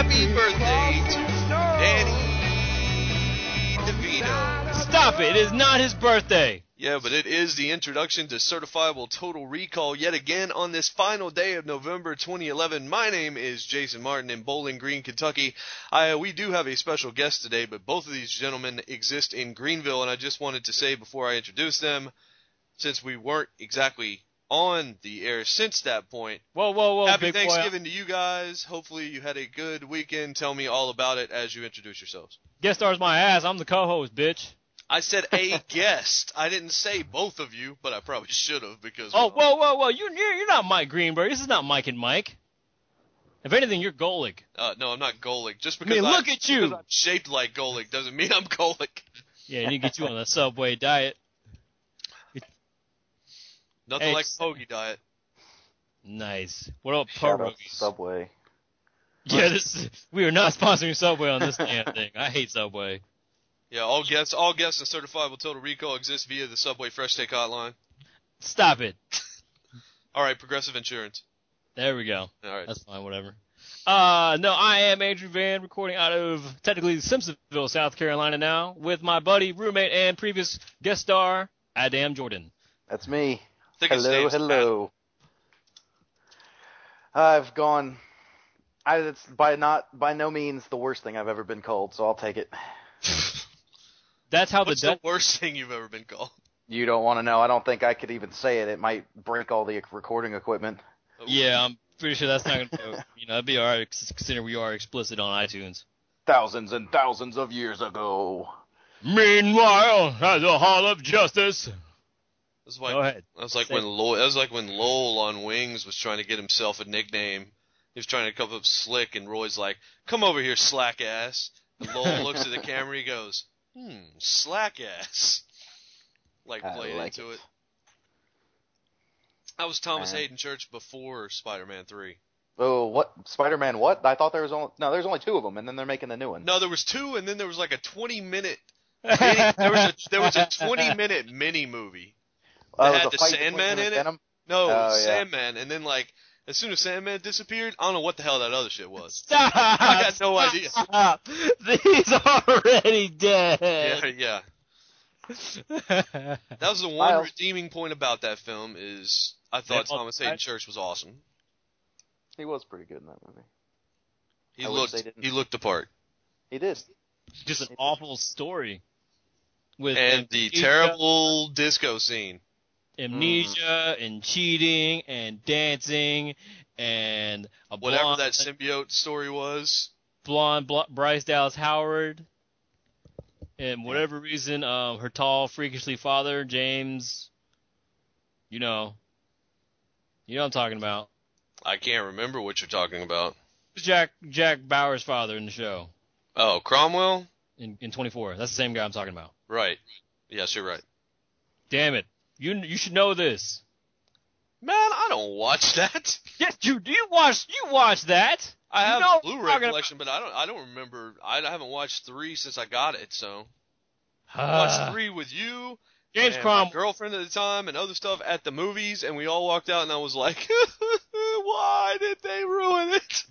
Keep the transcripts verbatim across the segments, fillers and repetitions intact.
Happy birthday to Danny DeVito. Stop it. It is not his birthday. Yeah, but it is the introduction to Certifiable Total Recall yet again on this final day of November twenty eleven. My name is Jason Martin in Bowling Green, Kentucky. I, we do have a special guest today, but both of these gentlemen exist in Greenville, and I just wanted to say before I introduce them, since we weren't exactly on the air since that point, Whoa, whoa, whoa, happy big Thanksgiving boy. to you guys. Hopefully you had a good weekend. Tell me all about it as you introduce yourselves. Guest star's my ass. I'm the co-host, bitch. I said a guest. I didn't say both of you, but I probably should have because. Oh, well, whoa, whoa, whoa. You, you're, you're not Mike Greenberg. This is not Mike and Mike. If anything, you're Golick. Uh, no, I'm not Golick. Just I because mean, look I, at you. because I'm shaped like Golick doesn't mean I'm Golick. Yeah, you need to get you on the Subway diet. Nothing Hey, like a hoagie diet. Nice. What up, Shout out pierogies? to Subway. Yeah, this we are not sponsoring Subway on this damn thing. I hate Subway. Yeah, all guests, all guests and Certifiable Total Recall exist via the Subway Fresh Take Hotline. Stop it. All right, Progressive Insurance. There we go. All right. That's fine, whatever. Uh, no, I am Andrew Van, recording out of technically Simpsonville, South Carolina now, with my buddy, roommate, and previous guest star, Adam Jordan. That's me. I think his Hello, name's hello. I've gone. I, it's by not by no means the worst thing I've ever been called, so I'll take it. That's how What's the, the du- worst thing you've ever been called? You don't want to know. I don't think I could even say it. It might break all the recording equipment. Oh. Yeah, I'm pretty sure that's not going to go. You know, that'd be alright, considering we are explicit on iTunes. Thousands and thousands of years ago. Meanwhile, at the Hall of Justice. That's like, Go ahead. That was like Say when it. Lowell, that was like when Lowell on Wings was trying to get himself a nickname. He was trying to come up slick, and Roy's like, "Come over here, slack ass." And Lowell looks at the camera, he goes, "Hmm, slack ass." Like I playing like into it. it. That was Thomas Man. Hayden Church before Spider-Man three. Oh, what? Spider-Man what? I thought there was only... No, there's only two of them, and then they're making the new one. No, there was two, and then there was like a twenty minute. Mini, there was a there was a twenty minute mini movie. Uh, that it had was the a fight between Sandman him and in it? Venom? No, Oh, yeah. Sandman, and then like as soon as Sandman disappeared, I don't know what the hell that other shit was. Stop! I got no idea. Stop! He's already Yeah, dead. yeah. That was the one Miles. redeeming point about that film is I thought Yeah, Thomas I- Hayden Church was awesome. He was pretty good in that movie. He I wouldn't looked say didn't. he looked the part. He did. Just an awful story. With And the amnesia, terrible disco scene. amnesia and cheating and dancing and a Whatever blonde, that symbiote story was. blonde Bl- Bryce Dallas Howard, and whatever reason, um, her tall, freakishly father James. You know, you know what I'm talking about. I can't remember what you're talking about. Jack Jack Bauer's father in the show Oh, Cromwell? in in twenty-four. That's the same guy I'm talking about. Right. Yes, you're right. Damn it, you you should know this. Man, I don't watch that. Yes, you do. You watch you watch that. I You have know a what I'm Blu-ray talking collection, but I don't. I don't remember. I haven't watched three since I got it. So I about. watched three with you, James and Cromwell. my girlfriend at the time, and other stuff at the movies, and we all walked out, and I was like, "Why did they ruin it?"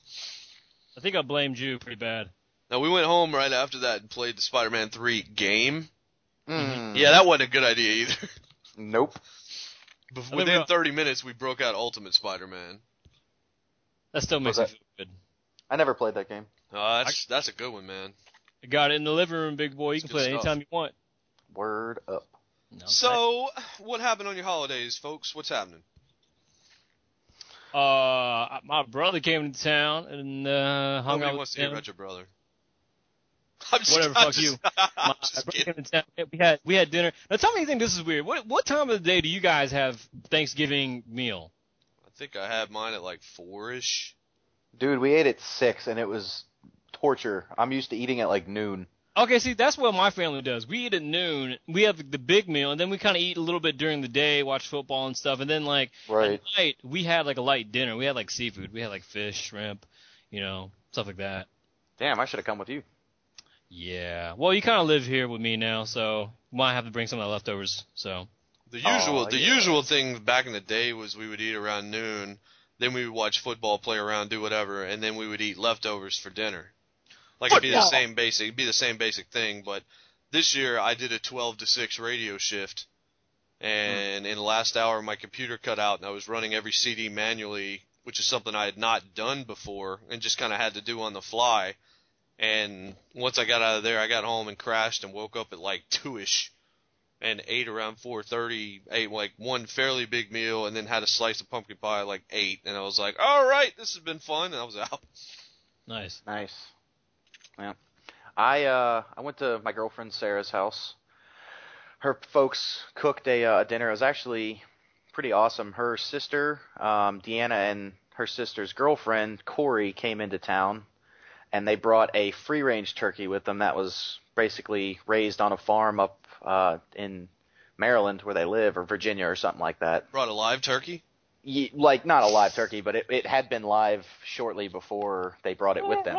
I think I blamed you pretty bad. Now we went home right after that and played the Spider-Man three game. Mm. Yeah, that wasn't a good idea either. Nope. Bef- I Within never- thirty minutes, we broke out Ultimate Spider-Man. That still makes Was me feel good. I never played that game. Uh, that's that's a good one, man. I got it in the living room, big boy. You It's can good play it stuff. anytime you want. Word up. No, So, what happened on your holidays, folks? What's happening? uh, my brother came into town and uh, hung Nobody out wants with to hear him. about your brother. I'm just, Whatever, I'm fuck just, you. I'm My just brother kidding. came into town. We had we had dinner. Now tell me you think this is weird. What what time of the day do you guys have Thanksgiving meal? I think I had mine at like four-ish. Dude, we ate at six, and it was torture. I'm used to eating at like noon. Okay, see, that's what my family does. We eat at noon. We have the big meal, and then we kind of eat a little bit during the day, watch football and stuff, and then like Right. at night we had like a light dinner. We had like seafood. We had like fish, shrimp, you know, stuff like that. Damn, I should have come with you. Yeah. Well, you kind of live here with me now, so might have to bring some of the leftovers. So. The usual, Aw, the yeah. usual thing back in the day was we would eat around noon, Then we would watch football, play around, do whatever, and then we would eat leftovers for dinner. Like it'd be the same basic, it'd be the same basic thing. But this year I did a twelve to six radio shift, and mm. in the last hour my computer cut out, and I was running every C D manually, which is something I had not done before, and just kind of had to do on the fly. And once I got out of there, I got home and crashed and woke up at like two-ish and ate around four thirty, ate like one fairly big meal, and then had a slice of pumpkin pie at like eight. And I was like, all right, this has been fun, and I was out. Nice. Nice. Yeah. I uh I went to my girlfriend Sarah's house. Her folks cooked a uh, dinner. It was actually pretty awesome. Her sister, um, Deanna, and her sister's girlfriend, Corey, came into town. And they brought a free-range turkey with them that was basically raised on a farm up uh, in Maryland where they live, or Virginia or something like that. Brought a live turkey? Ye- like, not a live turkey, but it, it had been live shortly before they brought it with them.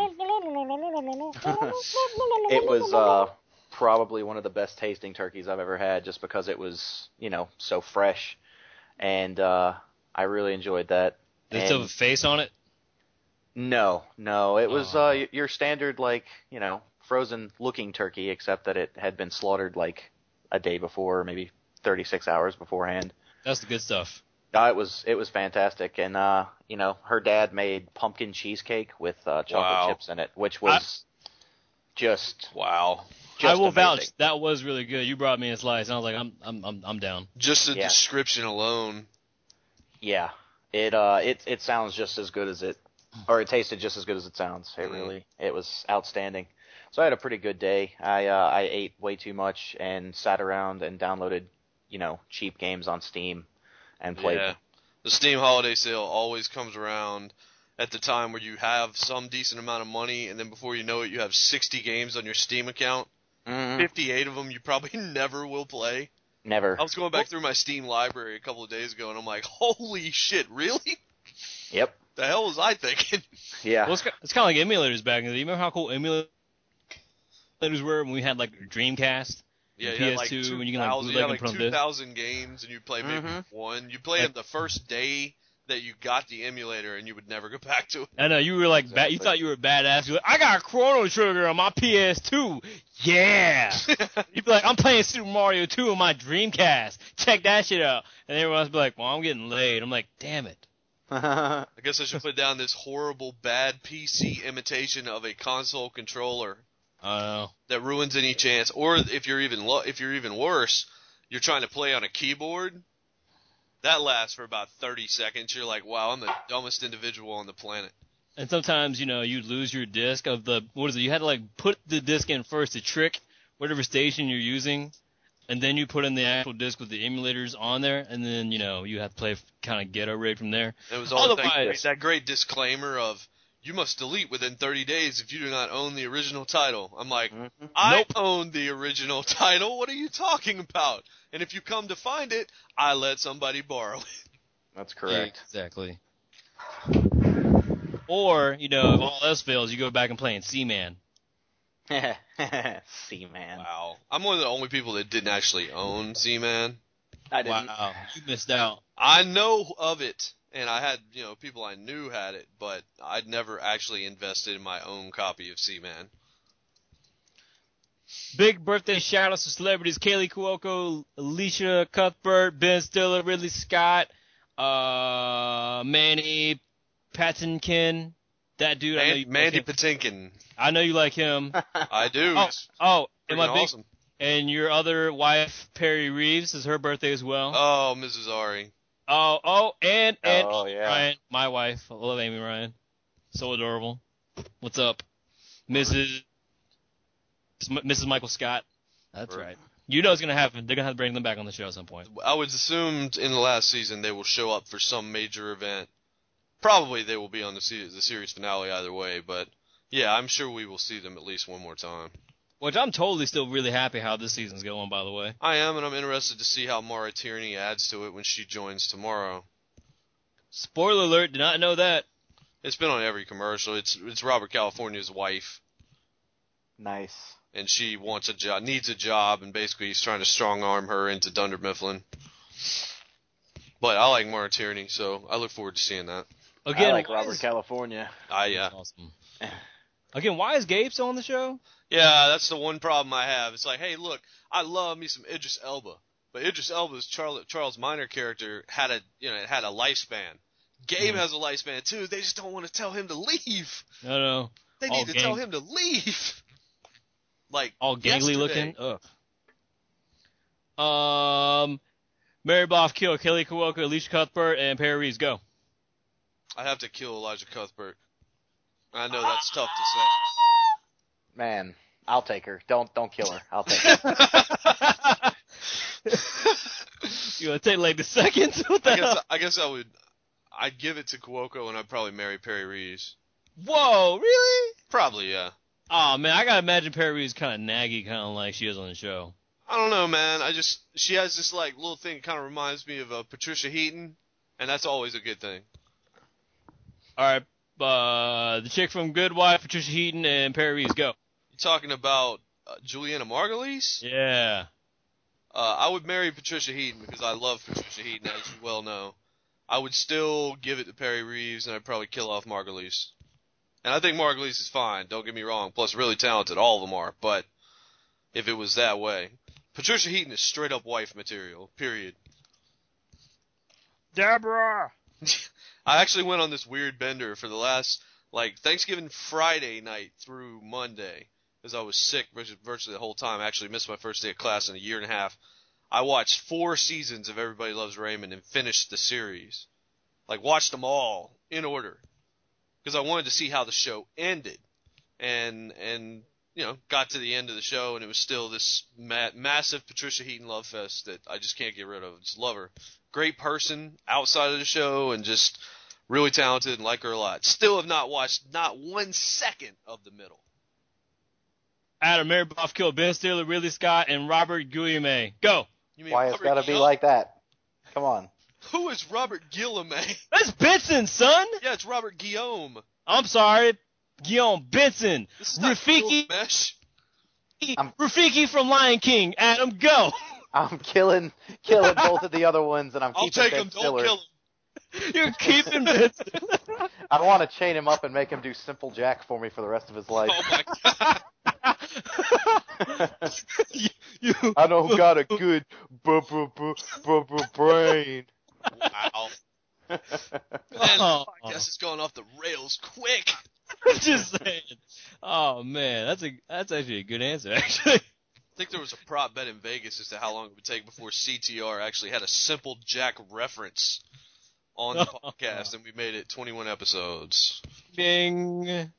It was uh, probably one of the best tasting turkeys I've ever had just because it was, you know, so fresh. And uh, I really enjoyed that. Did it still have a face on it? No, no. It was Oh. uh, your standard, like, you know, frozen-looking turkey, except that it had been slaughtered, like, a day before, maybe thirty-six hours beforehand. That's the good stuff. Uh, it was it was fantastic. And, uh, you know, her dad made pumpkin cheesecake with uh, chocolate Wow. chips in it, which was I, just wow. Just I will amazing. vouch. That was really good. You brought me a slice, and I was like, I'm I'm I'm, I'm down. Just the Yeah. description alone. Yeah. It uh it it sounds just as good as it or it tasted just as good as it sounds. It Mm. really it was outstanding. So I had a pretty good day. I uh I ate way too much and sat around and downloaded, you know, cheap games on Steam and played. Yeah. The Steam holiday sale always comes around at the time where you have some decent amount of money, and then before you know it, you have sixty games on your Steam account. Mm, fifty-eight of them you probably never will play. never. I was going back through my Steam library a couple of days ago, and I'm like, holy shit, really? Yep. The hell was I thinking? Yeah. Well, it's, ki- it's kind of like emulators back in the day. You remember how cool emulators were when we had like Dreamcast? Yeah, and you had P S two, like when you can, like, 2,000 you bootleg had and like put on two disc. thousand games, and you play maybe Mhm. one. You play And- them the first day that you got the emulator, and you would never go back to it. I know, you were like, ba- you Exactly. thought you were badass. You were like, I got a Chrono Trigger on my P S two. Yeah! You'd be like, I'm playing Super Mario two on my Dreamcast. Check that shit out. And everyone else would be like, well, I'm getting laid. I'm like, damn it. I guess I should put down this horrible, bad P C imitation of a console controller I don't know. that ruins any chance. Or if you're even lo- if you're even worse, you're trying to play on a keyboard. That lasts for about thirty seconds. You're like, wow, I'm the dumbest individual on the planet. And sometimes, you know, you lose your disc of the, what is it, you had to like put the disc in first to trick whatever station you're using, and then you put in the actual disc with the emulators on there, and then, you know, you have to play kind of ghetto rig from there. It was all that, Otherwise- that great disclaimer of, you must delete within thirty days if you do not own the original title. I'm like, Mhm. I Nope. own the original title. What are you talking about? And if you come to find it, I let somebody borrow it. That's correct. Exactly. Or, you know, if all else fails, you go back and play in Seaman. Seaman. Wow. I'm one of the only people that didn't actually own Seaman. I didn't. Wow, you missed out. I know of it, and I had, you know, people I knew had it, but I'd never actually invested in my own copy of Seaman. Big birthday shout-outs to celebrities: Kaylee Cuoco, Alicia Cuthbert, Ben Stiller, Ridley Scott, uh, Manny Patinkin. That dude, I know Man- you Mandy like him. Patinkin. I know you like him. I do. Oh, He's oh, and freaking my big, awesome. and your other wife, Perry Reeves, is her birthday as well. Oh, Missus Ari. Oh, oh, and and Oh, yeah. Ryan, my wife. I love Amy Ryan. So adorable. What's up, Missus Missus Michael Scott? That's Sure. right. You know it's gonna happen. They're gonna have to bring them back on the show at some point. I would assume in the last season they will show up for some major event. Probably they will be on the se- the series finale either way, but yeah, I'm sure we will see them at least one more time. Which I'm totally still really happy how this season's going, by the way. I am, and I'm interested to see how Mara Tierney adds to it when she joins tomorrow. Spoiler alert, did not know that. It's been on every commercial. It's it's Robert California's wife, Nice. and she wants a job, needs a job, and basically he's trying to strong arm her into Dunder Mifflin. But I like Mara Tierney, so I look forward to seeing that. Again, I like why Robert is- California. I yeah. Awesome. Again, why is Gabe still on the show? Yeah, that's the one problem I have. It's like, hey, look, I love me some Idris Elba, but Idris Elba's Charles Charles Minor character had a you know it had a lifespan. Gabe Mhm. has a lifespan too. They just don't want to tell him to leave. No, no. They All need to gang- tell him to leave. Like All gangly yesterday. looking. Ugh. Um, Mary Boff kill Kelly Kowalko, Alicia Cuthbert, and Perry Reeves. Go. I have to kill Elijah Cuthbert. I know that's tough to say. Man, I'll take her. Don't don't kill her. I'll take her. You want to take like the seconds? What the I guess hell? I guess I would. I'd give it to Cuoco, and I'd probably marry Perry Reeves. Whoa, really? Probably, yeah. Oh man, I gotta imagine Perry Reeves kind of naggy, kind of like she is on the show. I don't know, man. I just she has this like little thing that kind of reminds me of uh, Patricia Heaton, and that's always a good thing. All right, uh, the chick from Good Wife, Patricia Heaton, and Perry Reeves. Go. You talking about uh, Juliana Margulies? Yeah. Uh, I would marry Patricia Heaton because I love Patricia Heaton, as you well know. I would still give it to Perry Reeves, and I'd probably kill off Margulies. And I think Margulies is fine. Don't get me wrong. Plus, really talented. All of them are. But if it was that way, Patricia Heaton is straight up wife material. Period. Deborah. I actually went on this weird bender for the last, like, Thanksgiving Friday night through Monday, because I was sick virtually the whole time. I actually missed my first day of class in a year and a half. I watched four seasons of Everybody Loves Raymond and finished the series. Like, watched them all in order, because I wanted to see how the show ended. And, and you know, got to the end of the show, and it was still this ma- massive Patricia Heaton love fest that I just can't get rid of. Just love her. Great person outside of the show, and just really talented and like her a lot. Still have not watched not one second of the middle. Adam, Mary Boff killed Ben Stiller, Ridley Scott, and Robert Guillaume. Go. You mean Why it's Robert gotta be Guillaume? like that? Come on. Who is Robert Guillaume? That's Benson, son. Yeah, it's Robert Guillaume. I'm sorry. Guillaume Benson. This is not Rafiki. Gilgamesh. I'm- Rafiki from Lion King. Adam, go. I'm killing killing both of the other ones, and I'm I'll keeping take Ben him. Don't Stiller. kill him. You're keeping Benson. I want to chain him up and make him do Simple Jack for me for the rest of his life. Oh my god. you, you, I don't got a good b- b- b- b- b- brain. Wow. Man, Oh. this podcast is going off the rails quick. I'm just saying. Oh man, that's a that's actually a good answer. Actually, I think there was a prop bet in Vegas as to how long it would take before C T R actually had a Simple Jack reference on the podcast, and we made it twenty-one episodes. Bing.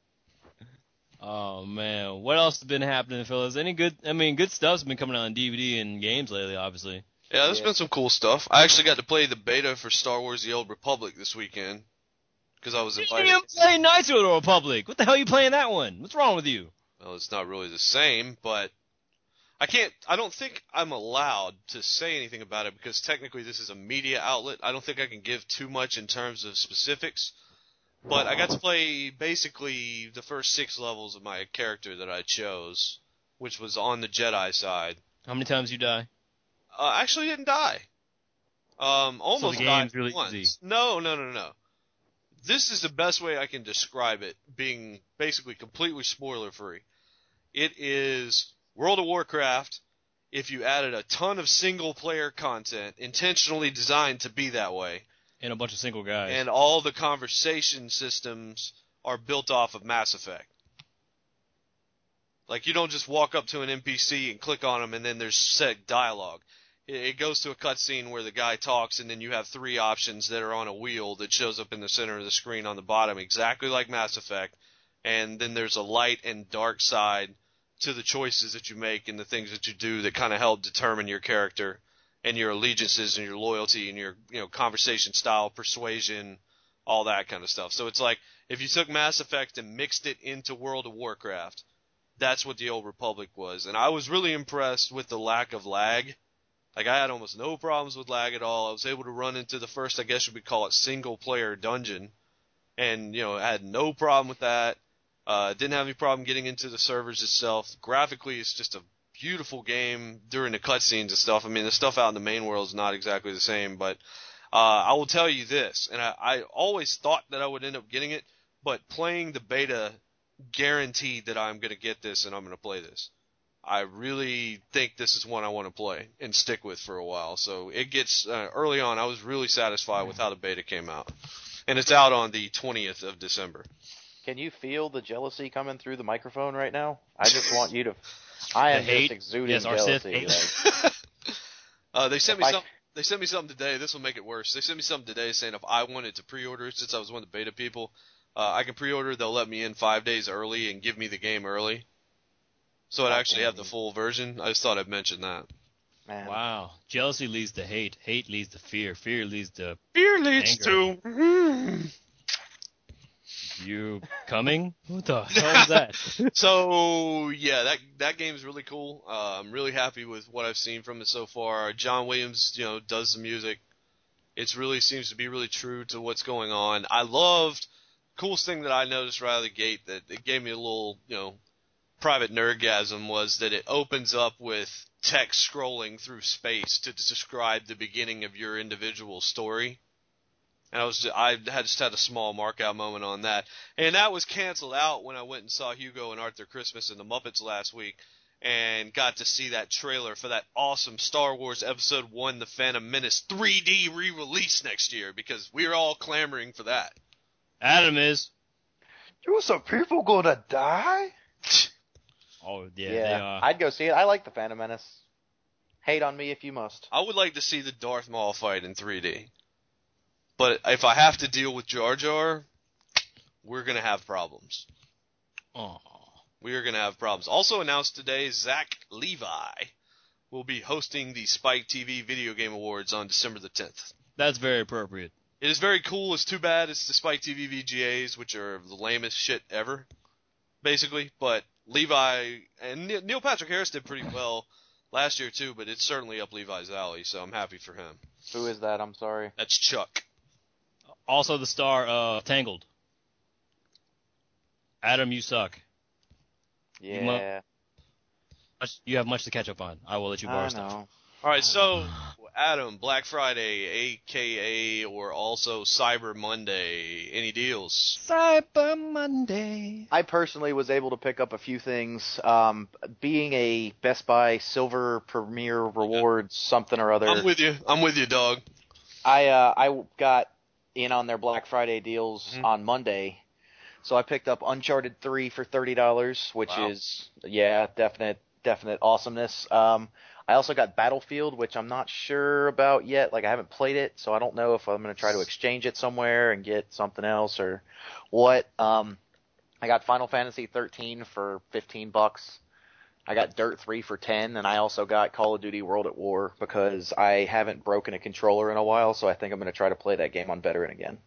Oh man, what else has been happening, fellas? Any good? I mean, good stuff's been coming out on D V D and games lately, obviously. Yeah, there's Yeah. been some cool stuff. I actually got to play the beta for Star Wars: The Old Republic this weekend because I was You invited. didn't even play Knights of the Republic. What the hell are you playing that one? What's wrong with you? Well, it's not really the same, but I can't. I don't think I'm allowed to say anything about it because technically this is a media outlet. I don't think I can give too much in terms of specifics. But I got to play basically the first six levels of my character that I chose, which was on the Jedi side. How many times you die? Uh, I actually didn't die. Um, almost the died game's really once. easy. No, no, no, no. This is the best way I can describe it, being basically completely spoiler free. It is World of Warcraft if you added a ton of single player content intentionally designed to be that way. And a bunch of single guys. And all the conversation systems are built off of Mass Effect. Like, you don't just walk up to an N P C and click on them and then there's set dialogue. It, it goes to a cutscene where the guy talks and then you have three options that are on a wheel that shows up in the center of the screen on the bottom, exactly like Mass Effect. And then there's a light and dark side to the choices that you make and the things that you do that kind of help determine your character and your allegiances and your loyalty and your, you know, conversation style, persuasion, all that kind of stuff. So it's like if you took Mass Effect and mixed it into World of Warcraft, that's what the Old Republic was. And I was really impressed with the lack of lag. Like, I had almost no problems with lag at all. I was able to run into the first, I guess you would call it, single-player dungeon. And, you know, I had no problem with that. Uh, didn't have any problem getting into the servers itself. Graphically, it's just a beautiful game during the cutscenes and stuff. I mean, the stuff out in the main world is not exactly the same, but Uh, I will tell you this, and I, I always thought that I would end up getting it, but playing the beta guaranteed that I'm going to get this and I'm going to play this. I really think this is one I want to play and stick with for a while. So it gets, uh, early on, I was really satisfied with how the beta came out. And it's out on the twentieth of December. Can you feel the jealousy coming through the microphone right now? I just want you to. I am The hate? just exuding Yes, our Sith jealousy. hate. Like, uh, they sent if me I- some. They sent me something today. This will make it worse. They sent me something today saying if I wanted to pre-order, since I was one of the beta people, uh, I can pre-order. They'll let me in five days early and give me the game early. So I'd Oh, actually have damn. the full version. I just thought I'd mention that. man. Wow. Jealousy leads to hate. Hate leads to fear. Fear leads to Fear leads Anger. to. you coming? What the hell is that? So yeah, that that game is really cool. Uh, I'm really happy with what I've seen from it so far. John Williams, you know, does the music. It really seems to be really true to what's going on. I loved. Coolest thing that I noticed right out of the gate that it gave me a little, you know, private nerdgasm was that it opens up with text scrolling through space to describe the beginning of your individual story. And I was just, I had just had a small mark out moment on that, and that was canceled out when I went and saw Hugo and Arthur Christmas and the Muppets last week, and got to see that trailer for that awesome Star Wars Episode One: The Phantom Menace three D re-release next year because we were all clamoring for that. Adam is. You some people gonna die? Oh, yeah, Yeah, they are. I'd go see it. I like the Phantom Menace. Hate on me if you must. I would like to see the Darth Maul fight in three D. But if I have to deal with Jar Jar, we're going to have problems. Aw. We are going to have problems. Also announced today, Zach Levi will be hosting the Spike T V Video Game Awards on December the tenth. That's very appropriate. It is very cool. It's too bad it's the Spike T V V G As, which are the lamest shit ever, basically. But Levi and Neil Patrick Harris did pretty well last year too, but it's certainly up Levi's alley, so I'm happy for him. Who is that? I'm sorry. That's Chuck. Also the star of Tangled. Adam, you suck. You mu- Yeah, Much- You have much to catch up on. I will let you borrow I stuff. know. All right, so Adam, Black Friday, aka or also Cyber Monday, any deals? Cyber Monday. I personally was able to pick up a few things. Um, being a Best Buy Silver Premier Rewards something or other, I'm with you. I'm with you, dog. I uh, I got in on their Black Friday deals Mhm. on Monday, so I picked up Uncharted three for thirty dollars, which Wow. is yeah, definite definite awesomeness. Um, I also got Battlefield, which I'm not sure about yet. Like I haven't played it, so I don't know if I'm going to try to exchange it somewhere and get something else or what. Um, I got Final Fantasy thirteen for fifteen bucks. I got Dirt three for ten, and I also got Call of Duty World at War because I haven't broken a controller in a while, so I think I'm going to try to play that game on Veteran again.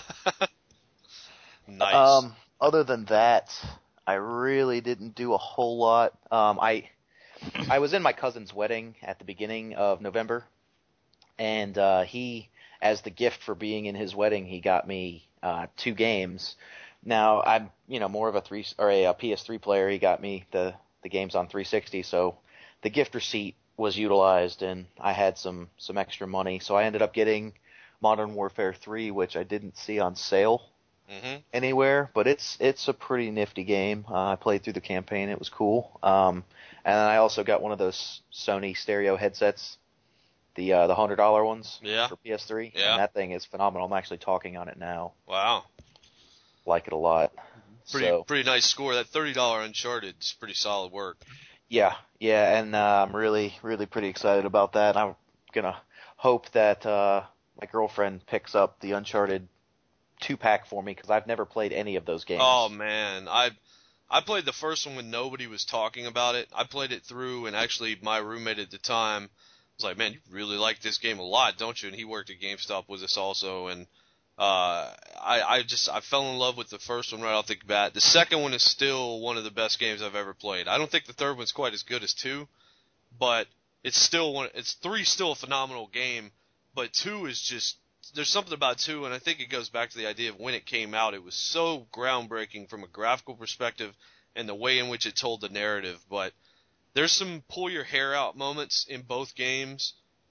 Nice. Um, other than that, I really didn't do a whole lot. Um, I I was in my cousin's wedding at the beginning of November, and uh, he, as the gift for being in his wedding, he got me uh, two games. Now I'm, you know, more of a three or a, a P S three player. He got me the the games on three sixty, so the gift receipt was utilized, and I had some some extra money, so I ended up getting Modern Warfare three, which I didn't see on sale Mm-hmm. anywhere, but it's it's a pretty nifty game. Uh, I played through the campaign; it was cool. Um, and then I also got one of those Sony stereo headsets, the uh, the hundred dollar ones Yeah. for P S three, Yeah. and that thing is phenomenal. I'm actually talking on it now, Wow. like it a lot. Pretty So pretty nice score. That thirty dollar Uncharted is pretty solid work. yeah, yeah, and uh, I'm really really pretty excited about that. I'm gonna hope that uh, my girlfriend picks up the Uncharted two pack for me because I've never played any of those games. Oh man, I I played the first one when nobody was talking about it. I played it through, and actually my roommate at the time was like, "Man, you really like this game a lot, don't you?" And he worked at GameStop with us also, and uh, I I just I fell in love with the first one right off the bat. The second one is still one of the best games I've ever played. I don't think the third one's quite as good as two, but it's still one. It's three still a phenomenal game, but two is just. There's something about two, and I think it goes back to the idea of when it came out. It was so groundbreaking from a graphical perspective and the way in which it told the narrative. But there's some pull your hair out moments in both games.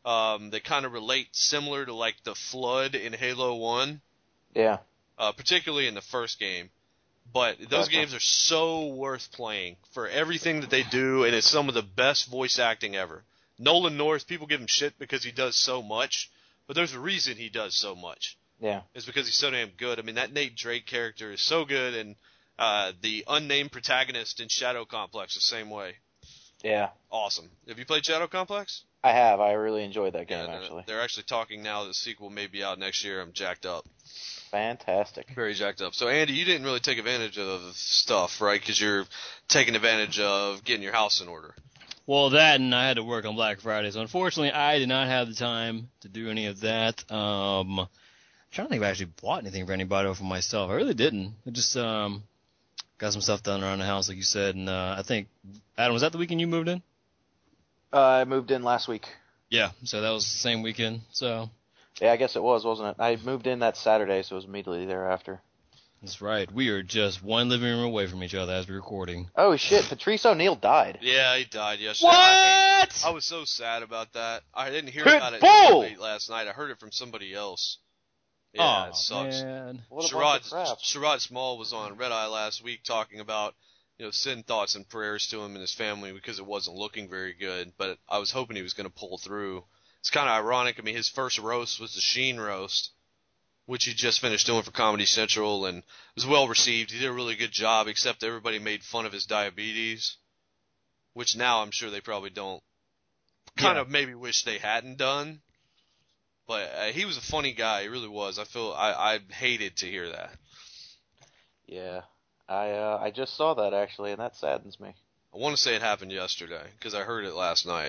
um, that kind of relate similar to like the Flood in Halo one, Yeah. uh, particularly in the first game. But those Gotcha. games are so worth playing for everything that they do, and it's some of the best voice acting ever. Nolan North, people give him shit because he does so much, but there's a reason he does so much. Yeah. It's because he's so damn good. I mean, that Nate Drake character is so good, and uh, the unnamed protagonist in Shadow Complex the same way. Yeah. Awesome. Have you played Shadow Complex? I have. I really enjoyed that game, Yeah, they're, actually. they're actually talking now that the sequel may be out next year. I'm jacked up. Fantastic. Very jacked up. So, Andy, you didn't really take advantage of stuff, right? Because you're taking advantage of getting your house in order. Well, that and I had to work on Black Friday, so unfortunately I did not have the time to do any of that. Um, I'm trying to think if I actually bought anything for anybody or for myself. I really didn't. I just um got some stuff done around the house, like you said, and uh, I think, Adam, was that the weekend you moved in? Uh, I moved in last week. Yeah, so that was the same weekend, so... Yeah, I guess it was, wasn't it? I moved in that Saturday, so it was immediately thereafter. That's right. We are just one living room away from each other as we're recording. Oh, shit. Patrice O'Neal died. Yeah, he died yesterday. What? I, I was so sad about that. I didn't hear Pitbull! about it until late last night. I heard it from somebody else. Yeah, Aw, it sucks. man. What a Sherrod, bunch of crap. Sherrod Small was on Red Eye last week talking about, you know, send thoughts and prayers to him and his family because it wasn't looking very good. But I was hoping he was going to pull through. It's kind of ironic. I mean, his first roast was the Sheen roast, which he just finished doing for Comedy Central, and was well received. He did a really good job, except everybody made fun of his diabetes, which now I'm sure they probably don't. Kind Yeah. of maybe wish they hadn't done. But uh, he was a funny guy. He really was. I feel I, I hated to hear that. Yeah. I uh, I just saw that, actually, and that saddens me. I want to say it happened yesterday because I heard it last night.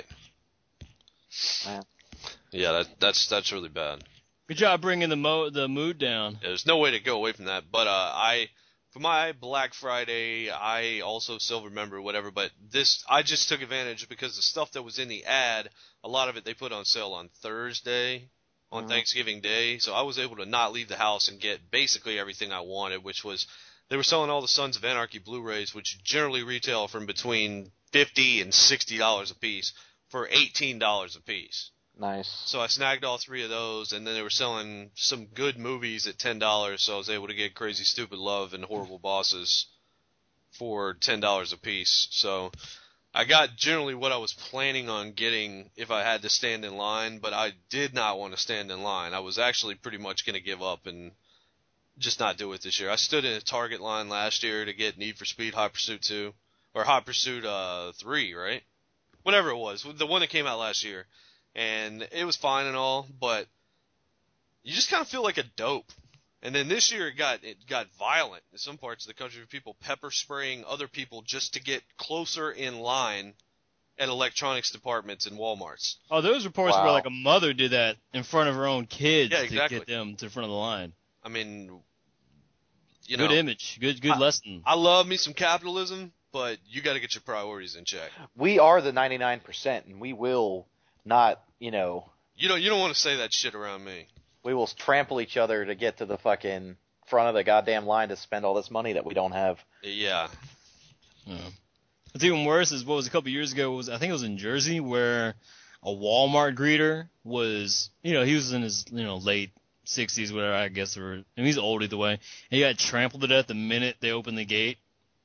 Man. Yeah, that, that's that's really bad. Good job bringing the mo the mood down. There's no way to go away from that. But uh, I, for my Black Friday, I also still remember whatever. But this, I just took advantage because the stuff that was in the ad, a lot of it they put on sale on Thursday, on Mhm. Thanksgiving Day. So I was able to not leave the house and get basically everything I wanted, which was they were selling all the Sons of Anarchy Blu-rays, which generally retail from between fifty and sixty dollars a piece for eighteen dollars a piece. Nice. So I snagged all three of those, and then they were selling some good movies at ten dollars, so I was able to get Crazy Stupid Love and Horrible Bosses for ten dollars a piece. So I got generally what I was planning on getting if I had to stand in line, but I did not want to stand in line. I was actually pretty much going to give up and just not do it this year. I stood in a Target line last year to get Need for Speed Hot Pursuit two, or Hot Pursuit uh, three, right? Whatever it was, the one that came out last year. And it was fine and all, but you just kind of feel like a dope. And then this year it got it got violent in some parts of the country, with people pepper spraying other people just to get closer in line at electronics departments and Walmarts. Oh, those reports Wow. where like a mother did that in front of her own kids Yeah, exactly. to get them to the front of the line. I mean, you Good know, image, good good I- lesson. I love me some capitalism, but you got to get your priorities in check. We are the ninety-nine percent, and we will not, you know, You don't you don't want to say that shit around me. we will trample each other to get to the fucking front of the goddamn line to spend all this money that we don't have. Yeah. Yeah. What's even worse is what was a couple years ago was I think it was in Jersey where a Walmart greeter was, you know, he was in his, you know, late sixties, whatever, I guess, or, and he's old either way, and he got trampled to death the minute they opened the gate,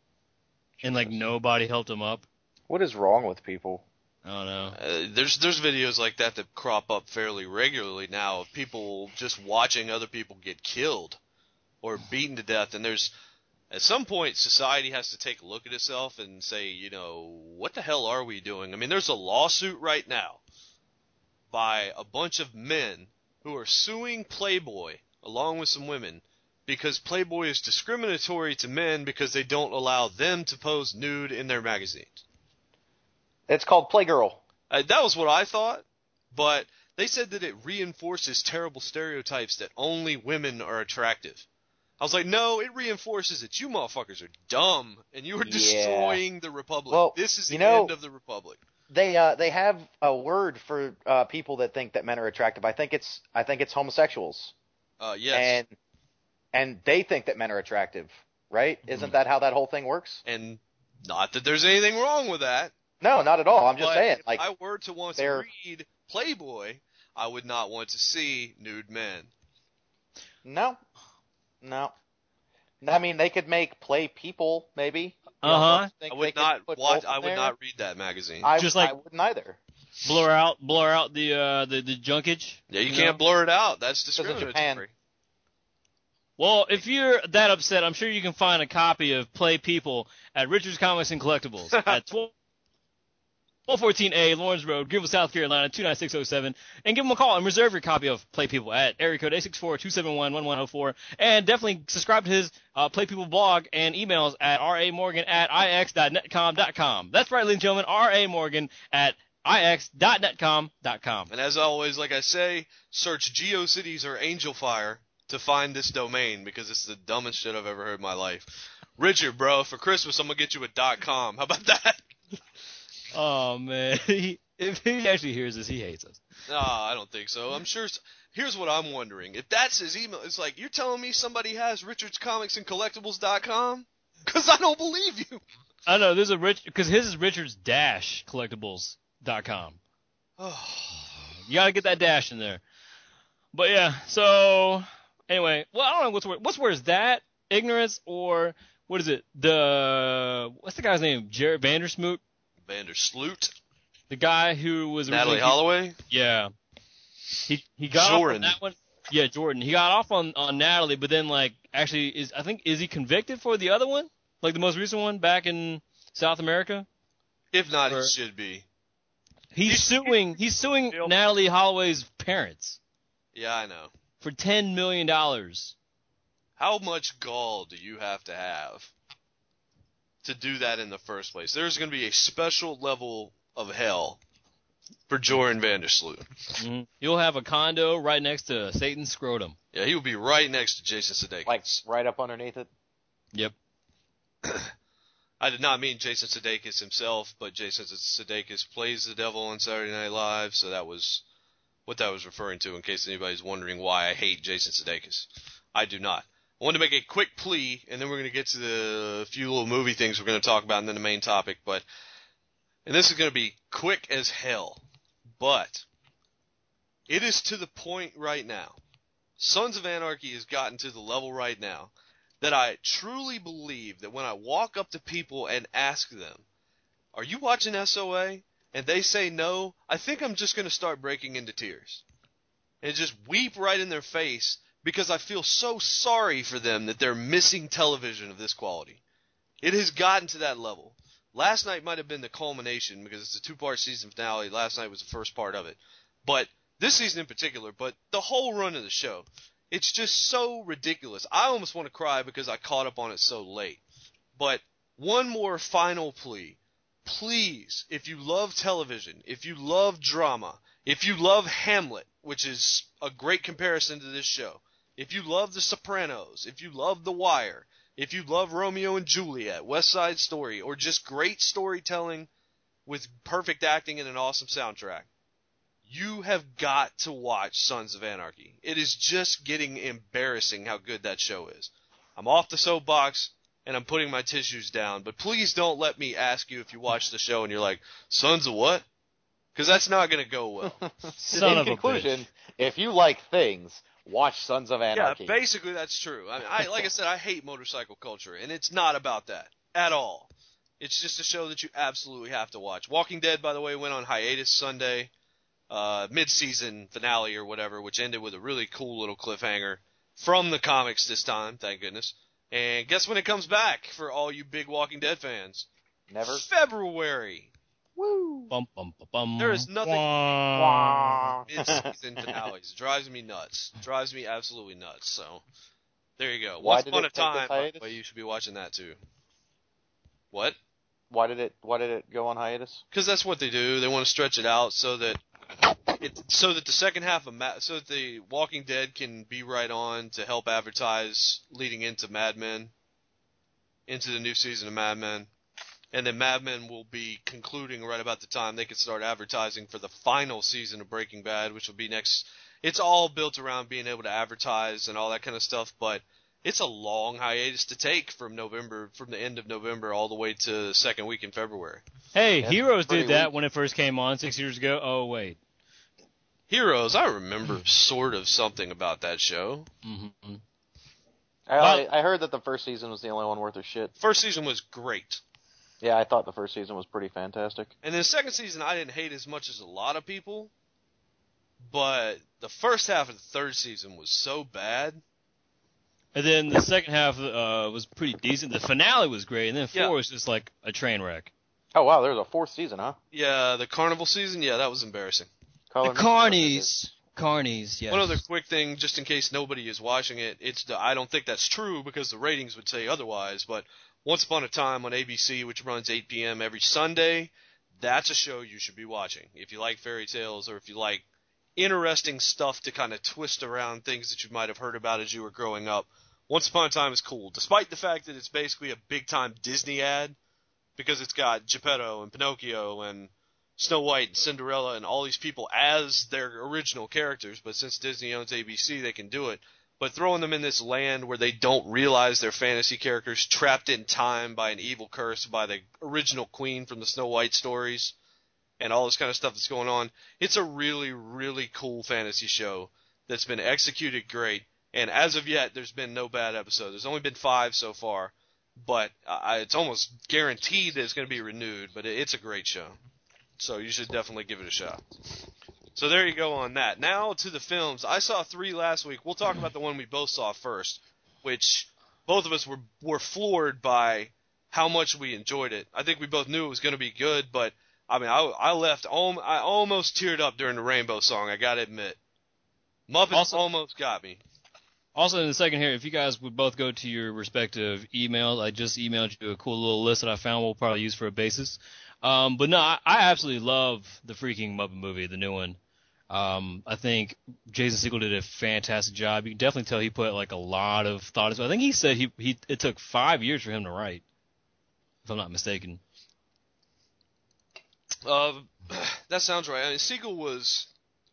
and like nobody helped him up. What is wrong with people? I don't know. Uh, there's there's videos like that that crop up fairly regularly now of people just watching other people get killed or beaten to death, and there's at some point society has to take a look at itself and say, you know, what the hell are we doing? I mean, there's a lawsuit right now by a bunch of men who are suing Playboy along with some women because Playboy is discriminatory to men because they don't allow them to pose nude in their magazines. It's called Playgirl. Uh, that was what I thought, but they said that it reinforces terrible stereotypes that only women are attractive. I was like, no, it reinforces that you motherfuckers are dumb and you are Yeah. destroying the Republic. Well, this is the you know- end of the Republic. They uh they have a word for uh people that think that men are attractive. I think it's I think it's homosexuals. Uh, yes. And and they think that men are attractive, right? Isn't that how that whole thing works? And not that there's anything wrong with that. No, not at all. I'm just But saying, if like, I were to want to they're- read Playboy, I would not want to see nude men. no, no. I mean, they could make Play People, maybe. You know, Uh-huh. don't you think I they would could not put watch. both in I would there? not read that magazine. I, Just like- I wouldn't either. Blur out, blur out the uh, the the junkage. yeah, you, you can't know? blur it out. That's Because of discriminatory. Japan. Well, if you're that upset, I'm sure you can find a copy of Play People at Richards Comics and Collectibles at twelve fourteen A Lawrence Road, Greenville, South Carolina two nine six oh seven, and give them a call and reserve your copy of Play People at area code eight six four, two seven one, one one oh four, and definitely subscribe to his uh, Play People blog and emails at ramorgan at ix.netcom dot com. That's right, ladies and gentlemen, ramorgan at ix.netcom dot com. And as always, like I say, search GeoCities or Angel Fire to find this domain because it's the dumbest shit I've ever heard in my life. Richard, bro, for Christmas I'm gonna get you a .com. How about that? Oh, man. He, if he actually hears this, he hates us. No, I don't think so. I'm sure. Here's what I'm wondering: if that's his email, it's like you're telling me somebody has Richards Comics and Collectibles dot com? Because I don't believe you. I know, there's a rich, because his is Richards dash collectibles dot com. You gotta get that dash in there. But yeah, so anyway, well, I don't know what's worse. What's worse, that ignorance or what is it? The what's the guy's name? Jared Vandersmoot, Vandersloot, the guy who was Natalie originally- Holloway. Yeah, he he got Jordan. off on that one. Yeah, Jordan. He got off on on Natalie, but then like actually is I think is he convicted for the other one? Like the most recent one back in South America? If not, Or- he should be. He's He's- suing. He's suing Yep. Natalie Holloway's parents Yeah, I know. for ten million dollars. How much gall do you have to have to do that in the first place? There's going to be a special level of hell for Jordan Vandersloot. Mm-hmm. You'll have a condo right next to Satan's scrotum. Yeah, he will be right next to Jason Sudeikis. Like, right up underneath it. Yep. I did not mean Jason Sudeikis himself, but Jason Sudeikis plays the devil on Saturday Night Live, so that was what that was referring to, in case anybody's wondering why I hate Jason Sudeikis. I do not. I wanted to make a quick plea, and then we're going to get to the few little movie things we're going to talk about, and then the main topic. But and this is going to be quick as hell, but it is to the point right now. Sons of Anarchy has gotten to the level right now that I truly believe that when I walk up to people and ask them, "Are you watching S O A?" and they say no, I think I'm just going to start breaking into tears and just weep right in their face because I feel so sorry for them that they're missing television of this quality. It has gotten to that level. Last night might have been the culmination because it's a two-part season finale. Last night was the first part of it. But this season in particular, but the whole run of the show, it's just so ridiculous. I almost want to cry because I caught up on it so late. But one more final plea. Please, if you love television, if you love drama, if you love Hamlet, which is a great comparison to this show, if you love The Sopranos, if you love The Wire, if you love Romeo and Juliet, West Side Story, or just great storytelling with perfect acting and an awesome soundtrack, you have got to watch Sons of Anarchy. It is just getting embarrassing how good that show is. I'm off the soapbox, and I'm putting my tissues down, but please don't let me ask you if you watch the show and you're like, Sons of what? Because that's not going to go well. Son In of a conclusion, bitch. if you like things, watch Sons of Yeah, Anarchy. basically that's true. I, mean, I like I said, I hate motorcycle culture, and it's not about that at all. It's just a show that you absolutely have to watch. Walking Dead, by the way, went on hiatus Sunday, uh, mid-season finale or whatever, which ended with a really cool little cliffhanger from the comics this time, thank goodness. And guess when it comes back for all you big Walking Dead fans? Never. February. Woo. Bum, bum, bum, bum. There is nothing- Wah. Mid-season finales. It drives me nuts. It drives me absolutely nuts. So, there you go. Why Once did upon it a take this time, by the hiatus? way, you should be watching that too. What? Why did it? Why did it go on hiatus? Because that's what they do. They want to stretch it out so that it, so that the second half of Ma- so that the Walking Dead can be right on to help advertise leading into Mad Men, into the new season of Mad Men, and then Mad Men will be concluding right about the time they can start advertising for the final season of Breaking Bad, which will be next. It's all built around being able to advertise and all that kind of stuff, but it's a long hiatus to take from November, from the end of November all the way to the second week in February. Hey, Yeah, Heroes pretty did that weak. when it first came on six years ago. Oh, wait. Heroes, I remember sort of something about that show. Mm-hmm. I, Well- I heard that the first season was the only one worth a shit. First season was great. Yeah, I thought the first season was pretty fantastic. And then the second season I didn't hate as much as a lot of people. But the first half of the third season was so bad. And then the second half uh, was pretty decent. The finale was great, and then four Yeah. was just like a train wreck. Oh wow, there's a fourth season, huh? Yeah, the carnival season, yeah, that was embarrassing. Color The me- Carnies. Carnies, yes. One other quick thing, just in case nobody is watching it, it's the, I don't think that's true because the ratings would say otherwise, but Once Upon a Time on A B C, which runs eight p.m. every Sunday, that's a show you should be watching. If you like fairy tales or if you like interesting stuff to kind of twist around things that you might have heard about as you were growing up, Once Upon a Time is cool, despite the fact that it's basically a big-time Disney ad, because it's got Geppetto and Pinocchio and Snow White and Cinderella and all these people as their original characters, but since Disney owns A B C, they can do it. But throwing them in this land where they don't realize they're fantasy characters trapped in time by an evil curse by the original queen from the Snow White stories and all this kind of stuff that's going on, it's a really, really cool fantasy show that's been executed great. And as of yet, there's been no bad episode. There's only been five so far, but uh, it's almost guaranteed that it's going to be renewed, but it, it's a great show. So you should definitely give it a shot. So there you go on that. Now to the films. I saw three last week. We'll talk about the one we both saw first, which both of us were were floored by how much we enjoyed it. I think we both knew it was going to be good, but I mean, I, I left, I almost teared up during the Rainbow Song, I got to admit. Muppets Also- almost got me. Also, in the second here, if you guys would both go to your respective emails, I just emailed you a cool little list that I found we'll probably use for a basis. Um, but no, I, I absolutely love the freaking Muppet movie, the new one. Um, I think Jason Segel did a fantastic job. You can definitely tell he put like a lot of thought into it. I think he said he, he it took five years for him to write, if I'm not mistaken. Uh, that sounds right. I mean, Siegel was...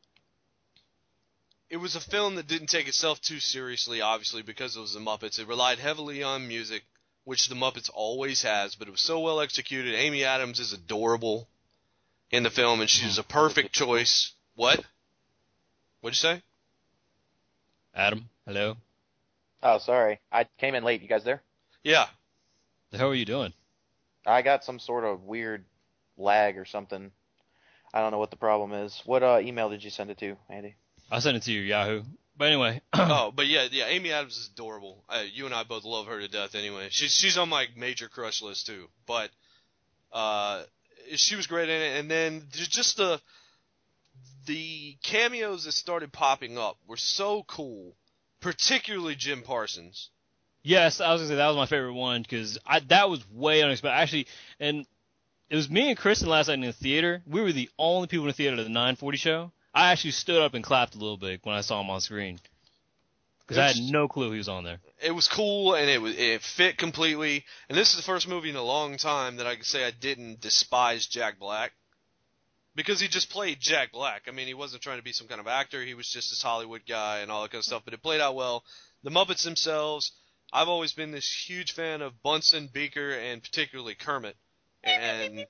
It was a film that didn't take itself too seriously, obviously, because it was the Muppets. It relied heavily on music, which the Muppets always has, but it was so well executed. Amy Adams is adorable in the film, and she's a perfect choice. What? What'd you say? Adam, hello. Oh, sorry. I came in late. You guys there? Yeah. The hell are you doing? I got some sort of weird lag or something. I don't know what the problem is. What uh, email did you send it to, Andy? I sent it to your Yahoo. But anyway. Oh, but yeah, yeah. Amy Adams is adorable. Uh, you and I both love her to death. Anyway, she's she's on my major crush list too. But uh, she was great in it. And then there's just the the cameos that started popping up were so cool, particularly Jim Parsons. Yes, I was gonna say that was my favorite one because that was way unexpected. Actually, and it was me and Kristen last night in the theater. We were the only people in the theater at the nine forty show. I actually stood up and clapped a little bit when I saw him on screen because I had no clue he was on there. It was cool and it was it fit completely. And this is the first movie in a long time that I can say I didn't despise Jack Black because he just played Jack Black. I mean, he wasn't trying to be some kind of actor. He was just this Hollywood guy and all that kind of stuff. But it played out well. The Muppets themselves. I've always been this huge fan of Bunsen, Beaker, and particularly Kermit. And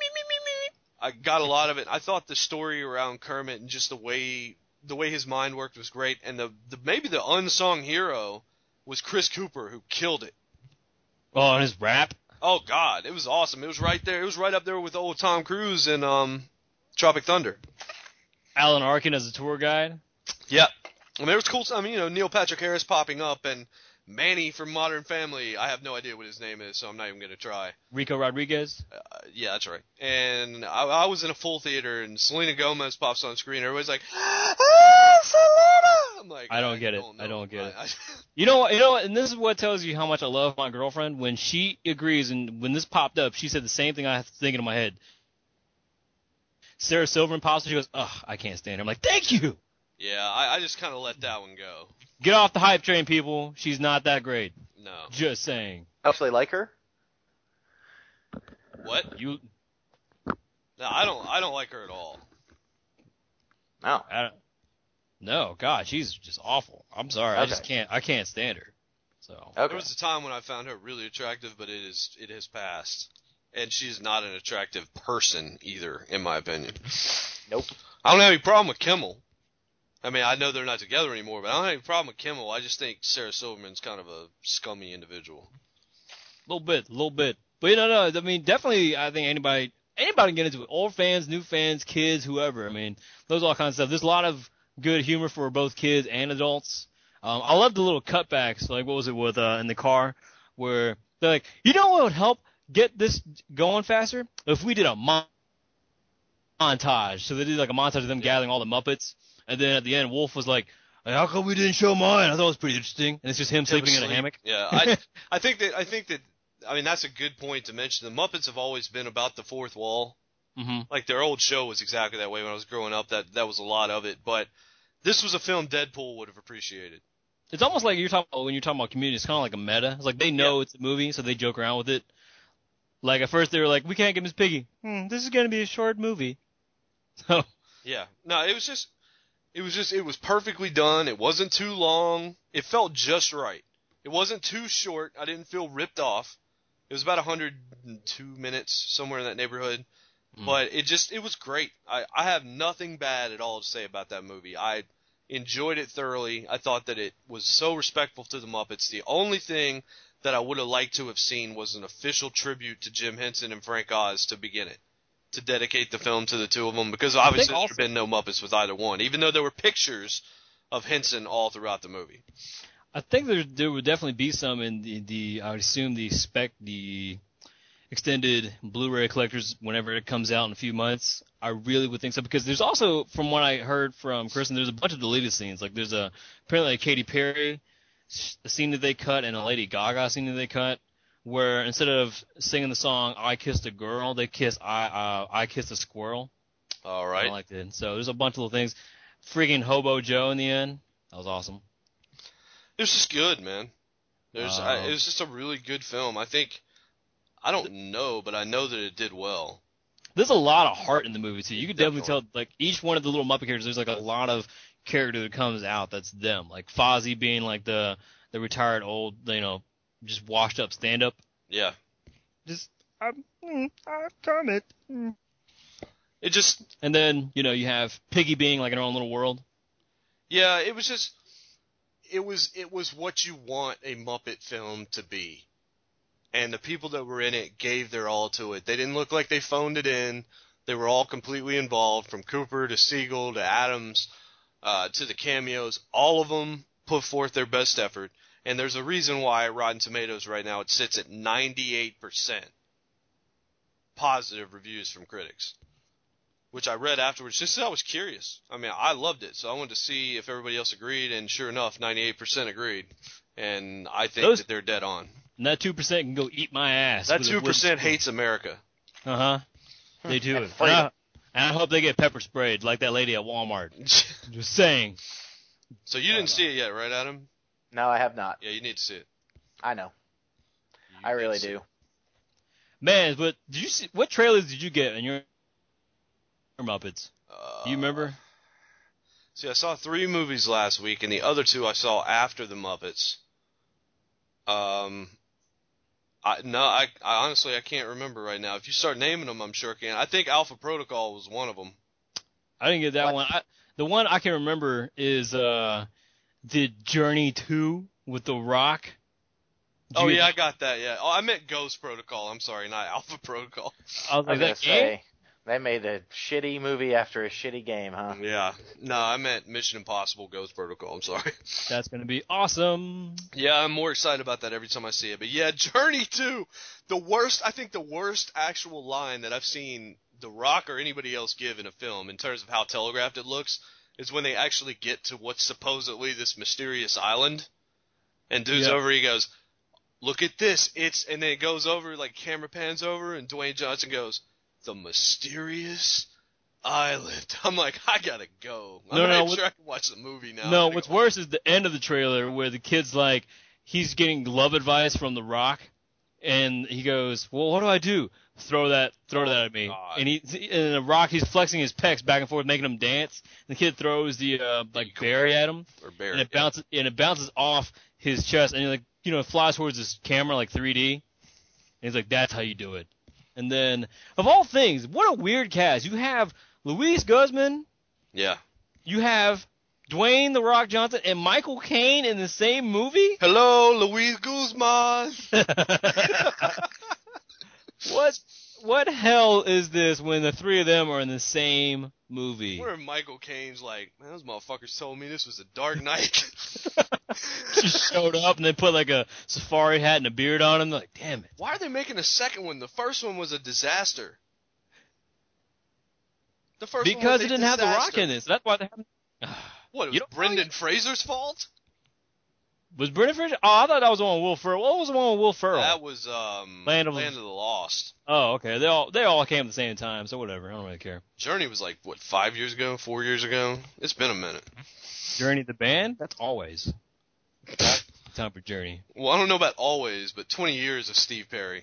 I got a lot of it. I thought the story around Kermit and just the way the way his mind worked was great. And the, the maybe the unsung hero was Chris Cooper, who killed it. Oh, and his rap? Oh God, it was awesome. It was right there. It was right up there with old Tom Cruise in um, Tropic Thunder. Alan Arkin as a tour guide? Yep. I mean, it was cool. I mean, you know, Neil Patrick Harris popping up and Manny from Modern Family. I have no idea what his name is, so I'm not even going to try. Rico Rodriguez? Uh, yeah, that's right. And I, I was in a full theater, and Selena Gomez pops on screen. Everybody's like, "Ah, Selena!" I'm like, I don't get it. know. I don't get it. I, I, You know what? You know what? And this is what tells you how much I love my girlfriend. When she agrees, and when this popped up, she said the same thing I was thinking in my head. Sarah Silverman pops up. She goes, "Ugh, I can't stand her." I'm like, "Thank you." yeah, I, I just kind of let that one go. Get off the hype train, people. She's not that great. No. Just saying. Actually, like her? What? You, No, I don't. I don't like her at all. No. I don't, no, God, she's just awful. I'm sorry. I just Okay. can't. I can't stand her. So Okay. There was a time when I found her really attractive, but it is it has passed. And she's not an attractive person either, in my opinion. Nope. I don't have any problem with Kimmel. I mean, I know they're not together anymore, but I don't have any problem with Kimmel. I just think Sarah Silverman's kind of a scummy individual. a little bit, a little bit. But, you know, no, I mean, definitely I think anybody anybody can get into it. Old fans, new fans, kids, whoever. I mean, those all kinds of stuff. There's a lot of good humor for both kids and adults. Um, I love the little cutbacks, like what was it with uh, in the car, where they're like, you know what would help get this going faster? If we did a mon- montage. So they did like a montage of them Yeah. gathering all the Muppets, and then at the end, Wolf was like, hey, how come we didn't show mine? I thought it was pretty interesting. And it's just him sleeping in a Asleep. hammock. Yeah, I I think that I think that I mean that's a good point to mention. The Muppets have always been about the fourth wall. Mm-hmm. Like their old show was exactly that way when I was growing up. That that was a lot of it, but this was a film Deadpool would have appreciated. It's almost like you're talking about, when you're talking about Community, it's kind of like a meta. It's like they know Yeah. it's a movie, so they joke around with it. Like at first they were like, we can't get Miss Piggy. Hmm, this is going to be a short movie. So Yeah, no, it was just it was just it was perfectly done. It wasn't too long. It felt just right. It wasn't too short. I didn't feel ripped off. It was about one hundred two minutes, somewhere in that neighborhood. Mm. But it just, it was great. I, I have nothing bad at all to say about that movie. I enjoyed it thoroughly. I thought that it was so respectful to the Muppets. The only thing that I would have liked to have seen was an official tribute to Jim Henson and Frank Oz to begin it, to dedicate the film to the two of them, because obviously there also- have been no Muppets with either one, even though there were pictures of Henson all throughout the movie. I think there there would definitely be some in the, the I would assume the spec the extended Blu-ray collectors whenever it comes out in a few months. I really would think so, because there's also, from what I heard from Kristen, there's a bunch of deleted scenes. Like there's a apparently a Katy Perry a scene that they cut and a Lady Gaga scene that they cut, where instead of singing the song "I Kissed a Girl," they kiss "I uh, I Kissed a Squirrel." All I right. liked it. So there's a bunch of little things. Freaking Hobo Joe in the end. That was awesome. It was just good, man. There's, Um, I, it was just a really good film. I think, I don't know, but I know that it did well. There's a lot of heart in the movie too. You could definitely, Definitely. tell, like each one of the little Muppet characters. There's like a lot of character that comes out that's them. Like Fozzie being like the the retired old, you know, just washed up stand up. Yeah. Just I'm mm, I'm Kermit. Mm. It just, And then you know you have Piggy being like in her own little world. yeah, it was just, it was, it was what you want a Muppet film to be. And the people that were in it gave their all to it. They didn't look like they phoned it in. They were all completely involved, from Cooper to Siegel to Adams uh, to the cameos. All of them put forth their best effort. And there's a reason why at Rotten Tomatoes right now it sits at ninety-eight percent positive reviews from critics, which I read afterwards just 'cause I was curious. I mean, I loved it, so I wanted to see if everybody else agreed, and sure enough, ninety-eight percent agreed. And I think Those- that they're dead on. And that two percent can go eat my ass. That two percent hates America. Uh huh. They do And it. And freedom. I, and I hope they get pepper sprayed like that lady at Walmart. Just saying. So you didn't see it yet, right, Adam? No, I have not. Yeah, you need to see it. I know. You I need really to see do. it. Man, but did you see what trailers did you get in your Muppets? Uh, Do you remember? See, I saw three movies last week, and the other two I saw after the Muppets. Um, I no, I, I honestly I can't remember right now. If you start naming them, I'm sure I can. I think Alpha Protocol was one of them. I didn't get that What? one. I, the one I can remember is uh, the Journey two with The Rock. Did Oh you yeah, I get got that. Yeah. Oh, I meant Ghost Protocol. I'm sorry, not Alpha Protocol. that? I was I was like, gonna that game? say they made a shitty movie after a shitty game, huh? Yeah. No, I meant Mission Impossible Ghost Protocol. I'm sorry. That's gonna be awesome. Yeah, I'm more excited about that every time I see it. But yeah, Journey two, the worst, I think the worst actual line that I've seen The Rock or anybody else give in a film in terms of how telegraphed it looks is when they actually get to what's supposedly this mysterious island. And dude's Yeah. over, he goes, look at this, it's, and then it goes over, like camera pans over, and Dwayne Johnson goes, the mysterious island. I'm like, I gotta go. I'm No, not no, even what- sure I can watch the movie now. No, I'm what's gonna go- worse is the end of the trailer where the kid's like, he's getting love advice from The Rock, and he goes, "Well, what do I do? Throw that, throw Oh, that at me." God. And he, and The Rock, he's flexing his pecs back and forth, making him dance. And the kid throws the uh, like Eagle. berry at him, Or Barry. and it yeah. bounces, and it bounces off his chest, and you're like, you know, flies towards this camera like three D. And he's like, that's how you do it. And then, of all things, what a weird cast. You have Luis Guzman. Yeah. You have Dwayne The Rock Johnson and Michael Caine in the same movie? Hello, Luis Guzman. What what hell is this when the three of them are in the same movie? Where Michael Caine's like, man, those motherfuckers told me this was a Dark Knight. Just showed up and they put like a safari hat and a beard on him. They're like, damn it. Why are they making a second one? The first one was a disaster. The first Because one was it a didn't have The Rock disaster. in it. So that's why they haven't. What, it You was don't Brendan Fraser's fault? Was Brendan Fraser? Oh, I thought that was the one with Will Ferrell. What was the one with Will Ferrell? That was um, Land of- Land of the Lost. Oh, okay. They all they all came at the same time, so whatever. I don't really care. Journey was like, what, five years ago? Four years ago? It's been a minute. Journey the band? That's always. Time for Journey. Well, I don't know about always, but twenty years of Steve Perry.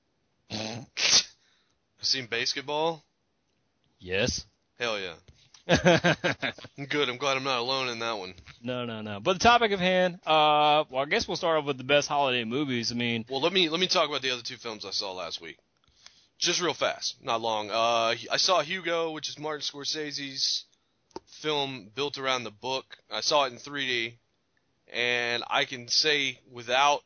Seen Basketball? Yes. Hell yeah. no, Good, I'm glad I'm not alone in that one. no, no. But the topic of hand, uh, well, I guess we'll start off with the best holiday movies. I mean, Well, let me let me talk about the other two films I saw last week. Just real fast, not long. Uh, I saw Hugo, which is Martin Scorsese's film built around the book. I saw it in three D, and I can say without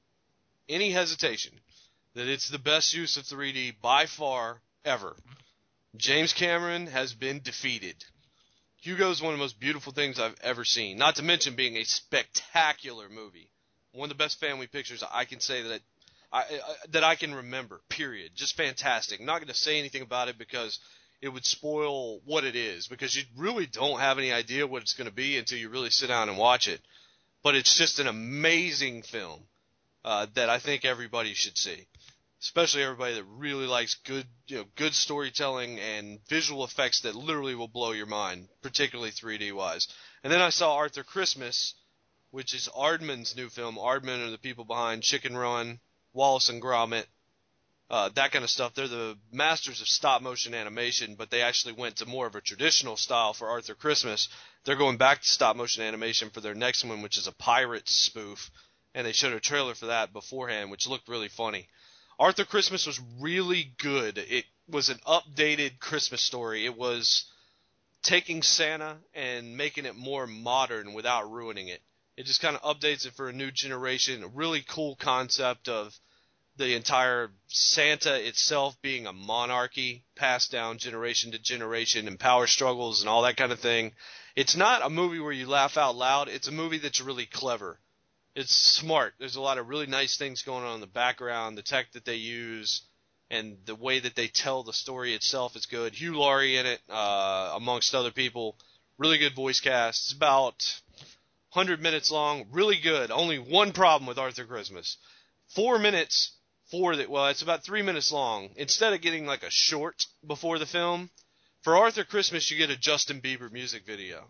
any hesitation that it's the best use of three D by far ever. James Cameron has been defeated. Hugo is one of the most beautiful things I've ever seen, not to mention being a spectacular movie. One of the best family pictures I can say that I, I that I can remember, period. Just fantastic. I'm not going to say anything about it because it would spoil what it is, because you really don't have any idea what it's going to be until you really sit down and watch it. But it's just an amazing film uh, that I think everybody should see. Especially everybody that really likes good, you know, good storytelling and visual effects that literally will blow your mind, particularly three D wise. And then I saw Arthur Christmas, which is Aardman's new film. Aardman are the people behind Chicken Run, Wallace and Gromit, uh, that kind of stuff. They're the masters of stop motion animation, but they actually went to more of a traditional style for Arthur Christmas. They're going back to stop motion animation for their next one, which is a pirate spoof, and they showed a trailer for that beforehand, which looked really funny. Arthur Christmas was really good. It was an updated Christmas story. It was taking Santa and making it more modern without ruining it. It just kind of updates it for a new generation. A really cool concept of the entire Santa itself being a monarchy passed down generation to generation and power struggles and all that kind of thing. It's not a movie where you laugh out loud. It's a movie that's really clever. It's smart. There's a lot of really nice things going on in the background. The tech that they use and the way that they tell the story itself is good. Hugh Laurie in it, uh, amongst other people. Really good voice cast. It's about one hundred minutes long. Really good. Only one problem with Arthur Christmas. Four minutes for the, well, it's about three minutes long. Instead of getting like a short before the film, for Arthur Christmas you get a Justin Bieber music video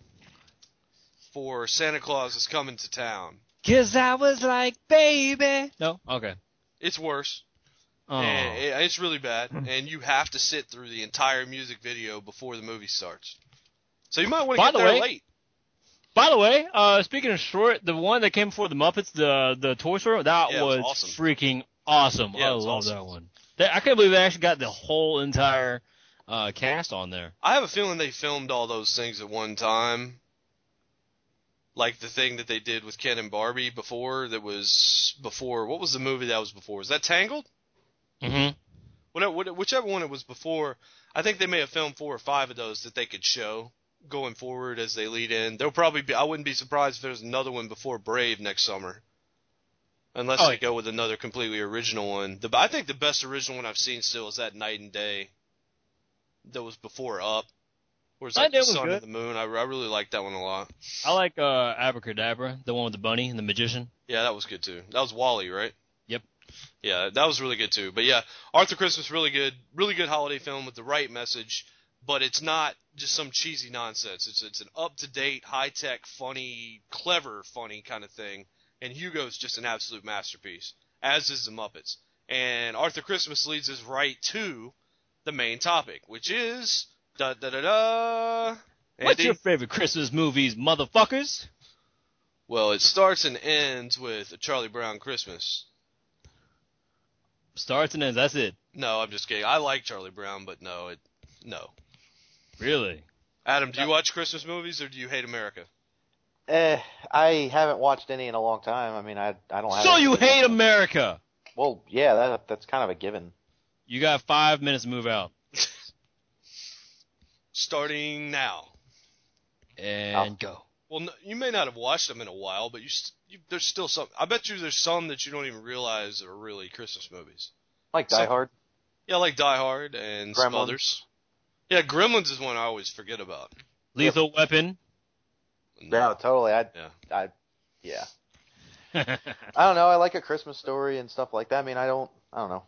for Santa Claus is Coming to Town. Cause I was like, baby. No? Okay. It's worse. Oh. And it- it's really bad. And you have to sit through the entire music video before the movie starts. So you might want to By get the there way- late. By the way, uh, speaking of short, the one that came before the Muppets, the the Toy Story, that Yeah, it was was awesome. freaking awesome. Yeah, I it was love awesome. that one. They, I can't believe they actually got the whole entire uh, cast on there. I have a feeling they filmed all those things at one time. Like the thing that they did with Ken and Barbie before, that was before, what was the movie that was before? Was that Tangled? Mm-hmm. Whatever, whichever one it was before, I think they may have filmed four or five of those that they could show going forward as they lead in. There'll probably be, I wouldn't be surprised if there's another one before Brave next summer. Unless Oh, they yeah. go with another completely original one. The, I think the best original one I've seen still is that Night and Day that was before Up. Where it's Night like and Day the was sun good. and the moon. I, I really like that one a lot. I like uh, Abracadabra, the one with the bunny and the magician. Yeah, that was good too. That was Wall-E, right? Yep. Yeah, that was really good too. But yeah, Arthur Christmas, really good. Really good holiday film with the right message. But it's not just some cheesy nonsense. It's it's an up-to-date, high-tech, funny, clever, funny kind of thing. And Hugo's just an absolute masterpiece, as is the Muppets. And Arthur Christmas leads us right to the main topic, which is da da da da. What's Andy? your favorite Christmas movies, motherfuckers? Well, it starts and ends with a Charlie Brown Christmas. Starts and ends. That's it. No, I'm just kidding. I like Charlie Brown, but no, it no. Really? Adam, do you watch Christmas movies or do you hate America? Eh, I haven't watched any in a long time. I mean, I I don't have. So you anything. hate America? Well, yeah, that that's kind of a given. You got five minutes to move out. Starting now. And Oh. go. Well, no, you may not have watched them in a while, but you, you there's still some. I bet you there's some that you don't even realize are really Christmas movies. Like Die Some- Hard. Yeah, like Die Hard and some Gremlins. others. Yeah, Gremlins is one I always forget about. Lethal Weapon. No, totally. I Yeah. I yeah. I don't know. I like A Christmas Story and stuff like that. I mean, I don't. I don't know.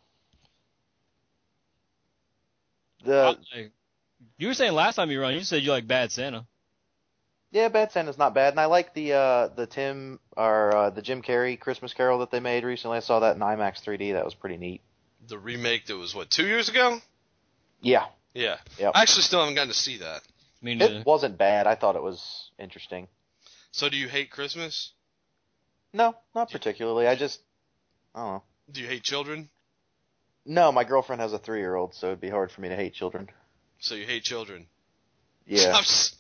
The You were saying last time you were on, you said you like Bad Santa. yeah, Bad Santa's not bad, and I like the uh the Tim or uh, the Jim Carrey Christmas Carol that they made recently. I saw that in IMAX three D. That was pretty neat. The remake that was, what, two years ago? Yeah, Yeah. Yep. I actually still haven't gotten to see that. I mean, it wasn't bad. I thought it was interesting. So do you hate Christmas? No, not particularly. I just I don't know. Do you hate children? No, my girlfriend has a three-year-old, so it'd be hard for me to hate children. So you hate children? Yeah. I'm s-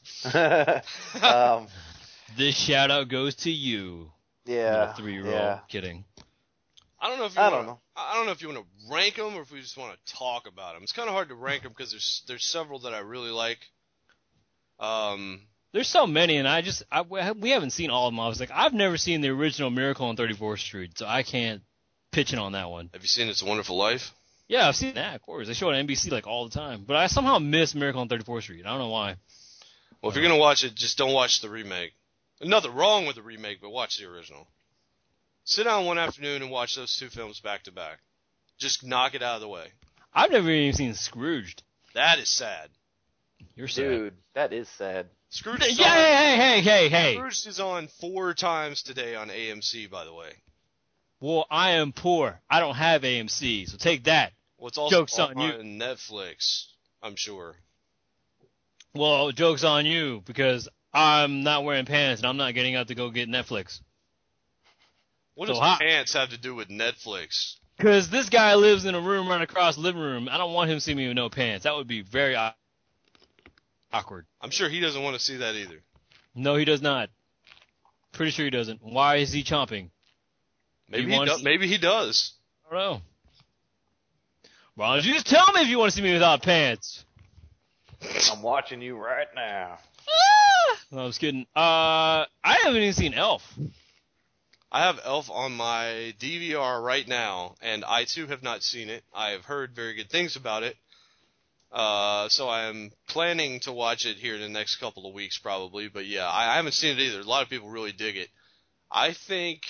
um, this shout out goes to you. yeah. Little three-year-old. Yeah. Kidding. I don't know if you I wanna, don't know. I don't know if you want to rank them or if we just want to talk about them. It's kind of hard to rank them because there's there's several that I really like. Um, There's so many, and I just I, we haven't seen all of them. I was like, I've never seen the original Miracle on thirty-fourth Street, so I can't pitch in on that one. have you seen It's a Wonderful Life? Yeah, I've seen that, of course. They show it on N B C like all the time, but I somehow miss Miracle on thirty-fourth Street. I don't know why. Well, if you're gonna watch it, just don't watch the remake. Nothing wrong with the remake, but watch the original. Sit down one afternoon and watch those two films back to back. Just knock it out of the way. I've never even seen Scrooged. That is sad. You're sad. Dude, that is sad. Scrooge Yeah, is on, hey, hey, hey, hey, hey. Scrooge is on four times today on A M C, by the way. Well, I am poor. I don't have A M C, so take that. Well, it's also Joke's on, on you. Netflix, I'm sure. Well, joke's on you, because I'm not wearing pants and I'm not getting up to go get Netflix. What So does hot. pants have to do with Netflix? Because this guy lives in a room right across the living room. I don't want him to see me with no pants. That would be very au- awkward. I'm sure he doesn't want to see that either. No, he does not. Pretty sure he doesn't. Why is he chomping? Maybe He he, wants- do- maybe he does. I don't know. Why don't you just tell me if you want to see me without pants? I'm watching you right now. No, I was kidding. Uh, I haven't even seen Elf. I have Elf on my D V R right now, and I too have not seen it. I have heard very good things about it. Uh, so I am planning to watch it here in the next couple of weeks probably, but yeah, I, I haven't seen it either. A lot of people really dig it. I think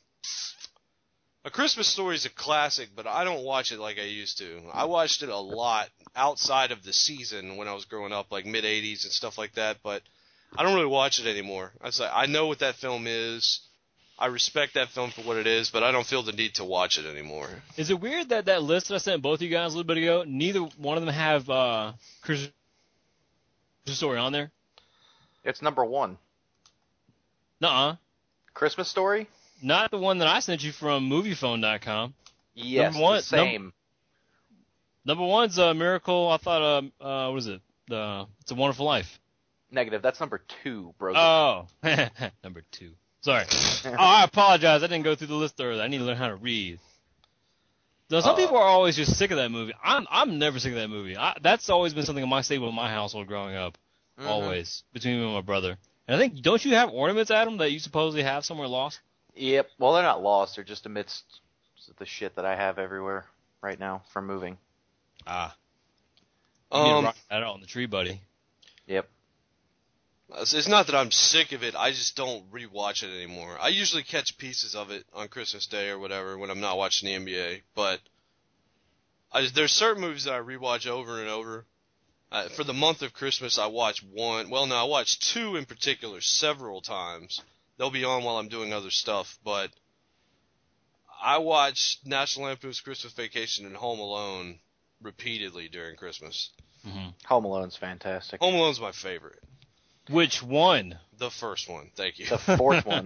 A Christmas Story is a classic, but I don't watch it like I used to. I watched it a lot outside of the season when I was growing up, like mid eighties and stuff like that, but I don't really watch it anymore. I was like, I know what that film is. I respect that film for what it is, but I don't feel the need to watch it anymore. Is it weird that that list that I sent both of you guys a little bit ago, neither one of them have uh, Christmas Story on there? It's number one. Nuh-uh. Christmas Story? Not the one that I sent you from Moviephone dot com. Yes, Number one- the same. Number one's uh, Miracle. I thought, uh, uh, what is it? The It's a Wonderful Life. Negative. That's number two, bro. Oh, number two. Sorry. Oh, I apologize. I didn't go through the list earlier. I need to learn how to read. Though some Uh, people are always just sick of that movie. I'm I'm never sick of that movie. I, that's always been something in my staple in my household growing up. Mhm. Always between me and my brother. And I think don't you have ornaments, Adam, that you supposedly have somewhere lost? Yep. Well, they're not lost. They're just amidst the shit that I have everywhere right now from moving. Ah. You need to Um, rock that out on the tree, buddy. Yep. It's not that I'm sick of it. I just don't rewatch it anymore. I usually catch pieces of it on Christmas Day or whatever when I'm not watching the N B A. But I, there's certain movies that I rewatch over and over. Uh, for the month of Christmas, I watch one. Well, no, I watch two in particular several times. They'll be on while I'm doing other stuff. But I watch National Lampoon's Christmas Vacation and Home Alone repeatedly during Christmas. Mm-hmm. Home Alone's fantastic. Home Alone's my favorite. Which one? The first one. Thank you. The fourth one.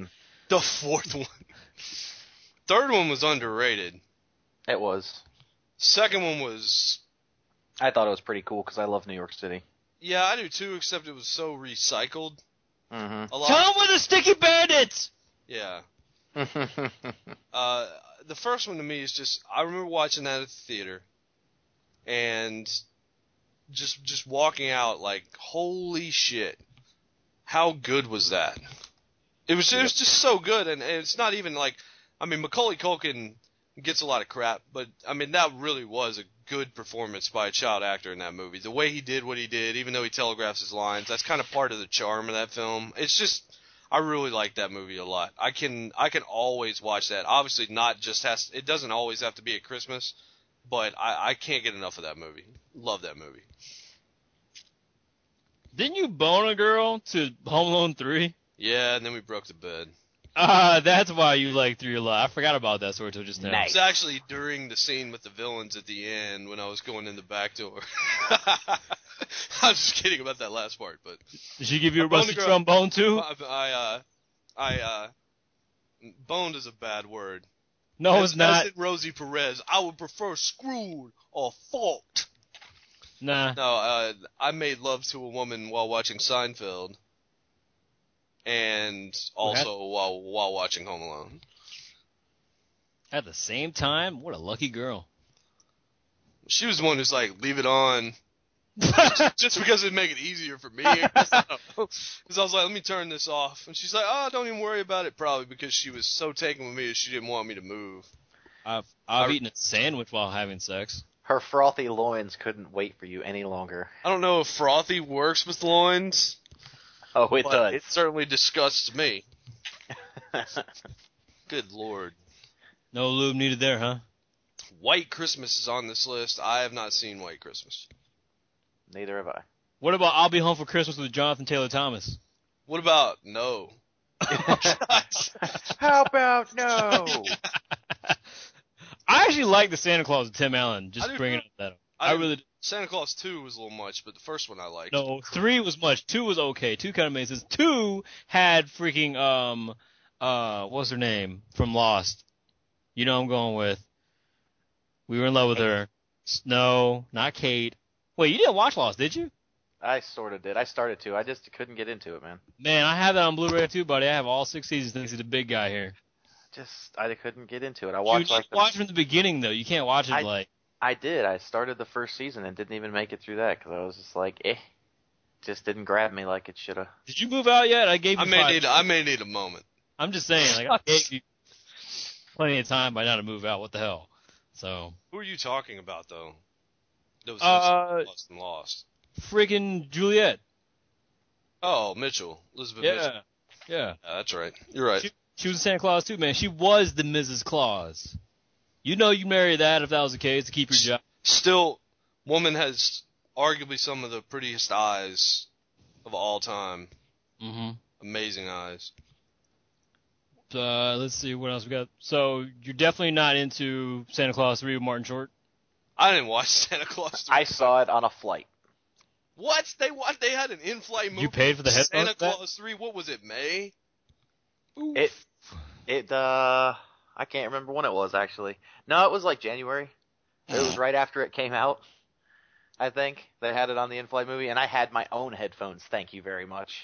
The fourth one. Third one was underrated. It was. Second one was... I thought it was pretty cool because I love New York City. Yeah, I do too, except it was so recycled. Mm-hmm. A lot. Come with the sticky bandits! Yeah. Uh, the first one to me is just... I remember watching that at the theater. And just just walking out like, holy shit. How good was that? It was, it was just so good, and, and it's not even like... I mean, Macaulay Culkin gets a lot of crap, but, I mean, that really was a good performance by a child actor in that movie. The way he did what he did, even though he telegraphs his lines, that's kind of part of the charm of that film. It's just... I really like that movie a lot. I can I can always watch that. Obviously, not just has... It doesn't always have to be at Christmas, but I, I can't get enough of that movie. Love that movie. Didn't you bone a girl to Home Alone three? Yeah, and then we broke the bed. Ah, uh, that's why you like three a lot. I forgot about that story till just now. Nice. It's actually during the scene with the villains at the end when I was going in the back door. I'm just kidding about that last part, but Did she give you a I boned rusty a girl. trombone too? I, I, uh, I, uh, boned is a bad word. No, as, it's not. As did Rosie Perez. I would prefer screwed or forked. Nah. No, uh, I made love to a woman while watching Seinfeld, and also while while watching Home Alone. At the same time? What a lucky girl. She was the one who's like, leave it on. Just because it'd make it easier for me. Because I, I was like, let me turn this off. And she's like, oh, don't even worry about it, probably because she was so taken with me that she didn't want me to move. I've, I've I- eaten a sandwich while having sex. Her frothy loins couldn't wait for you any longer. I don't know if frothy works with loins, Oh, it but does. it certainly disgusts me. Good Lord. No lube needed there, huh? White Christmas is on this list. I have not seen White Christmas. Neither have I. What about I'll Be Home for Christmas with Jonathan Taylor Thomas? What about no? How about no? I actually like the Santa Claus with Tim Allen. I Just do bringing too. up that. I I didn't- really Santa Claus two was a little much, but the first one I liked. no. Three was much. Two was okay. Two kind of made sense. Two had freaking um uh what's her name from Lost? You know who I'm going with. We were in love with her. No, not Kate. Wait, you didn't watch Lost, did you? I sort of did. I started to. I just couldn't get into it, man. Man, I have that on Blu-ray too, buddy. I have all six seasons. Thanks to the big guy here. Just I couldn't get into it. I You watched need like to the, watch from the beginning though. You can't watch it I- like. I did. I started the first season and didn't even make it through that because I was just like, eh, just didn't grab me like it should have. Did you move out yet? I gave you I may five. need. I may need a moment. I'm just saying, like I gave you plenty of time by now to move out. What the hell? So Who are you talking about, though? That was Uh, Lost and Lost. friggin' Juliet. Oh, Mitchell, Elizabeth Mitchell. Yeah, yeah. Yeah, that's right. You're right. She, she was a Santa Claus too, man. She was the Missus Claus. You know you marry that if that was the case to keep your job. Still, woman has arguably some of the prettiest eyes of all time. Mm-hmm. Amazing eyes. Uh, let's see what else we got. So you're definitely not into Santa Claus three with Martin Short. I didn't watch Santa Claus three. I saw it on a flight. What? They what? They had an in-flight movie. You paid for the headphones Santa for that? Claus three. What was it? May. It, it, uh, I can't remember when it was actually. No, it was like January. It was right after it came out. I think they had it on the in-flight movie, and I had my own headphones. Thank you very much.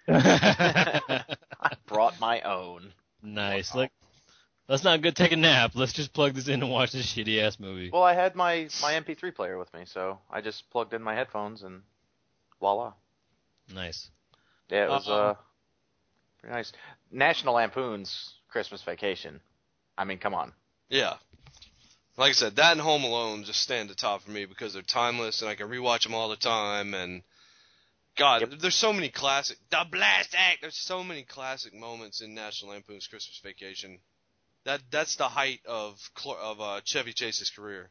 I brought my own. Nice. Look, let's not go take a nap. Let's just plug this in and watch this shitty ass movie. Well, I had my my M P three player with me, so I just plugged in my headphones and voila. Nice. Yeah, it was Uh-oh. uh pretty nice. National Lampoon's Christmas Vacation. I mean, come on. Yeah. Like I said, that and Home Alone just stand atop for me because they're timeless and I can rewatch them all the time. And God, Yep. there's so many classic. The Blast Act. There's so many classic moments in National Lampoon's Christmas Vacation. That that's the height of Cl- of uh, Chevy Chase's career.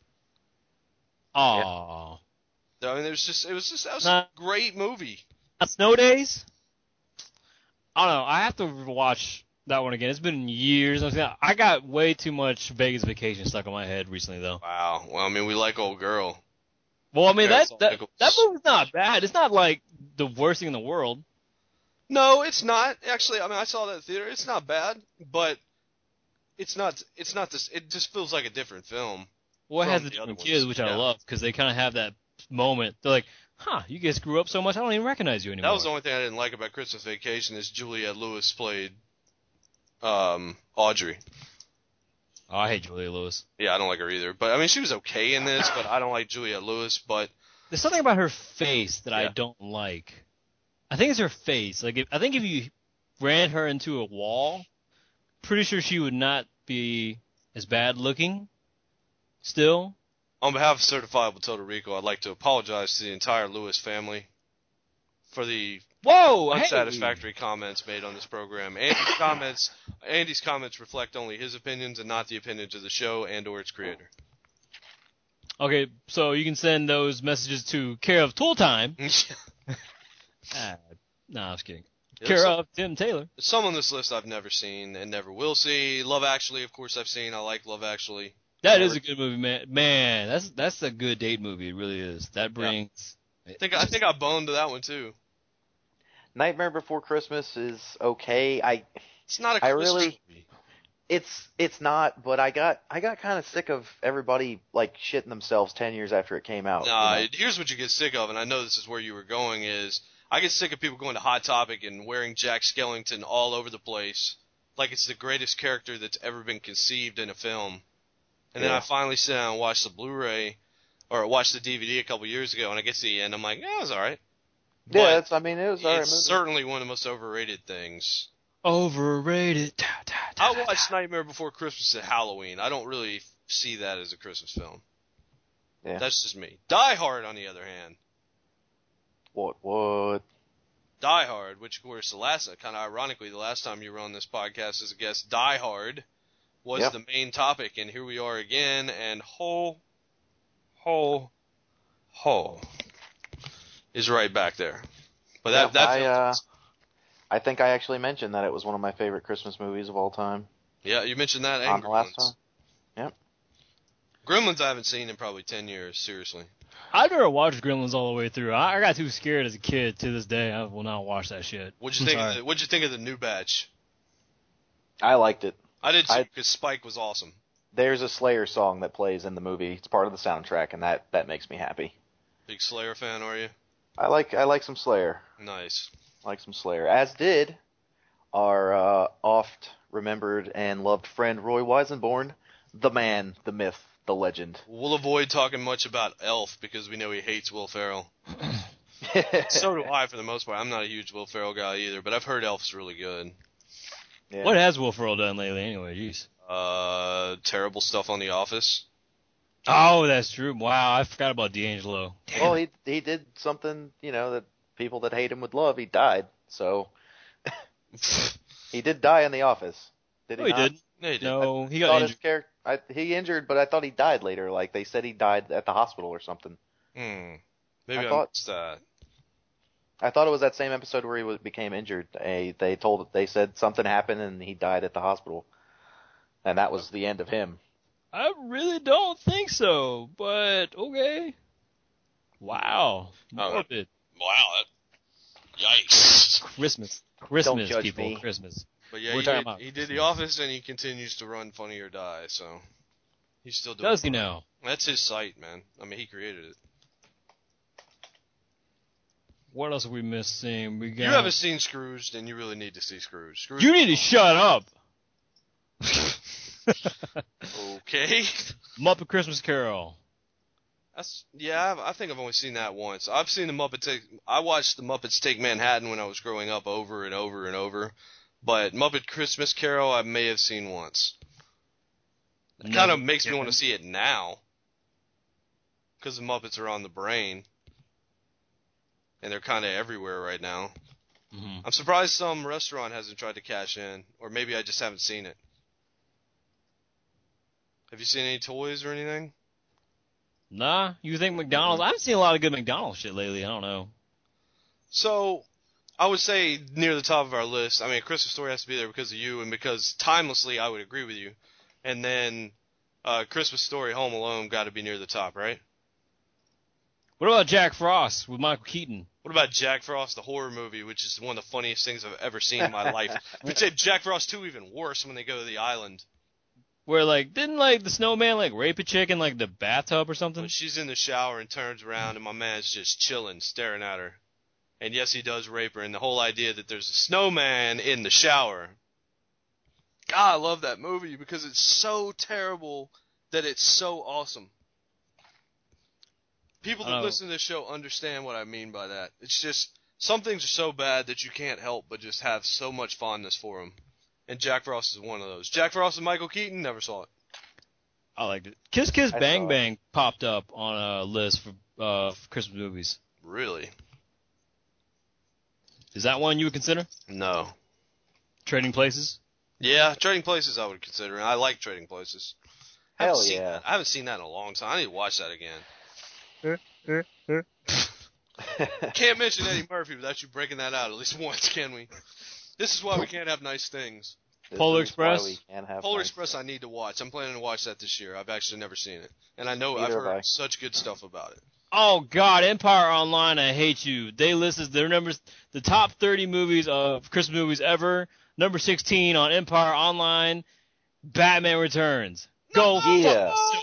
Aww. I mean, there's just it was just that was Uh, a great movie. Snow Days? I don't know. I have to watch that one again. It's been years. I got way too much Vegas Vacation stuck in my head recently, though. Wow. Well, I mean, we like Old Girl. Well, I mean, Yeah, that, it's all that, Nichols. that movie's not bad. It's not, like, the worst thing in the world. No, it's not. Actually, I mean, I saw that in theater. It's not bad, but it's not. It's not this. It just feels like a different film. Well, it from has the the other different kids, ones. which I Yeah. love, because they kind of have that moment. They're like, huh, you guys grew up so much, I don't even recognize you anymore. That was the only thing I didn't like about Christmas Vacation is Juliette Lewis played um, Audrey. Oh, I hate Julia Lewis. Yeah, I don't like her either. But I mean, she was okay in this, but I don't like Juliette Lewis. But There's something about her face that I Yeah. don't like. I think it's her face. Like, if, I think if you ran her into a wall, pretty sure she would not be as bad looking. Still, on behalf of Certifiable Total Recall, I'd like to apologize to the entire Lewis family for the whoa, hey! unsatisfactory comments made on this program. Andy's comments, Andy's comments reflect only his opinions and not the opinions of the show and or its creator. Okay, so you can send those messages to care of Tool Time. Ah, no, I was kidding. Yeah, Care some- of Tim Taylor. Some on this list I've never seen and never will see. Love Actually, of course, I've seen. I like Love Actually. That Never- is a good movie, man. Man, that's that's a good date movie. It really is. That brings. I think I think I boned to that one too. Nightmare Before Christmas is okay. I It's not a I Christmas really- movie. it's it's not, but I got I got kind of sick of everybody like shitting themselves ten years after it came out. you Nah, know? it- here's what you get sick of, and I know this is where you were going, is I get sick of people going to Hot Topic and wearing Jack Skellington all over the place, like it's the greatest character that's ever been conceived in a film. And then Yeah. I finally sit down and watch the Blu-ray, or watch the D V D a couple years ago, and I get to the end, I'm like, yeah, it was alright. Yeah, But it's, I mean, it was alright it's movie. certainly one of the most overrated things. Overrated. Da, da, da, I da, watched da. Nightmare Before Christmas at Halloween. I don't really see that as a Christmas film. Yeah. That's just me. Die Hard, on the other hand. What what? Die Hard, which of course the last, kind of ironically, the last time you were on this podcast as a guest, Die Hard was Yep. the main topic, and here we are again, and ho, ho, ho is right back there. But that Yeah, that I, film- uh, I think I actually mentioned that it was one of my favorite Christmas movies of all time. yeah, you mentioned that on and the last Gremlins. time. Gremlins I haven't seen in probably ten years. Seriously. I've never watched Gremlins all the way through. I, I got too scared as a kid. To this day, I will not watch that shit. What'd you I'm think? Of sorry. the, what'd you think of the new batch? I liked it. I did too, I- because Spike was awesome. There's a Slayer song that plays in the movie. It's part of the soundtrack, and that, that makes me happy. Big Slayer fan, are you? I like I like some Slayer. Nice. I like some Slayer. As did our uh, oft remembered and loved friend Roy Weisenborn, the man, the myth, the legend. We'll avoid talking much about Elf because we know he hates Will Ferrell. So do I, for the most part. I'm not a huge Will Ferrell guy either, but I've heard Elf's really good. Yeah. What has Will Ferrell done lately, anyway? Jeez. Uh, terrible stuff on The Office. Oh, that's true. Wow, I forgot about D'Angelo. Damn Well, it. he he did something, you know, that people that hate him would love. He died, so he did die in the office. Did he No, he not? didn't. No, he didn't. No, he I thought got his injured. character, I, he injured, but I thought he died later. Like they said, he died at the hospital or something. Hmm. Maybe I I, thought- missed that. I thought it was that same episode where he was, became injured. They they told they said something happened and he died at the hospital, and that was the end of him. I really don't think so, but okay. Wow. Oh. Morbid. Wow. That, yikes. Christmas. Christmas, judge people. me. Christmas. But yeah, We're he talking did, about he did The Christmas. Office, and he continues to run Funny or Die, so he's still doing Does he fine. now? That's his site, man. I mean, he created it. What else are we missing? We got. You haven't seen Scrooge, then you really need to see Scrooge. Scrooge. You need to shut up. Okay. Muppet Christmas Carol. That's yeah. I've, I think I've only seen that once. I've seen the Muppets. Take, I watched the Muppets Take Manhattan when I was growing up, over and over and over. But Muppet Christmas Carol, I may have seen once. It kind of makes me want to see it now, because the Muppets are on the brain, and they're kind of everywhere right now. Mm-hmm. I'm surprised some restaurant hasn't tried to cash in, or maybe I just haven't seen it. Have you seen any toys or anything? Nah, you think McDonald's? I haven't seen a lot of good McDonald's shit lately. I don't know. So, I would say near the top of our list. I mean, A Christmas Story has to be there because of you, and because timelessly I would agree with you. And then, uh, Christmas Story, Home Alone, got to be near the top, right? What about Jack Frost with Michael Keaton? What about Jack Frost, the horror movie, which is one of the funniest things I've ever seen in my life? But say Jack Frost two even worse when they go to the island. Where, like, didn't, like, the snowman, like, rape a chick in, like, the bathtub or something? When she's in the shower and turns around and my man's just chilling, staring at her. And yes, he does rape her, and the whole idea that there's a snowman in the shower. God, I love that movie because it's so terrible that it's so awesome. People that Oh. listen to this show understand what I mean by that. It's just, some things are so bad that you can't help but just have so much fondness for them. And Jack Frost is one of those. Jack Frost and Michael Keaton, never saw it. I liked it. Kiss Kiss I Bang saw it. Bang popped up on a list for, uh, for Christmas movies. Really? Is that one you would consider? No. Trading Places? Yeah, Trading Places I would consider, and I like Trading Places. I haven't Hell seen yeah. that. I haven't seen that in a long time. I need to watch that again. Can't mention Eddie Murphy without you breaking that out at least once, can we? This is why we can't have nice things. This Polar is why Express? we can't have Polar nice Express I need to watch. I'm planning to watch that this year. I've actually never seen it. And I know I've Neither have heard I. such good stuff about it. Oh God, Empire Online, I hate you. They listed their numbers, the top thirty movies of Christmas movies ever. Number sixteen on Empire Online, Batman Returns. Go fuck Yeah. yourselves.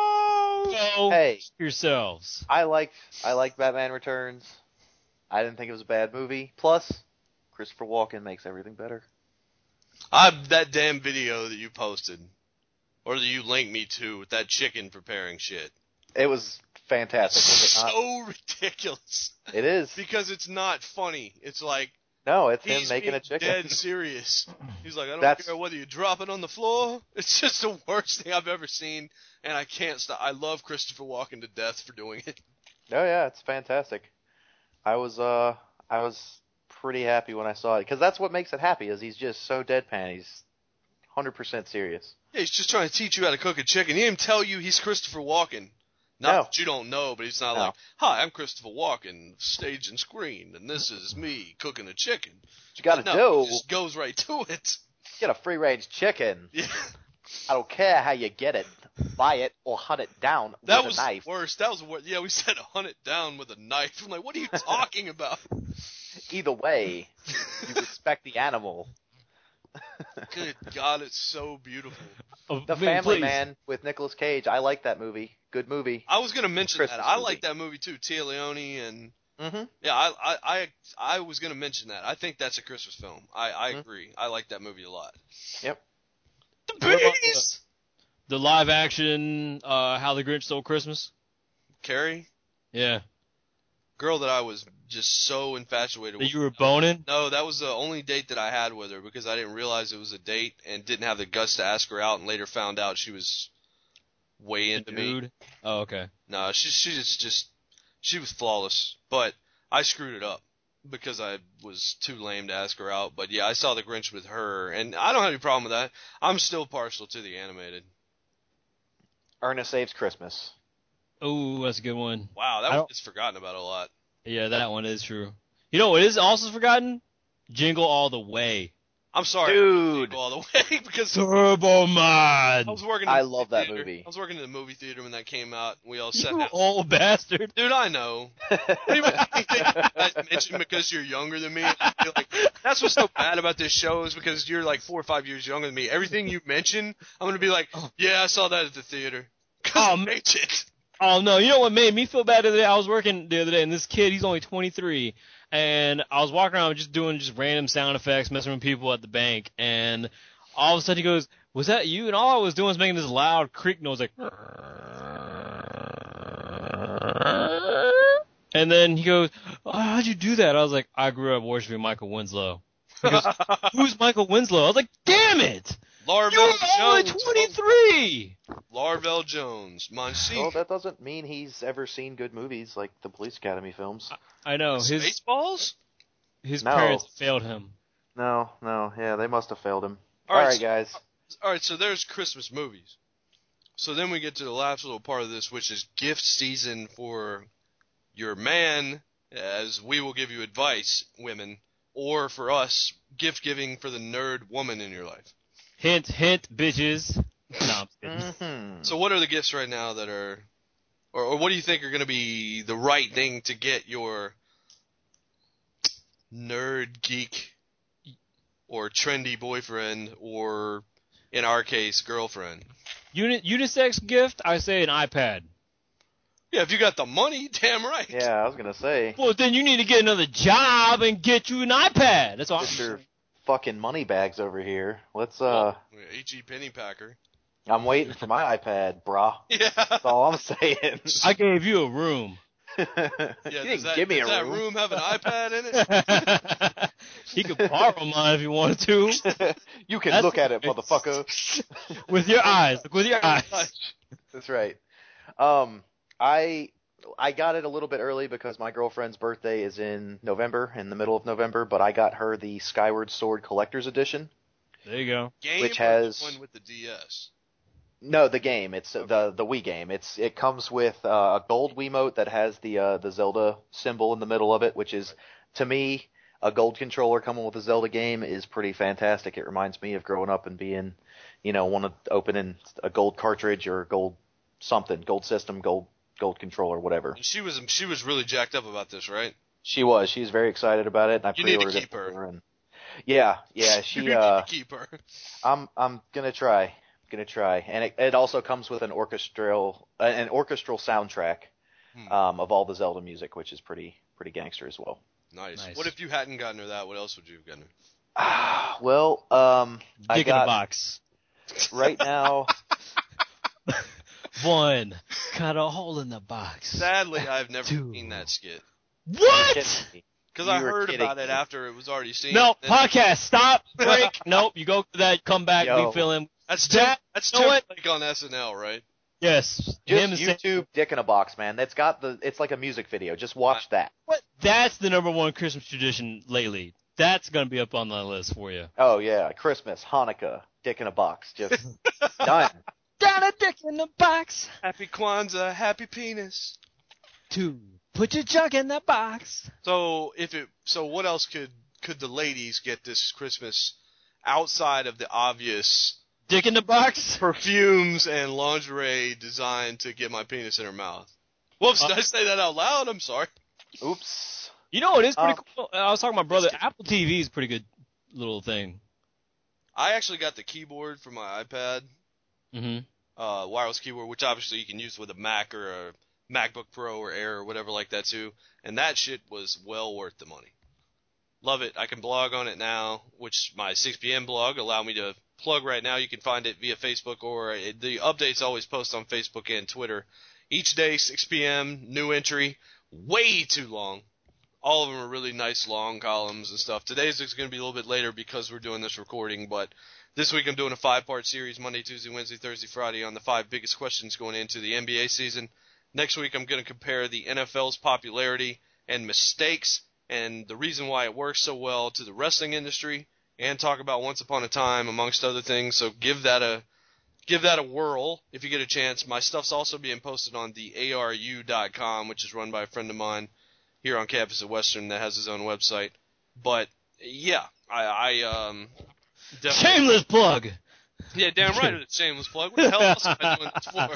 Go Hey, yourselves. I like I like Batman Returns. I didn't think it was a bad movie. Plus, Christopher Walken makes everything better. I that damn video that you posted, or that you linked me to with that chicken preparing shit. It was fantastic. Was it not? So ridiculous. It is. Because it's not funny. It's like No, it's him he's making being a chicken. dead serious. He's like, I don't That's- care whether you drop it on the floor. It's just the worst thing I've ever seen, and I can't stop. I love Christopher Walken to death for doing it. Oh yeah, it's fantastic. I was uh I was pretty happy when I saw it because that's what makes it happy is he's just so deadpan. He's one hundred percent serious. Yeah, he's just trying to teach you how to cook a chicken. He didn't tell you he's Christopher Walken. Not No. that you don't know, but he's not No. like, hi, I'm Christopher Walken, stage and screen, and this is me cooking a chicken. What you gotta No, he do, just goes right to it. get a free range chicken. Yeah. I don't care how you get it. Buy it or hunt it down That with was a knife. the worst. That was the worst. Yeah, we said hunt it down with a knife. I'm like, what are you talking about? Either way, you respect the animal. Good God, it's so beautiful. Oh, The man, Family please. Man with Nicolas Cage. I like that movie. Good movie. I was gonna mention that. Christmas I movie. like that movie too, Tia Leone, and Mm-hmm. yeah, I, I, I, I was gonna mention that. I think that's a Christmas film. I, I Mhm. agree. I like that movie a lot. Yep. The What about the- bees. The live action, uh, How the Grinch Stole Christmas? Carrie, Yeah. girl that I was just so infatuated That with. you were boning? No, that was the only date that I had with her because I didn't realize it was a date and didn't have the guts to ask her out, and later found out she was way into me. Dude. Oh, okay. No, she she just just she was flawless, but I screwed it up because I was too lame to ask her out. But yeah, I saw the Grinch with her, and I don't have any problem with that. I'm still partial to the animated. Ernest Saves Christmas. Oh, that's a good one. Wow, that I one don't- gets forgotten about a lot. Yeah, that one is true. You know what is also forgotten? Jingle All the Way. I'm sorry, Dude. all the way because Turbo Man. I was working. In I the movie love that theater. movie. I was working in the movie theater when that came out. We all sat You down. old bastard. Dude, I know. Pretty much anything you guys mention because you're younger than me. I feel like that's what's so bad about this show is because you're like four or five years younger than me. Everything you mention, I'm gonna be like, yeah, I saw that at the theater. Cause Oh, I man. made it. Oh no, you know what made me feel bad the other day? I was working the other day and this kid, he's only twenty-three, and I was walking around just doing just random sound effects, messing with people at the bank, and all of a sudden he goes, "Was that you?" And all I was doing was making this loud creak noise like and then he goes, "Oh, how'd you do that?" I was like, "I grew up worshiping Michael Winslow." He goes, "Who's Michael Winslow?" I was like, "Damn it! Larvell You're only Jones. twenty-three!" Larvell Jones. Monsieur. Well, that doesn't mean he's ever seen good movies like the Police Academy films. I know, his Spaceballs? his No. parents failed him. No, no, yeah, they must have failed him. All All right, right, so- guys. All right, so there's Christmas movies. So then we get to the last little part of this, which is gift season for your man, as we will give you advice, women, or for us, gift giving for the nerd woman in your life. Hint, hint, bitches. No, I'm just kidding. Mm-hmm. So what are the gifts right now that are, or, or what do you think are going to be the right thing to get your nerd, geek, or trendy boyfriend, or in our case, girlfriend? Uni- unisex gift, I say an iPad. Yeah, if you got the money, damn right. Yeah, I was gonna say. Well, then you need to get another job and get you an iPad. That's all. Mister Fucking Moneybags over here. Let's uh. Well, H E Pennypacker. I'm waiting for my iPad, brah. Yeah. That's all I'm saying. I gave you a room. you Yeah, didn't does that, give me does a that room. room have an iPad in it? He could borrow mine if he wanted to. You can That's look at it, nice. motherfucker. With your eyes. Look with your eyes. That's right. Um, I I got it a little bit early because my girlfriend's birthday is in November, in the middle of November. But I got her the Skyward Sword Collector's Edition. There you go. Game Which or has- the one with the D S? No, the game. It's uh, the the Wii game. It's it comes with uh, a gold Wiimote that has the uh, the Zelda symbol in the middle of it, which is to me a gold controller coming with a Zelda game is pretty fantastic. It reminds me of growing up and being, you know, one of opening a gold cartridge or a gold something, gold system, gold gold controller, whatever. And she was she was really jacked up about this, right? She was. She was very excited about it, and I You need to pre-ordered keep it her. for her. And yeah, yeah, you she. need uh to keep her. I'm I'm gonna try. Gonna try, and it, it also comes with an orchestral uh, an orchestral soundtrack Hmm. um, of all the Zelda music, which is pretty pretty gangster as well. Nice. Nice. What if you hadn't gotten her that? What else would you have gotten her? Ah, well, um, I Dick in a got box. right now. One. Cut a hole in the box. Sadly, I've never Two. seen that skit What? kidding me. because You I were heard kidding about it me. after it was already seen. No, And podcast. Stop. Break. Nope. You go to that. Come back. Yo. We fill in. That's Tim, That- that's you know what? Timberlake on S N L, right? Yes. Just Him and Sam- YouTube Dick in a Box, man. That's got the. It's like a music video. Just watch that. What? That's the number one Christmas tradition lately. That's gonna be up on the list for you. Oh yeah, Christmas, Hanukkah, Dick in a Box. Just done. Got a dick in the box. Happy Kwanzaa, happy penis. Two. Put your junk in the box. So if it, so what else could could the ladies get this Christmas outside of the obvious Dick in the box. perfumes and lingerie designed to get my penis in her mouth? Whoops, Uh, did I say that out loud? I'm sorry. Oops. You know what is pretty Uh, cool? I was talking to my brother. Apple T V is a pretty good little thing. I actually got the keyboard for my iPad, Mm-hmm. uh, wireless keyboard, which obviously you can use with a Mac or a MacBook Pro or Air or whatever like that too. And that shit was well worth the money. Love it. I can blog on it now, which my six p.m. blog allow me to plug right now. You can find it via Facebook, or it, the updates always post on Facebook and Twitter. Each day, six p.m., new entry. Way too long. All of them are really nice long columns and stuff. Today's is going to be a little bit later because we're doing this recording, but this week I'm doing a five-part series, Monday, Tuesday, Wednesday, Thursday, Friday, on the five biggest questions going into the N B A season. Next week I'm going to compare the N F L's popularity and mistakes and the reason why it works so well to the wrestling industry, and talk about Once Upon a Time, amongst other things. So give that a give that a whirl if you get a chance. My stuff's also being posted on the A R U dot com, which is run by a friend of mine here on campus at Western that has his own website. But yeah, I, I um definitely, Shameless plug. yeah, damn right, it's a shameless plug. What the hell else am I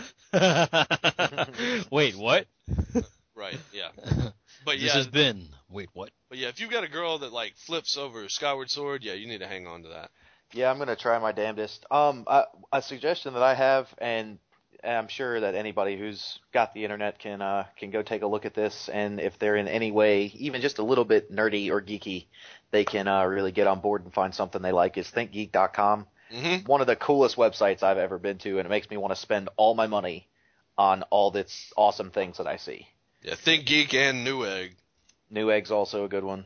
doing this for? Wait, what? Right, yeah. But This yeah, has been. Wait, what? but yeah, if you've got a girl that like flips over Skyward Sword, yeah, you need to hang on to that. Yeah, I'm gonna try my damnedest. Um, a, a suggestion that I have, and I'm sure that anybody who's got the internet can uh, can go take a look at this, and if they're in any way, even just a little bit nerdy or geeky, they can uh, really get on board and find something they like. Is think geek dot com. Mm-hmm. One of the coolest websites I've ever been to, and it makes me want to spend all my money on all this awesome things that I see. Yeah, Think Geek and Newegg. Newegg's also a good one.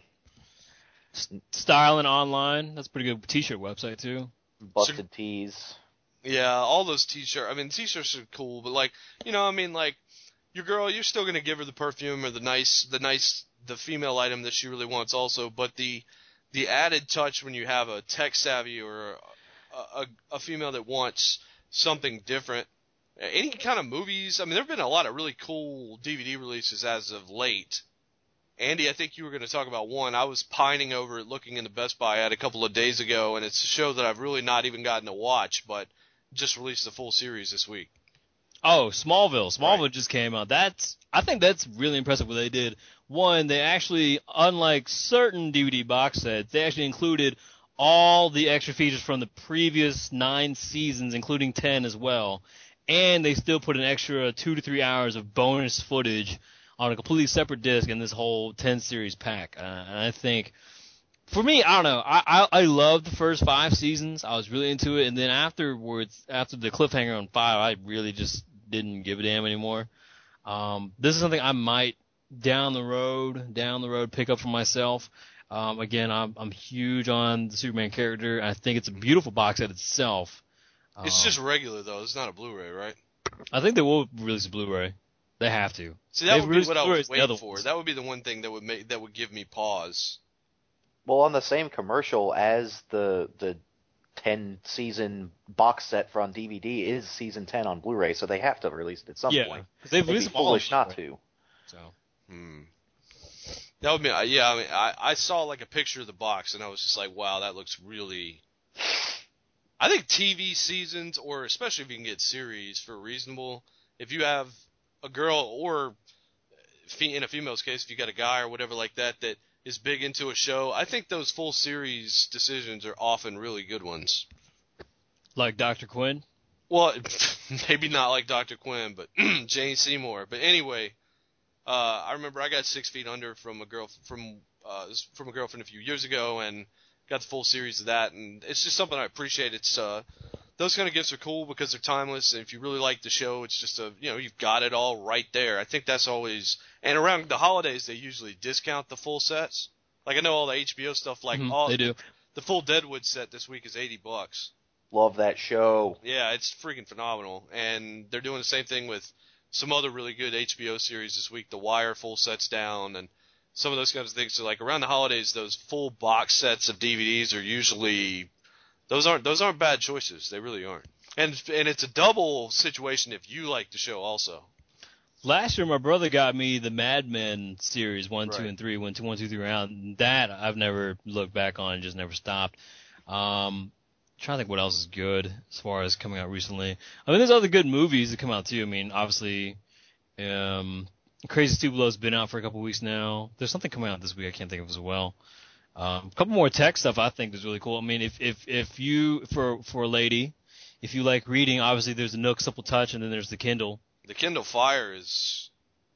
Styling Online. That's a pretty good T-shirt website too. Busted Tees. Yeah, all those t-shirts. I mean, t-shirts are cool, but like, you know, I mean, like, your girl, you're still gonna give her the perfume or the nice, the nice, the female item that she really wants, also. But the, the added touch when you have a tech savvy or a, a, a female that wants something different. Any kind of movies. I mean, there've been a lot of really cool D V D releases as of late. Andy, I think you were going to talk about one. I was pining over it, looking in the Best Buy ad a couple of days ago, and it's a show that I've really not even gotten to watch, but just released the full series this week. Oh, Smallville. Smallville Right. just came out. That's I think that's really impressive what they did. One, they actually, unlike certain D V D box sets, they actually included all the extra features from the previous nine seasons, including ten as well. And they still put an extra two to three hours of bonus footage on a completely separate disc in this whole ten series pack. Uh, and I think, for me, I don't know. I, I I loved the first five seasons. I was really into it, and then afterwards, after the cliffhanger on five, I really just didn't give a damn anymore. Um, this is something I might down the road, down the road, pick up for myself. Um, again, I'm I'm huge on the Superman character. I think it's a beautiful box set itself. Um, It's just regular though. It's not a Blu-ray, right? I think they will release a Blu-ray. They have to. See, that They've would be released what I Blu-rays was the other waiting for. ones. That would be the one thing that would make that would give me pause. Well, on the same commercial as the the ten season box set for on D V D is season ten on Blu-ray, so they have to release it at some Yeah, point. because they've They'd be released them all on foolish not Blu-ray. to. So. Hmm. That would be yeah. I mean, I I saw like a picture of the box and I was just like, wow, that looks really. I think T V seasons, or especially if you can get series for reasonable, if you have a girl or fe- in a female's case, if you got a guy or whatever like that that is big into a show, I think those full series decisions are often really good ones. Like Doctor Quinn? Well, maybe not like Doctor Quinn, but Jane Seymour. But anyway, uh, I remember I got Six Feet Under from a girl from uh, from a girlfriend a few years ago, and got the full series of that, and it's just something I appreciate. It's uh, those kind of gifts are cool because they're timeless, and if you really like the show, it's just a you know you've got it all right there. I think that's always, and around the holidays they usually discount the full sets. Like I know all the H B O stuff, like Mhm, all they do. the full Deadwood set this week is eighty bucks. Love that show. Yeah, it's freaking phenomenal, and they're doing the same thing with some other really good H B O series this week. The Wire full sets down, and some of those kinds of things. So like around the holidays, those full box sets of D V Ds are usually those aren't those aren't bad choices. They really aren't. And and it's a double situation if you like the show also. Last year, my brother got me the Mad Men series one, two, Right. and three. One, two, one, two, three round. That I've never looked back on, just never stopped. Um, trying to think what else is good as far as coming out recently. I mean, there's other good movies that come out too. I mean, obviously, um, Crazy Stupid Love's been out for a couple weeks now. There's something coming out this week I can't think of as well. Um, a couple more tech stuff I think is really cool. I mean, if if if you for for a lady, if you like reading, obviously there's the Nook Simple Touch, and then there's the Kindle. The Kindle Fire is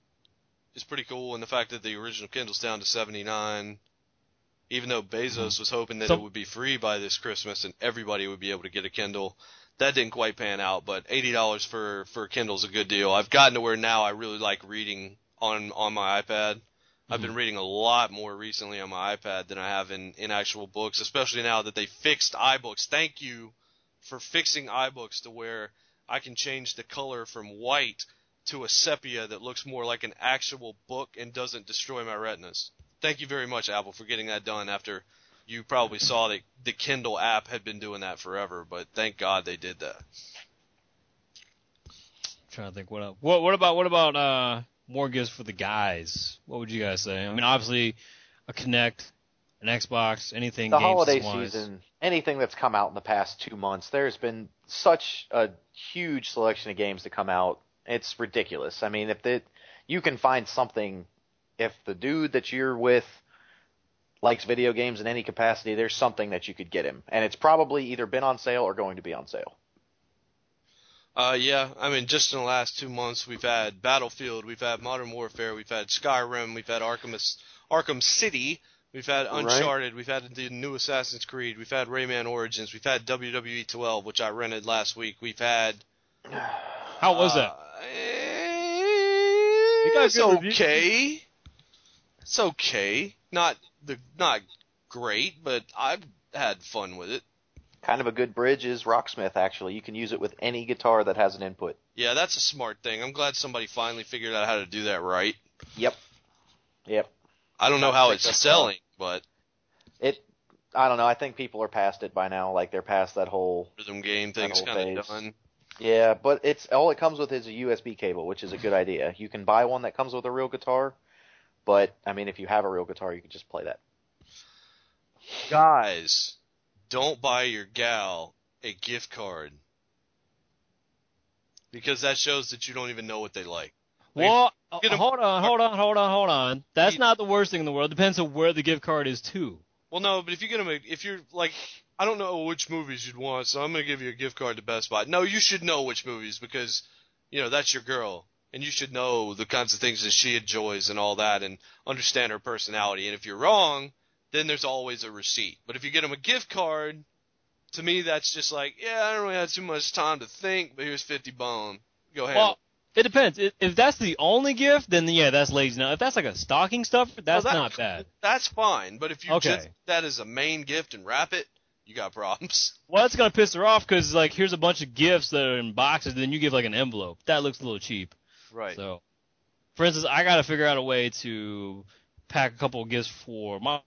is pretty cool, and the fact that the original Kindle's down to seventy-nine, even though Bezos was hoping that So- it would be free by this Christmas and everybody would be able to get a Kindle. That didn't quite pan out, but eighty dollars for for a Kindle is a good deal. I've gotten to where now I really like reading on on my iPad. I've been reading a lot more recently on my iPad than I have in, in actual books, especially now that they fixed iBooks. Thank you for fixing iBooks to where I can change the color from white to a sepia that looks more like an actual book and doesn't destroy my retinas. Thank you very much, Apple, for getting that done after you probably saw that the Kindle app had been doing that forever, but thank God they did that. Trying to think what else. What what about what about uh more gifts for the guys? What would you guys say? I mean, obviously a Kinect, an Xbox, anything. The games holiday wise. season, anything that's come out in the past two months, there's been such a huge selection of games to come out. It's ridiculous. I mean, if the, you can find something, if the dude that you're with likes video games in any capacity, there's something that you could get him. And it's probably either been on sale or going to be on sale. Uh, yeah, I mean, just in the last two months, we've had Battlefield, we've had Modern Warfare, we've had Skyrim, we've had Arkham, Arkham City, we've had Uncharted, we've had the new Assassin's Creed, we've had Rayman Origins, we've had W W E twelve, which I rented last week, we've had... How was that? Uh, got it's good reviews. okay. It's okay. Not the not great, but I've had fun with it. Kind of a good bridge is Rocksmith, actually. You can use it with any guitar that has an input. Yeah, that's a smart thing. I'm glad somebody finally figured out how to do that right. Yep. Yep. I don't know how it's selling, but It, I don't know. I think people are past it by now. Like, they're past that whole... rhythm game thing's whole kind of phase. done. Yeah, but it's all it comes with is a U S B cable, which is a good idea. You can buy one that comes with a real guitar, but, I mean, if you have a real guitar, you can just play that. Guys, don't buy your gal a gift card because that shows that you don't even know what they like. Like, Well, get 'em- hold on, hold on, hold on, hold on. That's You- not the worst thing in the world. Depends on where the gift card is to. Well, no, but if you get them, a, if you're like, I don't know which movies you'd want, so I'm gonna give you a gift card to Best Buy. No, you should know which movies because, you know, that's your girl, and you should know the kinds of things that she enjoys and all that, and understand her personality. And if you're wrong, then there's always a receipt. But if you get them a gift card, to me, that's just like, yeah, I don't really have too much time to think, but here's fifty bone. Go ahead. Well, it depends. If if that's the only gift, then yeah, that's lazy. Now, if that's like a stocking stuffer, that's Well, that- not bad. That's fine, but if you Okay. just that as a main gift and wrap it, you got problems. Well, that's gonna piss her off because like here's a bunch of gifts that are in boxes, then you give like an envelope. That looks a little cheap. Right. So, for instance, I gotta figure out a way to pack a couple of gifts for my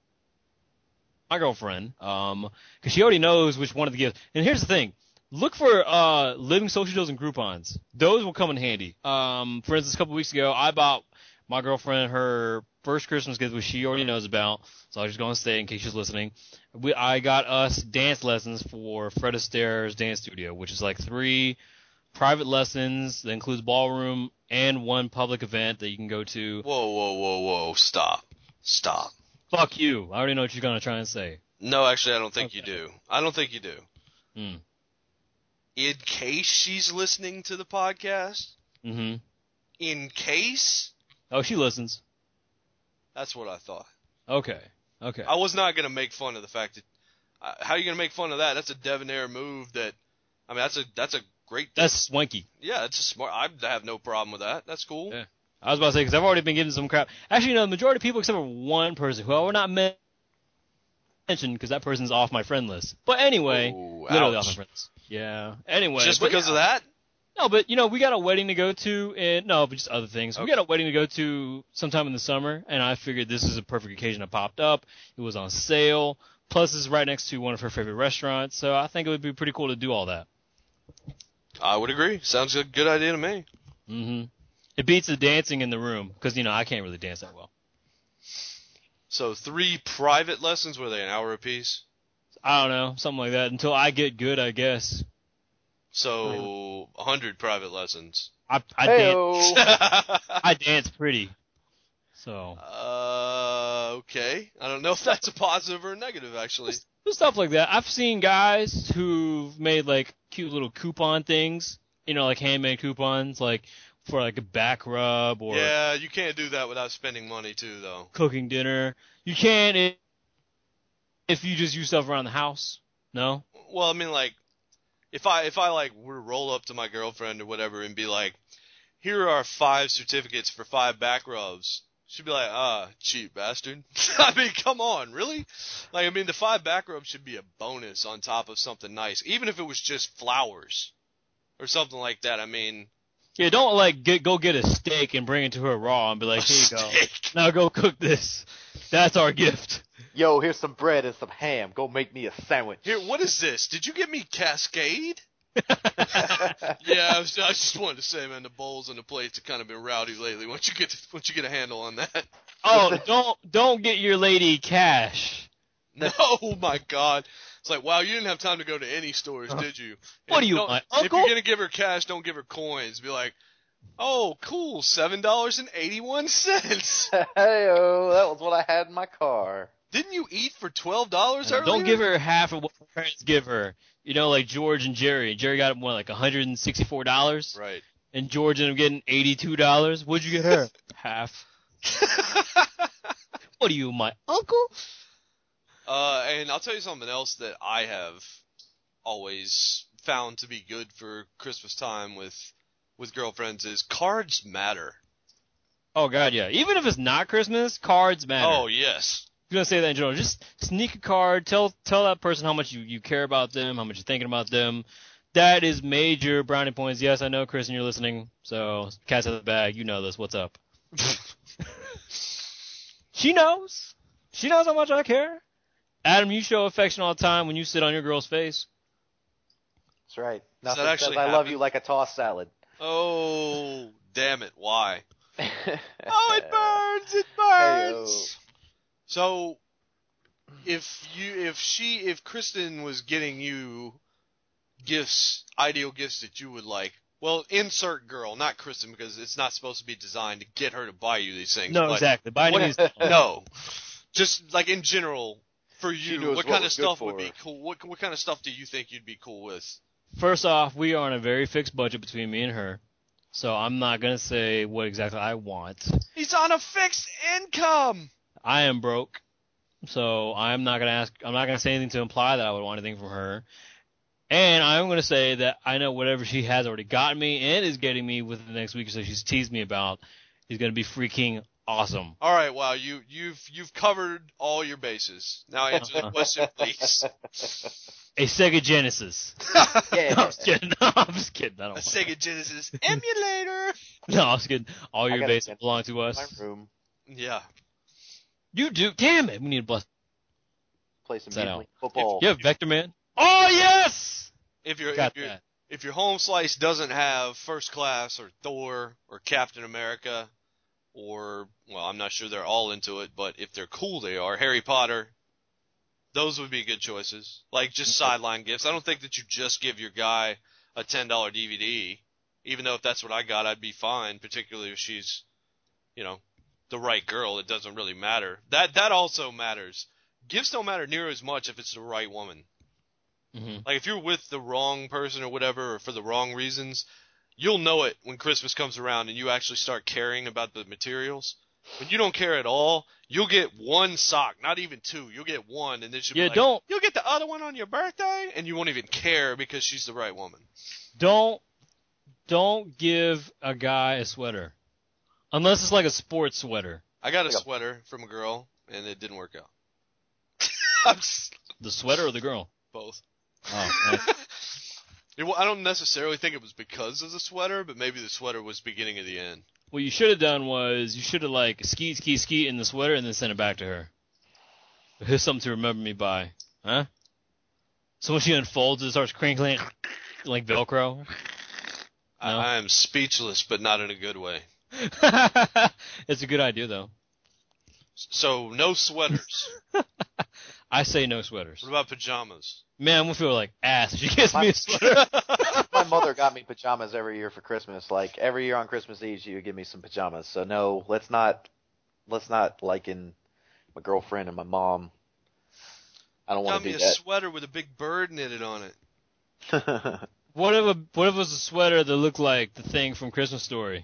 my girlfriend, um, because she already knows which one of the gifts. And here's the thing: look for uh living social deals and Groupons. Those will come in handy. Um, for instance, a couple weeks ago, I bought my girlfriend her first Christmas gift, which she already knows about. So I'm just gonna say in case she's listening. We I got us dance lessons for Fred Astaire's dance studio, which is like three private lessons that includes ballroom and one public event that you can go to. Whoa, whoa, whoa, whoa! Stop, stop. Fuck you! I already know what you're gonna try and say. No, actually, I don't think you Okay. do. I don't think you do. Hmm. In case she's listening to the podcast, Mm-hmm. in case, Oh, she listens. that's what I thought. Okay. Okay. I was not gonna make fun of the fact that. Uh, how are you gonna make fun of that? That's a debonair move. That, I mean, that's a that's a great. That's swanky. Yeah, it's a smart. I have no problem with that. That's cool. Yeah. I was about to say, because I've already been given some crap. Actually, no, the majority of people except for one person, who I will not men- mention because that person's off my friend list. But anyway, Ooh, literally ouch. off my friend list. Yeah. Anyway. Just but because yeah. of that? No, but, you know, we got a wedding to go to, and no, but just other things. We Okay. got a wedding to go to sometime in the summer, and I figured this is a perfect occasion. It popped up. It was on sale. Plus, it's right next to one of her favorite restaurants, so I think it would be pretty cool to do all that. I would agree. Sounds like a good idea to me. Mm-hmm. It beats the dancing in the room, because, you know, I can't really dance that well. So three private lessons, were they an hour apiece? I don't know, something like that, until I get good, I guess. So a hundred private lessons. I, I, dance, Heyo. I dance pretty. So, uh, okay. I don't know if that's a positive or a negative, actually. just stuff like that. I've seen guys who've made, like, cute little coupon things, you know, like handmade coupons, like, for, like, a back rub or Yeah, you can't do that without spending money too, though. cooking dinner. You can if, if you just use stuff around the house. No? Well, I mean, like, if I if I like were to roll up to my girlfriend or whatever and be like, "Here are five certificates for five back rubs," she'd be like, "Ah, cheap bastard." I mean, come on, really? Like, I mean, the five back rubs should be a bonus on top of something nice, even if it was just flowers or something like that. I mean, Yeah, don't, like, get, go get a steak and bring it to her raw and be like, a here you go. steak. Now go cook this. That's our gift. Yo, here's some bread and some ham. Go make me a sandwich. Here, what is this? Did you get me Cascade? Yeah, I, was, I just wanted to say, man, the bowls and the plates have kind of been rowdy lately. Once you get once you get a handle on that. Oh, don't don't get your lady cash. No, my God. It's like, wow, you didn't have time to go to any stores, did you? What If do you don't- want, If uncle? you're gonna give her cash, don't give her coins. Be like, oh, cool, seven dollars and eighty-one cents. Heyo, that was what I had in my car. Didn't you eat for twelve dollars earlier? Don't give her half of what her parents give her. You know, like George and Jerry. Jerry got what, like one hundred sixty-four dollars, Right. and George ended up getting eighty-two dollars. What'd you get her? Half. What are you, my uncle? Uh, and I'll tell you something else that I have always found to be good for Christmas time with with girlfriends is cards matter. Oh God, yeah. Even if it's not Christmas, cards matter. Oh, yes. I'm gonna say that in general. Just sneak a card. Tell tell that person how much you, you care about them, how much you're thinking about them. That is major brownie points. Yes, I know, Kristen, you're listening. So, cat's out of the bag. You know this. What's up? She knows. She knows how much I care. Adam, you show affection all the time when you sit on your girl's face. That's right. Does that Nothing actually says I love happen? you like a tossed salad. Oh, damn it. Why? oh, Oh, it burns. It burns. So, if you, if she, if Kristen was getting you gifts, ideal gifts that you would like, Well, insert girl, not Kristen, because it's not supposed to be designed to get her to buy you these things. No, but exactly. By any what- means, No, just like in general, for She you, knows what what kind of was good stuff for would be her. cool? What what kind of stuff do you think you'd be cool with? First off, we are on a very fixed budget between me and her, so I'm not gonna say what exactly I want. He's on a fixed income. I am broke, so I'm not gonna ask. I'm not gonna say anything to imply that I would want anything from her. And I'm gonna say that I know whatever she has already gotten me and is getting me within the next week or so she's teased me about is gonna be freaking awesome. All right, wow, you you've you've covered all your bases. Now answer the question, please. A Sega Genesis. Yeah. No, I'm just kidding. No, I'm just kidding. I don't A want Sega Genesis emulator. No, I'm just kidding. All I your got a bases Genesis belong to in us. my room. Yeah. You do. Damn it. We need a bus. Play some Is that Major out? League football. You have Vector Man? Oh, yes! If your Got if your that. if your home slice doesn't have First Class or Thor or Captain America or well, I'm not sure they're all into it, but if they're cool, they are Harry Potter. Those would be good choices. Like just sideline gifts. I don't think that you just give your guy a ten dollar D V D. Even though if that's what I got, I'd be fine. Particularly if she's, you know, the right girl. It doesn't really matter. That that also matters. Gifts don't matter near as much if it's the right woman. Mm-hmm. Like if you're with the wrong person or whatever, or for the wrong reasons, you'll know it when Christmas comes around and you actually start caring about the materials. When you don't care at all, you'll get one sock, not even two. You'll get one, and then she'll Yeah, be like, don't "You'll get the other one on your birthday," and you won't even care because she's the right woman. don't don't give a guy a sweater unless it's like a sports sweater. I got a Like a- sweater from a girl, and it didn't work out. I'm just The sweater or the girl? both. Oh, nice. It, wa- I don't necessarily think it was because of the sweater, but maybe the sweater was beginning of the end. What you should have done was you should have like ski ski ski in the sweater and then sent it back to her. Here's something to remember me by, huh? So when she unfolds, it starts crinkling like Velcro. I, No? I am speechless, but not in a good way. It's a good idea though. So no sweaters. I say no sweaters. What about pajamas? Man, I'm gonna feel like ass if she gives My- me a sweater. My mother got me pajamas every year for Christmas. Like every year on Christmas Eve, she would give me some pajamas. So no, let's not, let's not liken my girlfriend and my mom. I don't Got want me to a do sweater with a big bird knitted on it. that. What if a what if it was a sweater that looked like the thing from Christmas Story?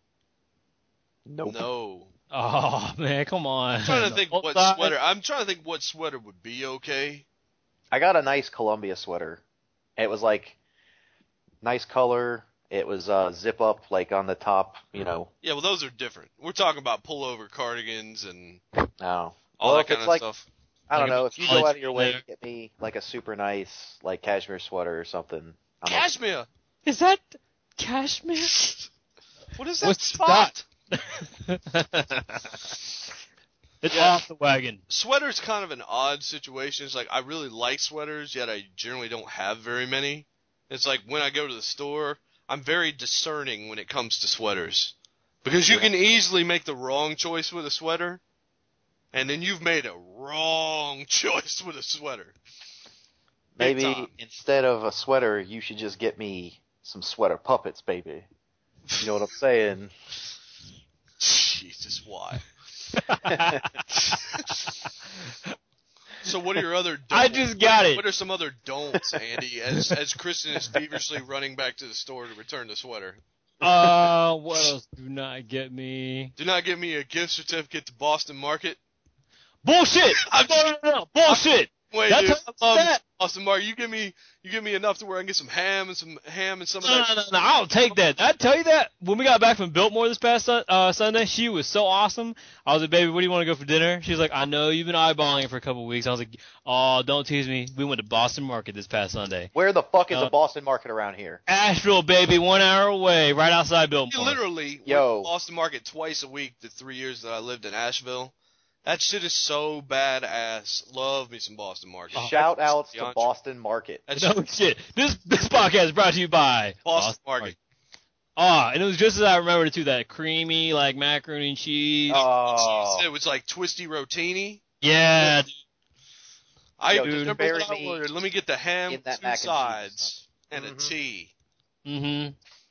Nope. No. Oh man, come on. I'm trying to think Both what sides? sweater. I'm trying to think what sweater would be okay. I got a nice Columbia sweater. It was like nice color. It was uh, zip up like on the top, you know. Yeah, well those are different. We're talking about pullover cardigans and Oh. all Well, that if kind it's of like- stuff. I don't Like a know. If you college go out of your way there. to get me like a super nice like cashmere sweater or something. I'm okay. Cashmere. Is that cashmere? What is that What's spot? It's Yeah. off the wagon. Sweater's kind of an odd situation. It's like I really like sweaters, yet I generally don't have very many. It's like when I go to the store, I'm very discerning when it comes to sweaters. Because you Yeah. can easily make the wrong choice with a sweater, and then you've made a wrong choice with a sweater. Big Maybe time. instead of a sweater, you should just get me some sweater puppets, baby. You know what I'm saying? Jesus, why? So what are your other don'ts? I just got it. What are some other don'ts, Andy, as as Kristen is feverishly running back to the store to return the sweater? Uh, what else do not get me? Do not give me a gift certificate to Boston Market. Bullshit! I'm No, no, no, no. Bullshit! Wait, That's dude, how I love that- Boston Market. You give me, you give me enough to where I can get some ham and some ham and some No, of no, that. no, no, I'll take that. I tell you that when we got back from Biltmore this past Sun- uh, Sunday, she was so awesome. I was like, "Baby, where do you want to go for dinner?" She was like, "I know you've been eyeballing it for a couple of weeks." I was like, "Oh, don't tease me." We went to Boston Market this past Sunday. Where the fuck is Uh, a Boston Market around here? Asheville, baby, one hour away, right outside You Biltmore. literally Yo. went to Boston Market twice a week the three years that I lived in Asheville. That shit is so badass. Love me some Boston Market. Shout outs to Beyond- Boston Market. That's No shit. This this podcast is brought to you by Boston Market. Ah, and it was just as I remembered it too. That creamy like macaroni and cheese. Oh, It was like twisty rotini. yeah. I Yo, dude, remember bury what I me ordered. Let me get the ham, in that two mac and cheese sides, and, Mhm. a tea. Mm-hmm.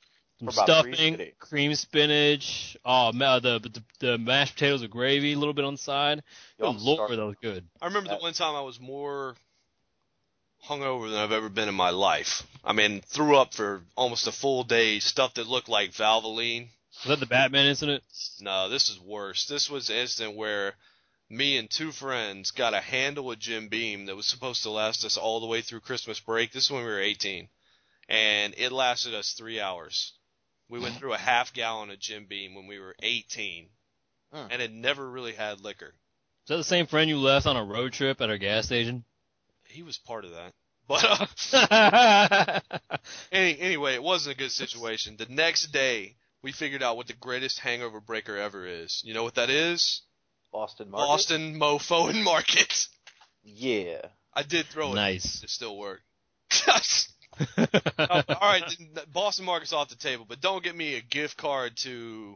Some For about three stuffing, city. cream spinach, oh, ma- the, the the mashed potatoes with gravy, a little bit on the side. Yo, Good I'm lord, starving. that was good. I remember the That- one time I was more hungover than I've ever been in my life. I mean, threw up for almost a full day, stuff that looked like Valvoline. Was that the Batman incident? No, this is worse. This was an instant where me and two friends got a handle of Jim Beam that was supposed to last us all the way through Christmas break. This is when we were eighteen. And it lasted us three hours. We went through a half gallon of Jim Beam when we were eighteen. Mm. And had never really had liquor. Is that the same friend you left on a road trip at our gas station? He was part of that. But uh, any, anyway, it wasn't a good situation. The next day, we figured out what the greatest hangover breaker ever is. You know what that is? Boston Market. Boston Mofo and Market. Yeah. I did throw it. Nice. It still worked. Oh, all right, Boston Market's off the table, but don't get me a gift card to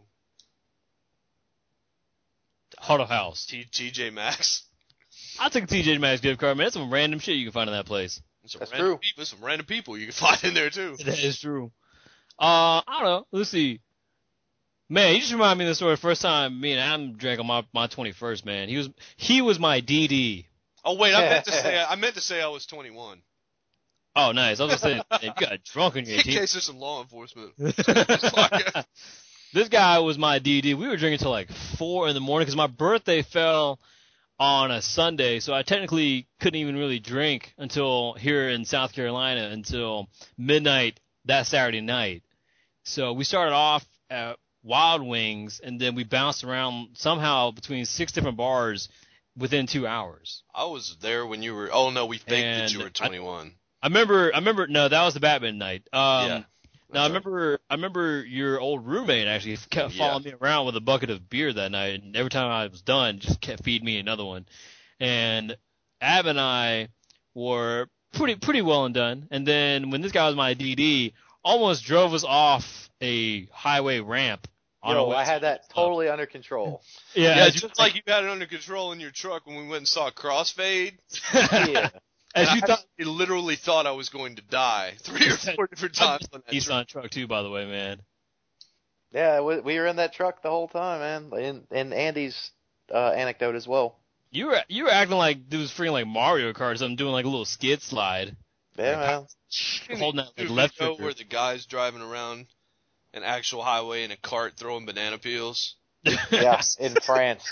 Huddle House. T- TJ Maxx. I'll take a T J Maxx gift card, man. That's some random shit you can find in that place. There's some That's random true. People, there's some random people you can find in there too. That is true. Uh, I don't know. Let's see. Man, you just remind me of the story. The first time me and Adam drank on my my twenty-first, man. He was he was my D D. Oh wait, I meant to say I meant to say I was twenty-one. Oh, nice. I was gonna say, man, you got drunk on your In eighteenth. case there's some law enforcement. This guy was my D D. We were drinking till like four in the morning because my birthday fell on a Sunday, so I technically couldn't even really drink until here in South Carolina until midnight that Saturday night. So we started off at Wild Wings, and then we bounced around somehow between six different bars within two hours. I was there when you were. Oh no, we faked that And you were twenty-one. I remember, I remember, no, that was the Batman night. Um, Yeah, now I that's right. remember, I remember your old roommate actually kept Yeah. following me around with a bucket of beer that night, and every time I was done, just kept feeding me another one. And Ab and I were pretty, pretty well and done. And then when this guy was my D D, almost drove us off a highway ramp. On our Yo, way I to had that stuff. totally under control. Yeah, Yeah, as you, just like you had it under control in your truck when we went and saw Crossfade. Yeah. as And you I thought. actually literally thought I was going to die three or four different times on that truck. Nissan truck too, by the way, man. Yeah, we, we were in that truck the whole time, man. And, and Andy's uh, anecdote as well. You were you were acting like it was freaking like Mario Kart or something, doing like a little skid slide, Yeah, man. holding that like New left video trigger. where the guy's driving around an actual highway in a cart throwing banana peels. Yeah, in France.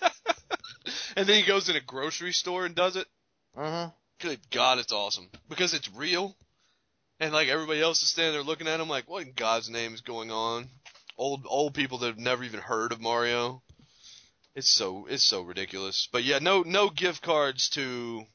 And then he goes in a grocery store and does it. Mm-hmm. Good God, it's awesome. Because it's real. And like everybody else is standing there looking at him like, what in God's name is going on? Old old people that have never even heard of Mario. It's so it's so ridiculous. But yeah, no no gift cards to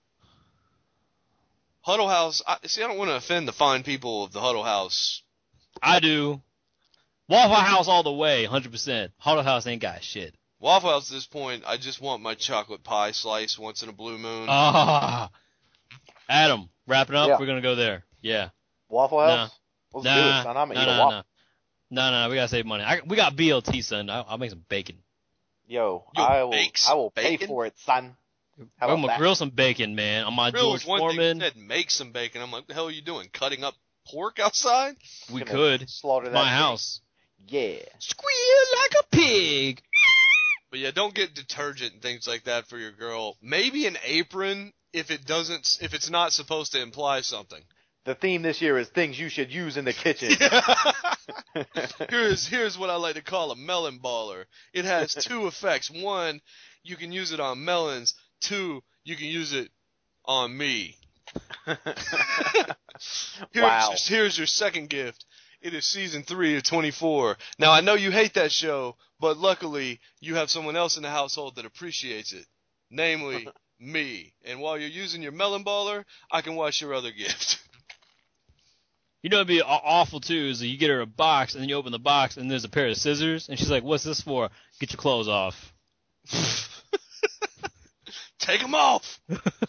Huddle House. I, see, I don't want to offend the fine people of the Huddle House. I do. Waffle House all the way, one hundred percent. Huddle House ain't got shit. Waffle House at this point, I just want my chocolate pie slice once in a blue moon. Ah, Adam, wrapping up. Yeah. We're gonna go there. Yeah. Waffle House? Let's do Nah. it, son. I'm No, gonna eat no, a no, waffle. no, no, no. We gotta save money. I, we got B L T, son. I, I'll make some bacon. Yo, Yo, I will bake I some will pay bacon? for it, son. How I'm about gonna that? grill some bacon, man, on my Grill George is one Foreman. thing. You said make some bacon. I'm like, the hell are you doing? Cutting up pork outside? We Gonna could. slaughter It's that my thing. house. Yeah. Squeal like a pig. But yeah, don't get detergent and things like that for your girl. Maybe an apron if it doesn't, if it's not supposed to imply something. The theme this year is things you should use in the kitchen. here's here's what I like to call a melon baller. It has two effects. One, you can use it on melons. Two, you can use it on me. Here's, Wow. here's your second gift. It is season three of twenty-four. Now I know you hate that show, but luckily you have someone else in the household that appreciates it, namely me. And while you're using your melon baller, I can watch your other gift. You know, it'd be aw- awful too. Is that you get her a box and then you open the box and there's a pair of scissors and she's like, "What's this for?" Get your clothes off. Take them off.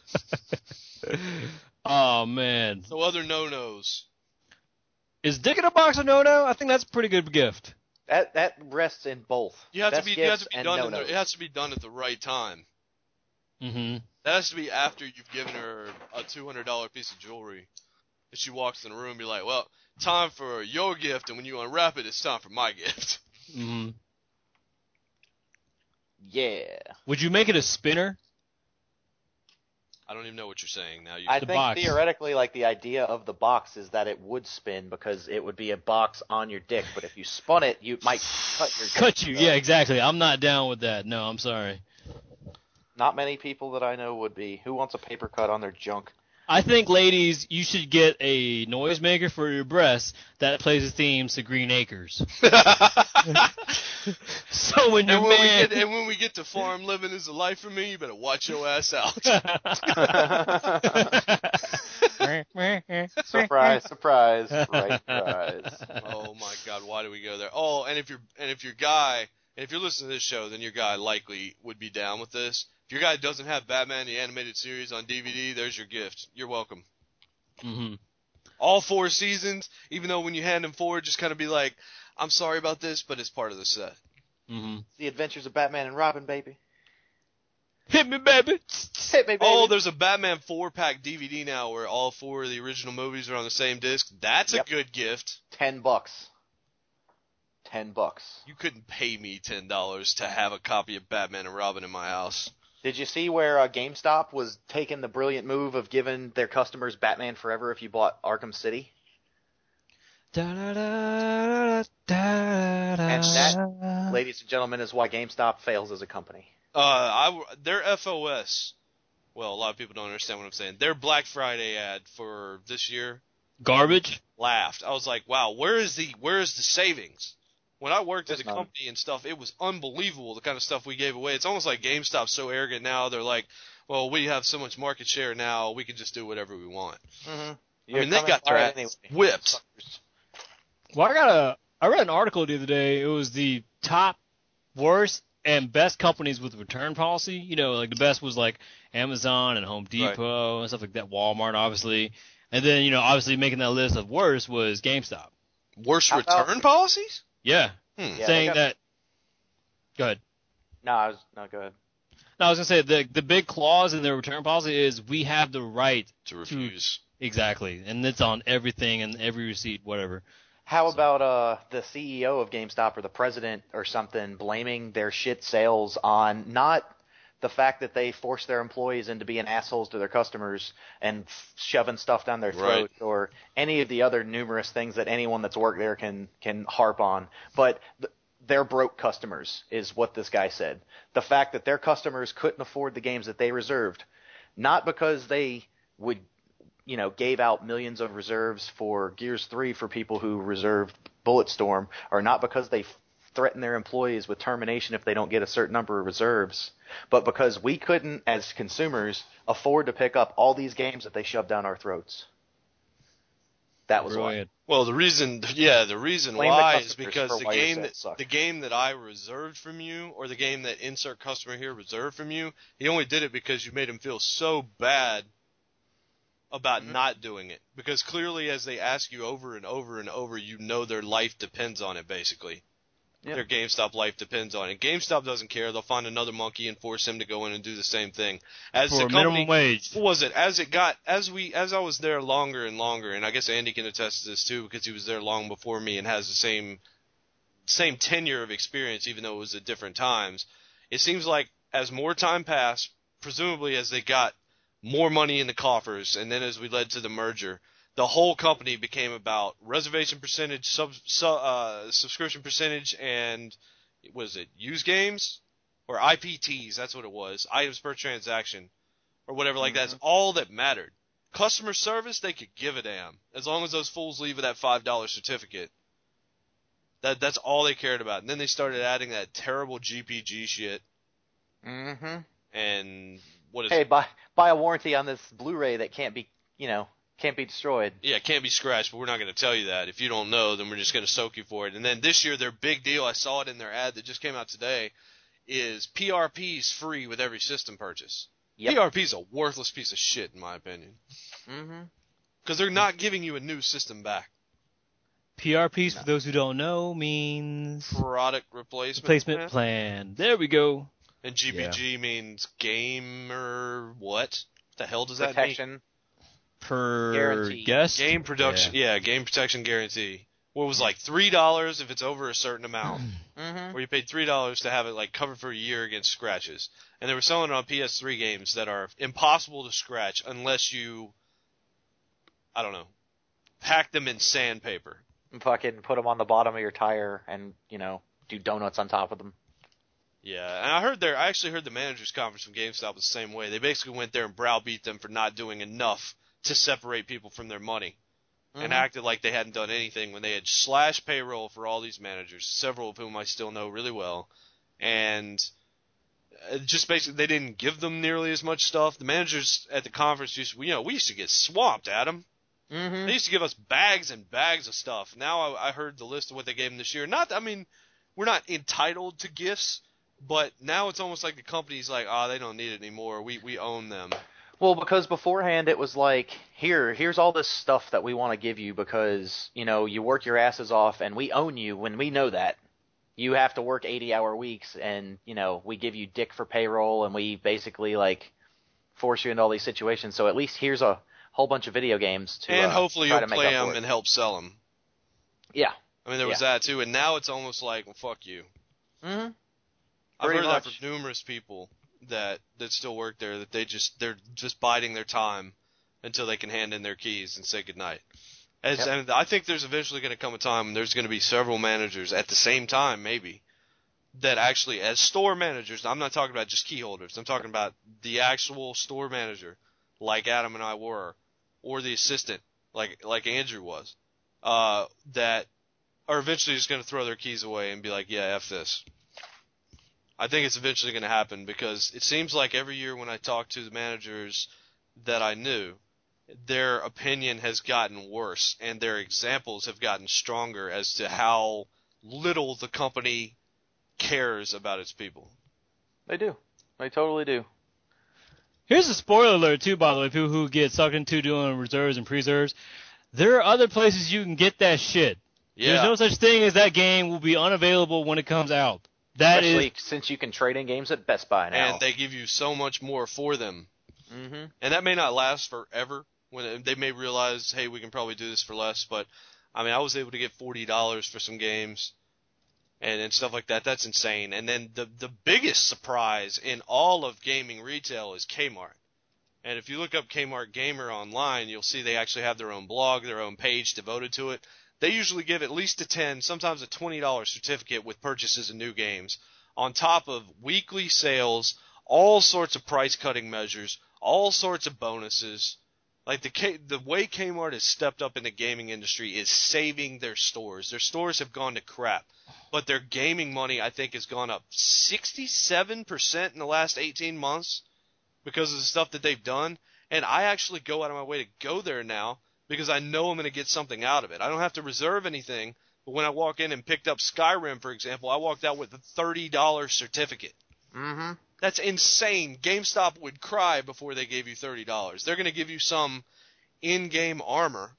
Oh man, So other no-nos. is dick in a box a no-no? I think that's a pretty good gift. That that rests in both. You have Best to be. You have gifts to be and done. In no-nos. the, it has to be done at the right time. Mm-hmm. That has to be after you've given her a two hundred dollar piece of jewelry. If she walks in the room, be like, "Well, time for your gift, and when you unwrap it, it's time for my gift. Mm-hmm. Yeah. Would you make it a spinner? I don't even know what you're saying now. You I The think box. theoretically, like, the idea of the box is that it would spin because it would be a box on your dick, but if you spun it, you might cut your dick. Cut you. So Yeah, exactly. I'm not down with that. No, I'm sorry. Not many people that I know would be. Who wants a paper cut on their junk? I think, ladies, you should get a noisemaker for your breasts that plays the themes to Green Acres. So when your and, when man... we get, and when we get to farm living is a life for me, you better watch your ass out. Surprise, surprise, right surprise. Oh my God, why do we go there? Oh, and if you're and if your guy and if you're listening to this show, then your guy likely would be down with this. If your guy doesn't have Batman the Animated Series on D V D, there's your gift. You're welcome. Mm-hmm. All four seasons, even though when you hand him four, just kind of be like, I'm sorry about this, but it's part of the set. Mm-hmm. The Adventures of Batman and Robin, baby. Hit me, baby. Hit me, baby. Oh, there's a Batman four-pack D V D now where all four of the original movies are on the same disc. That's Yep. a good gift. Ten bucks. Ten bucks. You couldn't pay me ten dollars to have a copy of Batman and Robin in my house. Did you see where uh, GameStop was taking the brilliant move of giving their customers Batman Forever if you bought Arkham City? And that, ladies and gentlemen, is why GameStop fails as a company. Uh, I, their F O S, well, a lot of people don't understand what I'm saying. Their Black Friday ad for this year Garbage? laughed. I was like, wow, where is the where is the savings? When I worked There's at a none. company and stuff, it was unbelievable the kind of stuff we gave away. It's almost like GameStop's so arrogant now. They're like, well, we have so much market share now, we can just do whatever we want. Mm-hmm. I mean, they got their ass whipped. Well, I got a. I read an article the other day. It was the top worst and best companies with return policy. You know, like the best was like Amazon and Home Depot and stuff like that. Walmart, obviously, and then you know, obviously making that list of worst was GameStop. Worst How return about- policies? Yeah, Hmm. Yeah, saying they got- that. Go ahead. No, I was no go ahead. No, I was gonna say the the big clause in their return policy is we have the right To refuse. exactly, and it's on everything and every receipt, whatever. How about uh, the C E O of GameStop or the president or something blaming their shit sales on not the fact that they force their employees into being assholes to their customers and f- shoving stuff down their Right. throat or any of the other numerous things that anyone that's worked there can can harp on, but th- they're broke customers is what this guy said. The fact that their customers couldn't afford the games that they reserved, not because they would you know, gave out millions of reserves for Gears three for people who reserved Bulletstorm, or not because they f- threaten their employees with termination if they don't get a certain number of reserves, but because we couldn't, as consumers, afford to pick up all these games that they shoved down our throats. That was why. Brilliant. Well, the reason, yeah, the reason Blame the why is customers because for the why your game sales that suck. the game that I reserved from you, or the game that insert customer here reserved from you, he only did it because you made him feel so bad about Mhm. not doing it. Because clearly, as they ask you over and over and over, you know their life depends on it. Basically, Yep. their GameStop life depends on it. GameStop doesn't care; they'll find another monkey and force him to go in and do the same thing. As For the a company, minimum wage. what was it? As it got, as we, as I was there longer and longer, and I guess Andy can attest to this too because he was there long before me and has the same, same tenure of experience, even though it was at different times. It seems like as more time passed, presumably as they got more money in the coffers, and then as we led to the merger, the whole company became about reservation percentage, sub, su, uh, subscription percentage, and was it used games or I P Ts? That's what it was, items per transaction. Or whatever like that. That's all that mattered. Customer service, they could give a damn. As long as those fools leave with that five dollar certificate. That That's all they cared about. And then they started adding that terrible G P G shit. Mm-hmm. And what is Hey, it? buy buy a warranty on this Blu-ray that can't be, you know, can't be destroyed. Yeah, it can't be scratched, but we're not going to tell you that. If you don't know, then we're just going to soak you for it. And then this year, their big deal, I saw it in their ad that just came out today, is P R P's free with every system purchase. Yep. P R P's a worthless piece of shit, in my opinion. Mm-hmm. Because they're not giving you a new system back. P R Ps, for those who don't know, means Product replacement, replacement plan. plan. There we go. And G P G means gamer what? What the hell does that mean? Protection. per Guaranteed. guest. Game production, yeah. game protection guarantee. What was like three dollars if it's over a certain amount, Mm-hmm. where you paid three dollars to have it like covered for a year against scratches. And they were selling it on P S three games that are impossible to scratch unless you, I don't know, pack them in sandpaper. And fucking put them on the bottom of your tire and, you know, do donuts on top of them. Yeah, and I heard there. I actually heard the managers' conference from GameStop was the same way. They basically went there and browbeat them for not doing enough to separate people from their money, Mm-hmm. and acted like they hadn't done anything when they had slashed payroll for all these managers, several of whom I still know really well, and uh, just basically they didn't give them nearly as much stuff. The managers at the conference used, you know, we used to get swamped, Adam. Mm-hmm. They used to give us bags and bags of stuff. Now I, I heard the list of what they gave them this year. Not, I mean, we're not entitled to gifts. But now it's almost like the company's like, oh, they don't need it anymore. We we own them. Well, because beforehand it was like, here, here's all this stuff that we want to give you because, you know, you work your asses off and we own you when we know that. You have to work eighty-hour weeks and, you know, we give you dick for payroll and we basically, like, force you into all these situations. So at least here's a whole bunch of video games to And uh, hopefully try you'll to make play up for them it. and help sell them. Yeah. I mean, there was Yeah. that too. And now it's almost like, well, fuck you. Mm-hmm. I've Pretty heard that much. from numerous people that, that still work there, that they just, they're just biding their time until they can hand in their keys and say goodnight. As, Yep. And I think there's eventually going to come a time when there's going to be several managers at the same time, maybe, that actually, as store managers, I'm not talking about just key holders, I'm talking about the actual store manager, like Adam and I were, or the assistant, like like Andrew was, uh, that are eventually just going to throw their keys away and be like, yeah, F this. I think it's eventually going to happen because it seems like every year when I talk to the managers that I knew, their opinion has gotten worse and their examples have gotten stronger as to how little the company cares about its people. They do. They totally do. Here's a spoiler alert too, by the way, people who get sucked into doing reserves and preserves. There are other places you can get that shit. Yeah. There's no such thing as that game will be unavailable when it comes out. That Especially is, since you can trade in games at Best Buy now. And they give you so much more for them. Mm-hmm. And that may not last forever. When they may realize, hey, we can probably do this for less. But, I mean, I was able to get forty dollars for some games and, and stuff like that. That's insane. And then the, the biggest surprise in all of gaming retail is Kmart. And if you look up Kmart Gamer online, you'll see they actually have their own blog, their own page devoted to it. They usually give at least a ten, sometimes a twenty dollars certificate with purchases of new games, on top of weekly sales, all sorts of price-cutting measures, all sorts of bonuses. Like the K, the way Kmart has stepped up in the gaming industry is saving their stores. Their stores have gone to crap, but their gaming money, I think, has gone up sixty-seven percent in the last eighteen months because of the stuff that they've done. And I actually go out of my way to go there now because I know I'm going to get something out of it. I don't have to reserve anything, but when I walk in and picked up Skyrim, for example, I walked out with a thirty dollars certificate. Mm-hmm. That's insane. GameStop would cry before they gave you thirty dollars. They're going to give you some in-game armor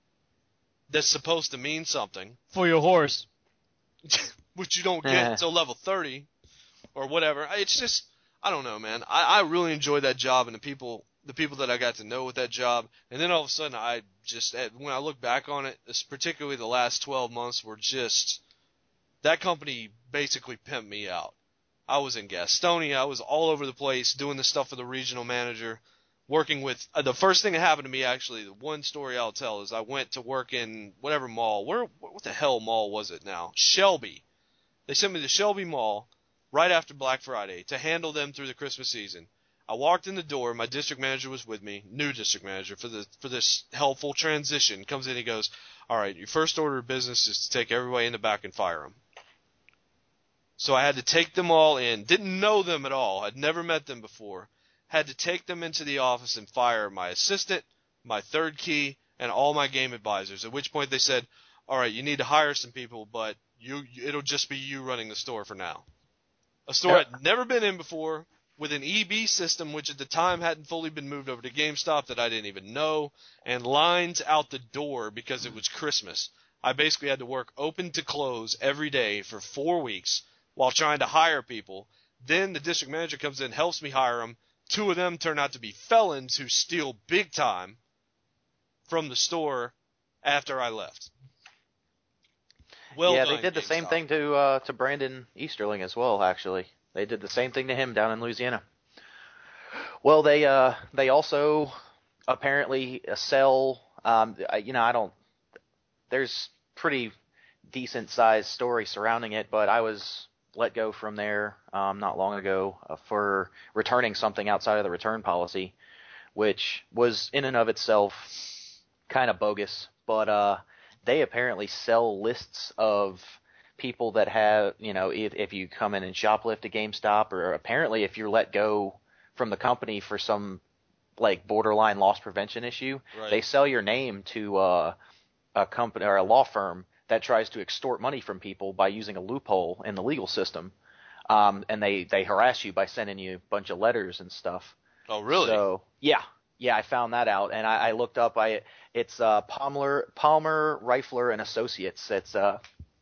that's supposed to mean something, for your horse. which you don't get until level thirty or whatever. It's just, I don't know, man. I, I really enjoyed that job and the people the people that I got to know with that job. And then all of a sudden, I just, when I look back on it, particularly the last twelve months, were just, that company basically pimped me out. I was in Gastonia. I was all over the place doing the stuff for the regional manager, working with, uh, the first thing that happened to me, actually, the one story I'll tell is I went to work in whatever mall. Where, what the hell mall was it now? Shelby. They sent me to Shelby Mall right after Black Friday to handle them through the Christmas season. I walked in the door. My district manager was with me, new district manager for the for this helpful transition. Comes in, he goes, all right, your first order of business is to take everybody in the back and fire them. So I had to take them all in. Didn't know them at all. I'd never met them before. Had to take them into the office and fire my assistant, my third key, and all my game advisors. At which point they said, all right, you need to hire some people, but you it'll just be you running the store for now. A store I'd never been in before, with an E B system, which at the time hadn't fully been moved over to GameStop that I didn't even know, and lines out the door because it was Christmas. I basically had to work open to close every day for four weeks while trying to hire people. Then the district manager comes in, helps me hire them. Two of them turn out to be felons who steal big time. from the store after I left. Well yeah, done, they did the same GameStop. thing to uh, to Brandon Easterling as well. Actually, they did the same thing to him down in Louisiana. Well, they uh, they also apparently sell. Um, you know, I don't. There's pretty decent sized story surrounding it, but I was let go from there um, not long ago uh, for returning something outside of the return policy, which was in and of itself kind of bogus. But uh, they apparently sell lists of people that have, you know, if, if you come in and shoplift a GameStop, or apparently if you're let go from the company for some like borderline loss prevention issue, Right. they sell your name to uh, a company or a law firm that tries to extort money from people by using a loophole in the legal system. Um, and they, they harass you by sending you a bunch of letters and stuff. Oh, really? So, yeah. Yeah, I found that out, and I, I looked up. I it's uh, Palmer Palmer Reifler and Associates. It's uh,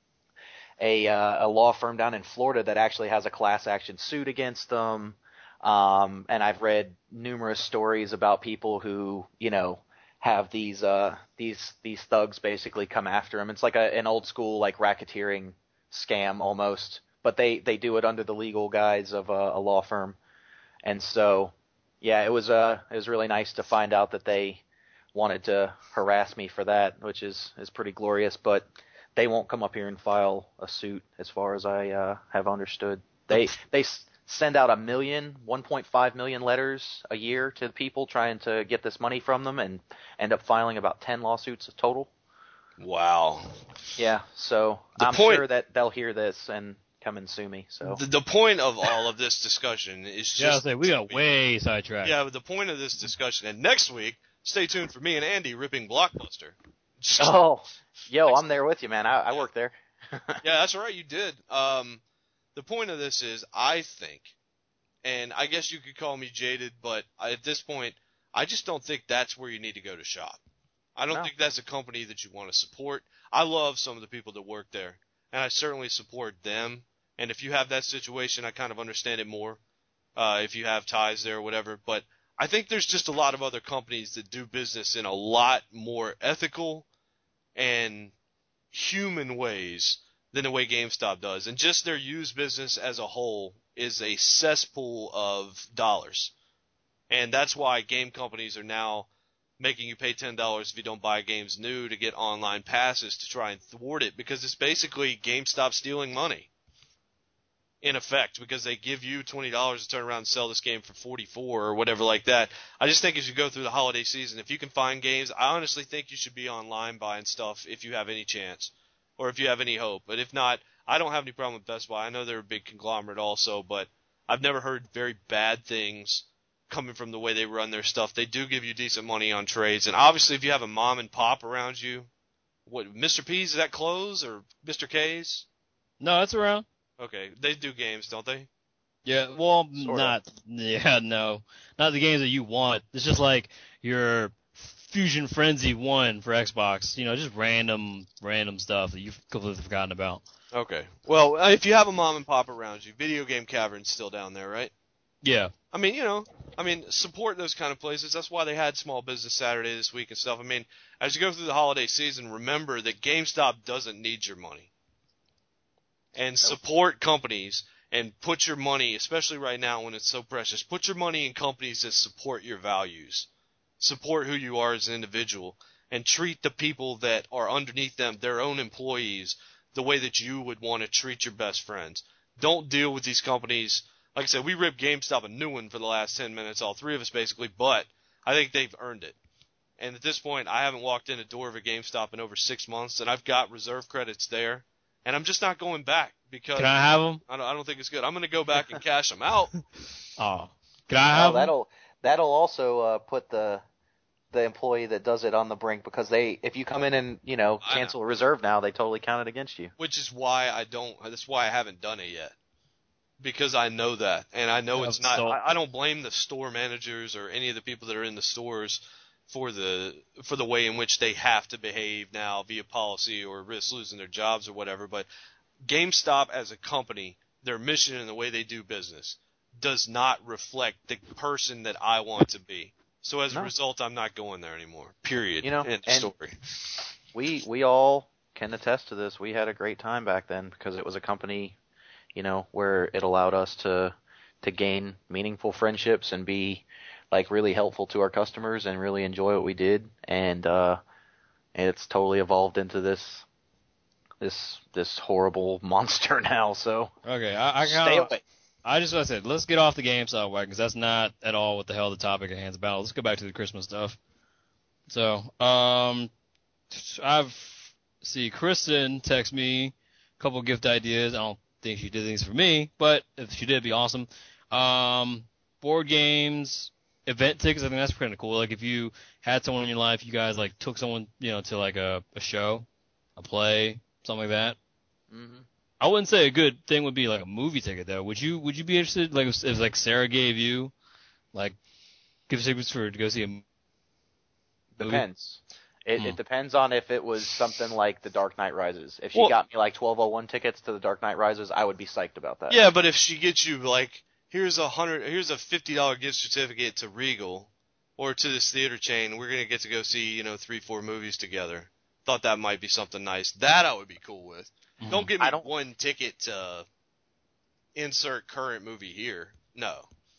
a uh, a law firm down in Florida that actually has a class action suit against them. Um, and I've read numerous stories about people who, you know, have these uh, these these thugs basically come after them. It's like a, an old school like racketeering scam almost, but they, they do it under the legal guise of a, a law firm. And so, yeah, it was uh it was really nice to find out that they wanted to harass me for that, which is, is pretty glorious. But they won't come up here and file a suit, as far as I uh, have understood. They they s- send out a million, one point five million letters a year to people trying to get this money from them, and end up filing about ten lawsuits total. Wow. Yeah, so The I'm point- sure that they'll hear this and come and sue me. So The, the point of all of this discussion is just... Yeah, I was like, we got way sidetracked. Yeah, but the point of this discussion, and next week, stay tuned for me and Andy ripping Blockbuster. oh, yo, I'm there with you, man. I, I work there. Yeah, that's right, you did. Um, the point of this is, I think, and I guess you could call me jaded, but at this point, I just don't think that's where you need to go to shop. I don't No. think that's a company that you want to support. I love some of the people that work there, and I certainly support them. And if you have that situation, I kind of understand it more, uh, if you have ties there or whatever. But I think there's just a lot of other companies that do business in a lot more ethical and human ways than the way GameStop does. And just their used business as a whole is a cesspool of dollars. And that's why game companies are now making you pay ten dollars if you don't buy games new to get online passes to try and thwart it, because it's basically GameStop stealing money, in effect, because they give you twenty dollars to turn around and sell this game for forty-four dollars or whatever like that. I just think as you go through the holiday season, if you can find games, I honestly think you should be online buying stuff if you have any chance, or if you have any hope. But if not, I don't have any problem with Best Buy. I know they're a big conglomerate also, but I've never heard very bad things coming from the way they run their stuff. They do give you decent money on trades, and obviously if you have a mom and pop around you, what, Mister P's, is that close, or Mister K's? No, that's around. Okay, they do games, don't they? Yeah, well, Sorta. not, yeah, no. Not the games that you want. It's just like your Fusion Frenzy one for Xbox. You know, just random, random stuff that you've completely forgotten about. Okay. Well, uh, if you have a mom and pop around you, Video Game Cavern's still down there, right? Yeah. I mean, you know, I mean, support those kind of places. That's why they had Small Business Saturday this week and stuff. I mean, as you go through the holiday season, remember that GameStop doesn't need your money. And support companies and put your money, especially right now when it's so precious, put your money in companies that support your values. Support who you are as an individual, and treat the people that are underneath them, their own employees, the way that you would want to treat your best friends. Don't deal with these companies. Like I said, we ripped GameStop a new one for the last ten minutes, all three of us basically, but I think they've earned it. And at this point, I haven't walked in a door of a GameStop in over six months, and I've got reserve credits there, and I'm just not going back because Can I have them? I don't, I don't think it's good. I'm going to go back and cash them out. Oh. Can I have Oh, 'em? that'll that'll also uh, put the the employee that does it on the brink, because they, if you come in and, you know, I know. cancel a reserve now, they totally count it against you. Which is why I don't. That's why I haven't done it yet, because I know that, and I know Yeah, it's not. so- I, I don't blame the store managers or any of the people that are in the stores for the for the way in which they have to behave now via policy or risk losing their jobs or whatever. But GameStop as a company, their mission and the way they do business does not reflect the person that I want to be. So as a No. result, I'm not going there anymore. Period. You know, End of and- story. We we all can attest to this. We had a great time back then because it was a company, you know, where it allowed us to to gain meaningful friendships and be like really helpful to our customers and really enjoy what we did. And uh, it's totally evolved into this this this horrible monster now. So Okay, I, I stay kinda, away. I just want to say, let's get off the GameStop wagon because that's not at all what the hell the topic at hand's about. Let's go back to the Christmas stuff. So, um, I've see Kristen text me a couple gift ideas. I don't think she did things for me, but if she did, it'd be awesome. Um, board games, event tickets. I think that's kind of cool. Like if you had someone in your life, you guys like took someone, you know, to like a, a show, a play, something like that. hmm I wouldn't say a good thing would be like a movie ticket though. Would you? Would you be interested? Like if, if like Sarah gave you, like, gift tickets for to go see a movie? Depends. It, Hmm. it depends on if it was something like The Dark Knight Rises. If she Well- got me like twelve oh one tickets to The Dark Knight Rises, I would be psyched about that. Yeah, but if she gets you like, here's a hundred, here's a fifty dollar gift certificate to Regal, or to this theater chain, we're gonna get to go see, you know, three, four movies together. Thought that might be something nice. That I would be cool with. Mhm. Don't give me I don't- one ticket to insert current movie here. No.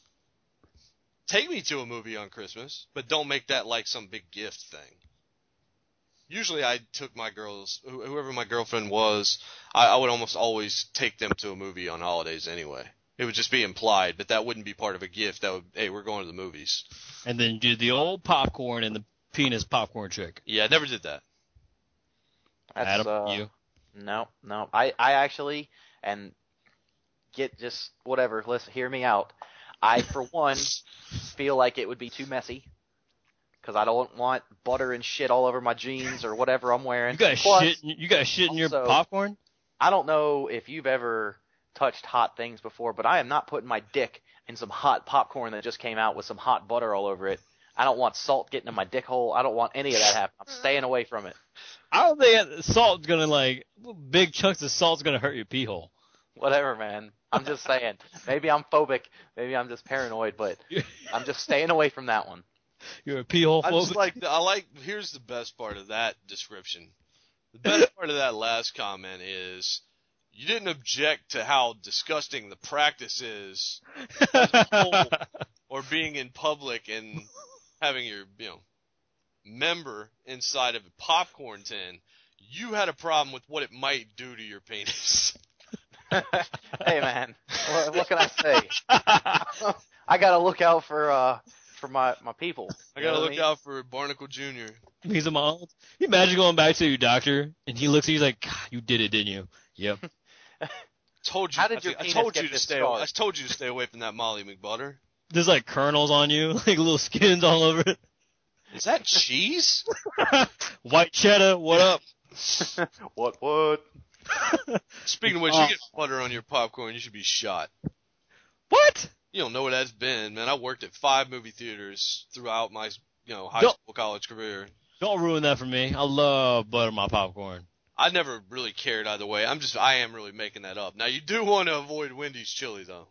Take me to a movie on Christmas, but don't make that like some big gift thing. Usually I took my girls, wh- whoever my girlfriend was, I, I would almost always take them to a movie on holidays anyway. It would just be implied, but that wouldn't be part of a gift. That would, hey, we're going to the movies. And then do the old popcorn and the penis popcorn trick. Yeah, I never did that. That's, Adam, uh, you. No, no. I, I actually, and get just whatever, listen, hear me out. I, for one, feel like it would be too messy. Because I don't want butter and shit all over my jeans or whatever I'm wearing. You got Plus, shit. You got shit in your also- popcorn. I don't know if you've ever touched hot things before, but I am not putting my dick in some hot popcorn that just came out with some hot butter all over it. I don't want salt getting in my dick hole. I don't want any of that happening. I'm staying away from it. I don't think salt's gonna like big chunks of salt's gonna hurt your pee hole. Whatever, man. I'm just saying. Maybe I'm phobic. Maybe I'm just paranoid, but I'm just staying away from that one. You're a pee hole I just phobic. like, the, I like, here's the best part of that description. The best part of that last comment is, you didn't object to how disgusting the practice is, whole, or being in public and having your, you know, member inside of a popcorn tin. You had a problem with what it might do to your penis. Hey, man. What, what can I say? I gotta look out for uh for my my people. I You know gotta what look mean? out for Barnacle Junior He's a mom. Can you imagine going back to your doctor and he looks at you he's like, "God, you did it, didn't you?" Yep. Told you. How did I, your think- I penis told get you to this stay. scarred? I told you to stay away from that Molly McButter. There's like kernels on you, like little skins all over it. Is that cheese? White cheddar, what up? What what? Speaking of which, you get butter on your popcorn, you should be shot. What? You don't know what that's been, man. I worked at five movie theaters throughout my, you know, high Don't- school, college career. Don't ruin that for me. I love butter on my popcorn. I never really cared either way. I'm just, I am really making that up. Now, you do want to avoid Wendy's chili, though.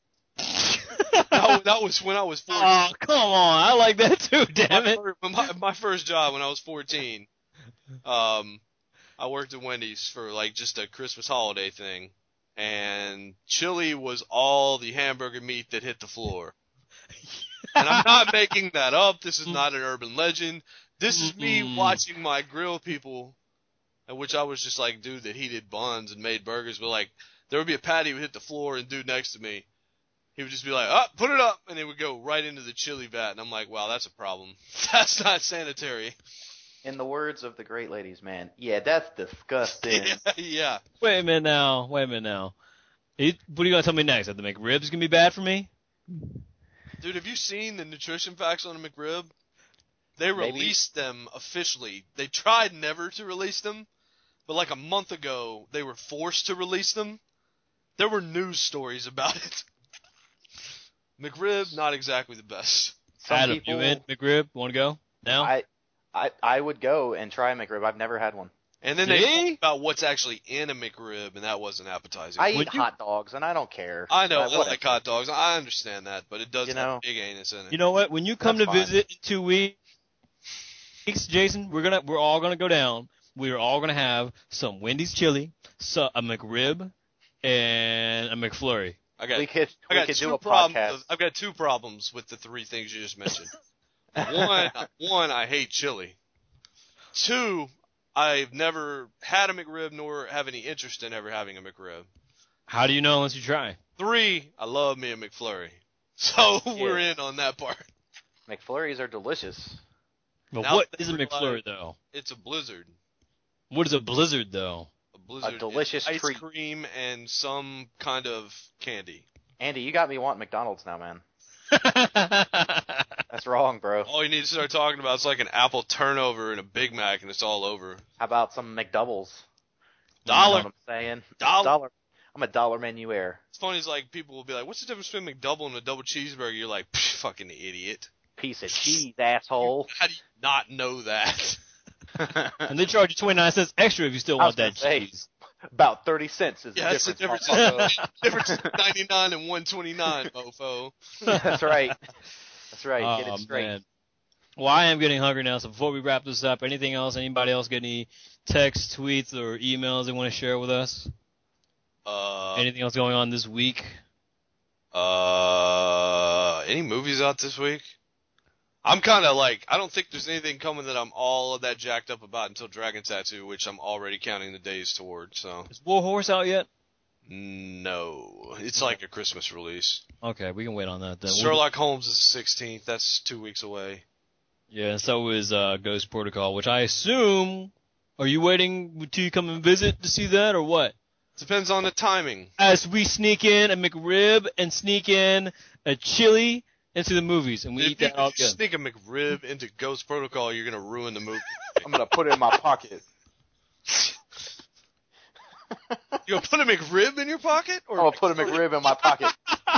that, was, that was when I was fourteen. Oh, come on. I like that too, damn my, it. fir- my, my first job when I was fourteen, um, I worked at Wendy's for like just a Christmas holiday thing, and chili was all the hamburger meat that hit the floor. And I'm not making that up. This is not an urban legend. This is me Mm-mm. watching my grill people, at which I was just like dude that heated buns and made burgers, but like there would be a patty would hit the floor and dude next to me, he would just be like, oh, put it up, and it would go right into the chili vat, and I'm like, wow, that's a problem. That's not sanitary. In the words of the great ladies, man. Yeah, that's disgusting. yeah, yeah. Wait a minute now. Wait a minute now. You- What are you going to tell me next? That the McRibs going to be bad for me? Dude, have you seen the nutrition facts on the McRib? They Maybe. released them officially. They tried never to release them, but like a month ago, they were forced to release them. There were news stories about it. McRib, not exactly the best. Some Adam, people, you in? McRib? Want to go? Now? I, I, I would go and try a McRib. I've never had one. And then they See? talk about what's actually in a McRib, and that wasn't appetizing. I Would eat you- hot dogs, and I don't care. I know, Uh, I whatever. like hot dogs. I understand that, but it does You have know? big anus in it. You know what? When you come That's to fine. visit in two weeks, Jason, we're gonna we're all gonna go down. We're all gonna have some Wendy's chili, so a McRib, and a McFlurry. I got, We could I we got could two do a problems. podcast. I've got two problems with the three things you just mentioned. one, one, I hate chili. Two, I've never had a McRib nor have any interest in ever having a McRib. How do you know unless you try? Three, I love me a McFlurry. So we're in on that part. McFlurries are delicious. But Now what they is a realize- McFlurry though? It's a blizzard. What is a Blizzard though? A blizzard. A delicious is ice treat. cream and some kind of candy. Andy, you got me wanting McDonald's now, man. That's wrong, bro. All you need to start talking about is like an apple turnover and a Big Mac, and it's all over. How about some McDoubles? You know Dollar. what I'm saying? Dollar. Dollar. I'm a dollar menu air. It's funny. It's like people will be like, "What's the difference between a McDouble and a double cheeseburger?" You're like, "Psh, "Fucking idiot! Piece of cheese, asshole. How do you not know that?" And they charge you twenty-nine cents extra if you still I want was gonna that say. cheese. About thirty cents is Yeah, the that's the difference. difference. motherfucker. difference between ninety-nine and one twenty-nine, mofo. That's right. That's right. Get Oh, it straight. man. Well, I am getting hungry now, so before we wrap this up, anything else? Anybody else get any texts, tweets, or emails they want to share with us? Uh, Anything else going on this week? uh, any movies out this week? I'm kind of like, I don't think there's anything coming that I'm all of that jacked up about until Dragon Tattoo, which I'm already counting the days toward. So Is War Horse out yet? no, it's like a Christmas release. Okay, we can wait on that then. We'll- Sherlock Holmes is the sixteenth. That's two weeks away. Yeah, and so is uh, Ghost Protocol, which I assume. Are you waiting till you come and visit to see that, or what? Depends on the timing. As we sneak in a McRib and sneak in a chili into the movies, and we If eat you, that all if you good. sneak a McRib into Ghost Protocol, you're gonna ruin the movie. I'm gonna put it in my pocket. You gonna put a McRib in your pocket, or I'm gonna put a McRib in my pocket.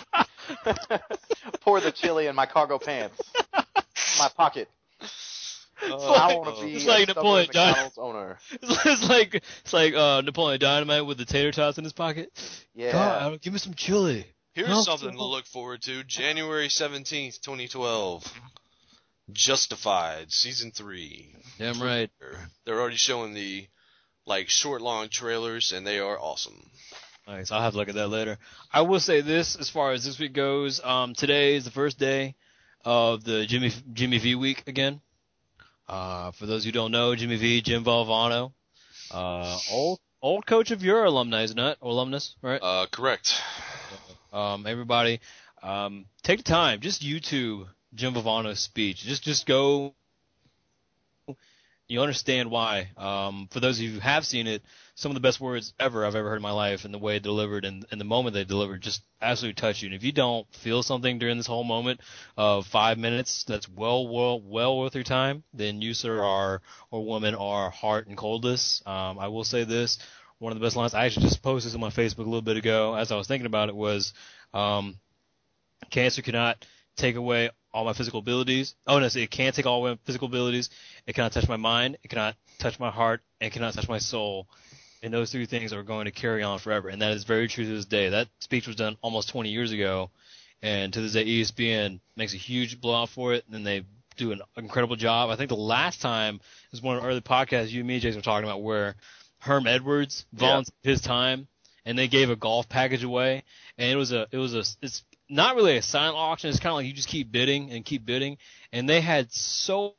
Pour the chili in my cargo pants. My pocket. Uh, I want to be It's a like stubborn Napoleon McDonald's owner. It's like it's like uh, Napoleon Dynamite with the tater tots in his pocket. Yeah. God, give me some chili. Here's Huh? something to look forward to. January seventeenth, twenty twelve. Justified, season three. Damn right. They're already showing the like short long trailers and they are awesome. Nice. I'll have to look at that later. I will say this as far as this week goes. Um, today is the first day of the Jimmy Jimmy V week again. Uh, for those who don't know, Jimmy V, Jim Valvano, uh, old old coach of your alumni, isn't it? Or alumnus, right? Uh, correct. Um, everybody, um, take the time. Just YouTube Jim Valvano's speech. Just just go. You understand why. Um, for those of you who have seen it, some of the best words ever I've ever heard in my life, and the way it delivered and, and the moment they delivered just absolutely touch you. And if you don't feel something during this whole moment of five minutes, that's well, well, well worth your time. Then you, sir, are or woman are heart and coldness. Um, I will say this: one of the best lines I actually just posted this on my Facebook a little bit ago. As I was thinking about it, was um, cancer cannot take away all my physical abilities. Oh, no, so it can't take all my physical abilities. It cannot touch my mind. It cannot touch my heart. And it cannot touch my soul. And those three things are going to carry on forever. And that is very true to this day. That speech was done almost twenty years ago. And to this day, E S P N makes a huge blowout for it. And they do an incredible job. I think the last time was one of the early podcasts you and me, Jason, were talking about where Herm Edwards volunteered his time. And they gave a golf package away. And it was a, it was a, it's not really a silent auction. It's kind of like you just keep bidding and keep bidding. And they had so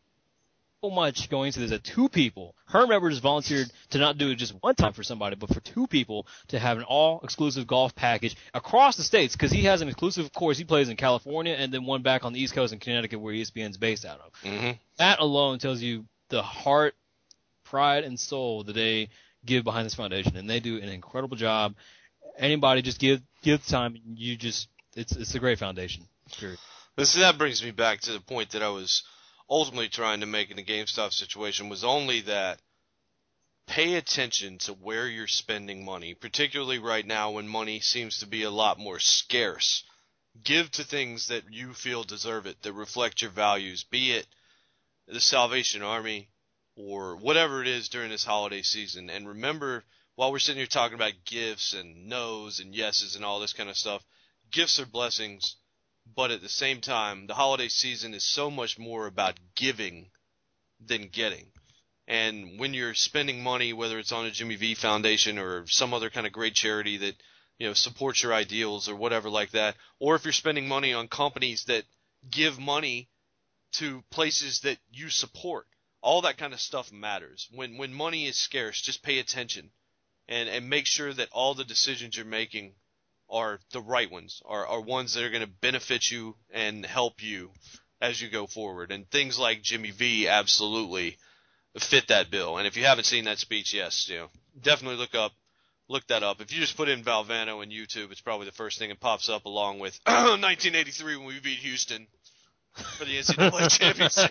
much going to this that two people, Herm Edwards volunteered to not do it just one time for somebody, but for two people to have an all-exclusive golf package across the states, because he has an exclusive course he plays in California and then one back on the East Coast in Connecticut where E S P N's based out of. Mm-hmm. That alone tells you the heart, pride, and soul that they give behind this foundation, and they do an incredible job. Anybody just give give time, you just it's it's a great foundation. Period. This that brings me back to the point that I was ultimately trying to make in the GameStop situation, was only that pay attention to where you're spending money, particularly right now when money seems to be a lot more scarce. Give to things that you feel deserve it, that reflect your values, be it the Salvation Army, or whatever it is during this holiday season. And remember, while we're sitting here talking about gifts and no's and yeses and all this kind of stuff, gifts are blessings, but at the same time, the holiday season is so much more about giving than getting. And when you're spending money, whether it's on a Jimmy V Foundation or some other kind of great charity that, you know, supports your ideals or whatever like that, or if you're spending money on companies that give money to places that you support, all that kind of stuff matters. When when money is scarce, just pay attention and, and make sure that all the decisions you're making are the right ones, are, are ones that are going to benefit you and help you as you go forward. And things like Jimmy V absolutely fit that bill. And if you haven't seen that speech, yes, you know, definitely look up, look that up. If you just put in Valvano in YouTube, it's probably the first thing that pops up, along with nineteen eighty-three when we beat Houston for the N C double A championship.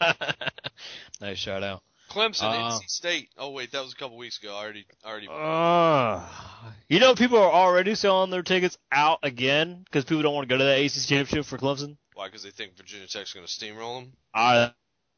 Nice shout out. Clemson, Uh, N C State. Oh wait, that was a couple weeks ago. I already, I already. Uh, you know, people are already selling their tickets out again because people don't want to go to that A C C championship for Clemson. Why? Because they think Virginia Tech's going to steamroll them. I,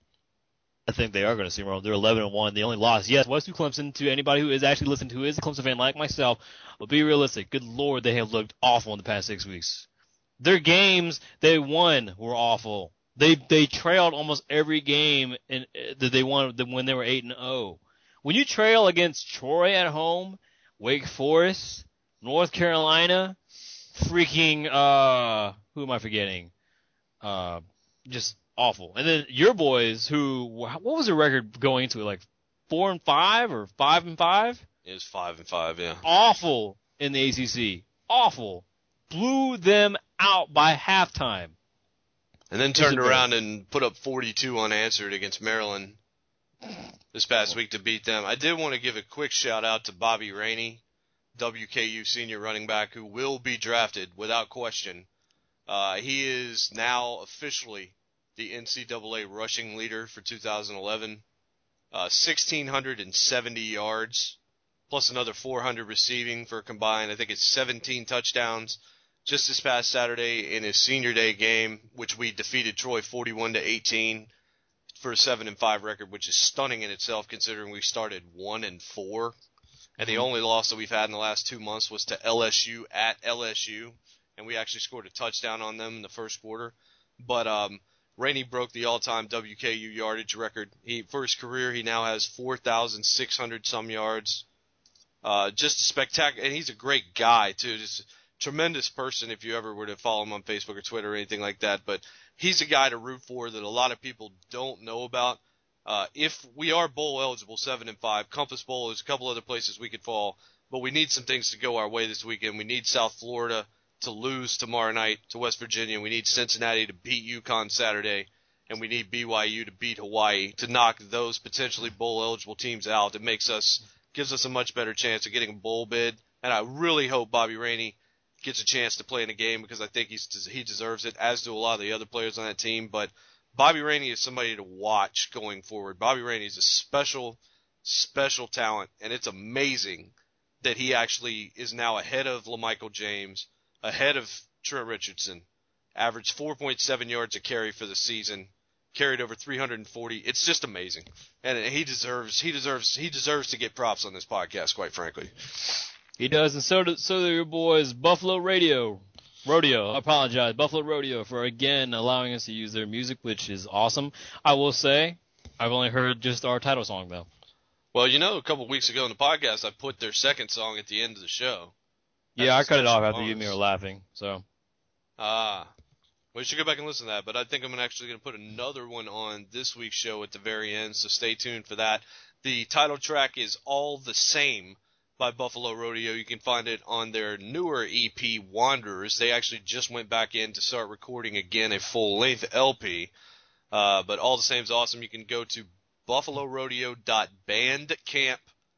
I think they are going to steamroll them. They're eleven and one. The only loss, yes, was to Clemson. To anybody who is actually listening to, who is a Clemson fan like myself, but be realistic. Good Lord, they have looked awful in the past six weeks. Their games they won were awful. They they trailed almost every game in, uh, that they won when they were eight and zero. When you trail against Troy at home, Wake Forest, North Carolina, freaking uh, who am I forgetting? Uh, just awful. And then your boys, who what was their record going into it? Like four and five or five and five? It was five and five, yeah. Awful in the A C C. Awful. Blew them out by halftime. And then turned around and put up forty-two unanswered against Maryland this past week to beat them. I did want to give a quick shout out to Bobby Rainey, W K U senior running back, who will be drafted without question. Uh, he is now officially the N C double A rushing leader for two thousand eleven. Uh, one thousand six hundred seventy yards, plus another four hundred receiving for a combined, I think it's seventeen touchdowns. Just this past Saturday in his senior day game, which we defeated Troy forty-one to eighteen for a seven and five record, which is stunning in itself considering we started one and four. And the only loss that we've had in the last two months was to L S U at L S U, and we actually scored a touchdown on them in the first quarter. But um, Rainey broke the all-time W K U yardage record. He for his career, he now has four thousand six hundred some yards. Uh, just a spectacular, and he's a great guy too. Just tremendous person if you ever were to follow him on Facebook or Twitter or anything like that. But he's a guy to root for that a lot of people don't know about. Uh, if we are bowl eligible, seven and five, Compass Bowl, there's a couple other places we could fall, but we need some things to go our way this weekend. We need South Florida to lose tomorrow night to West Virginia. We need Cincinnati to beat UConn Saturday, and we need B Y U to beat Hawaii to knock those potentially bowl eligible teams out. It makes us, gives us a much better chance of getting a bowl bid, and I really hope Bobby Rainey gets a chance to play in a game because I think he's he deserves it, as do a lot of the other players on that team. But Bobby Rainey is somebody to watch going forward. Bobby Rainey is a special, special talent, and it's amazing that he actually is now ahead of LaMichael James, ahead of Trent Richardson, averaged four point seven yards a carry for the season, carried over three hundred forty. It's just amazing, and he deserves he deserves he deserves to get props on this podcast, quite frankly. He does, and so do, so do your boys, Buffalo Radio, Rodeo, I apologize, Buffalo Rodeo, for again allowing us to use their music, which is awesome. I will say, I've only heard just our title song, though. Well, you know, a couple of weeks ago in the podcast, I put their second song at the end of the show. Yeah, I cut it off after you and me were laughing, so. Ah. Well, you should go back and listen to that, but I think I'm actually going to put another one on this week's show at the very end, so stay tuned for that. The title track is All the Same by Buffalo Rodeo. You can find it on their newer E P, Wanderers. They actually just went back in to start recording again a full-length L P. Uh, but All the Same is awesome. You can go to buffalo rodeo dot bandcamp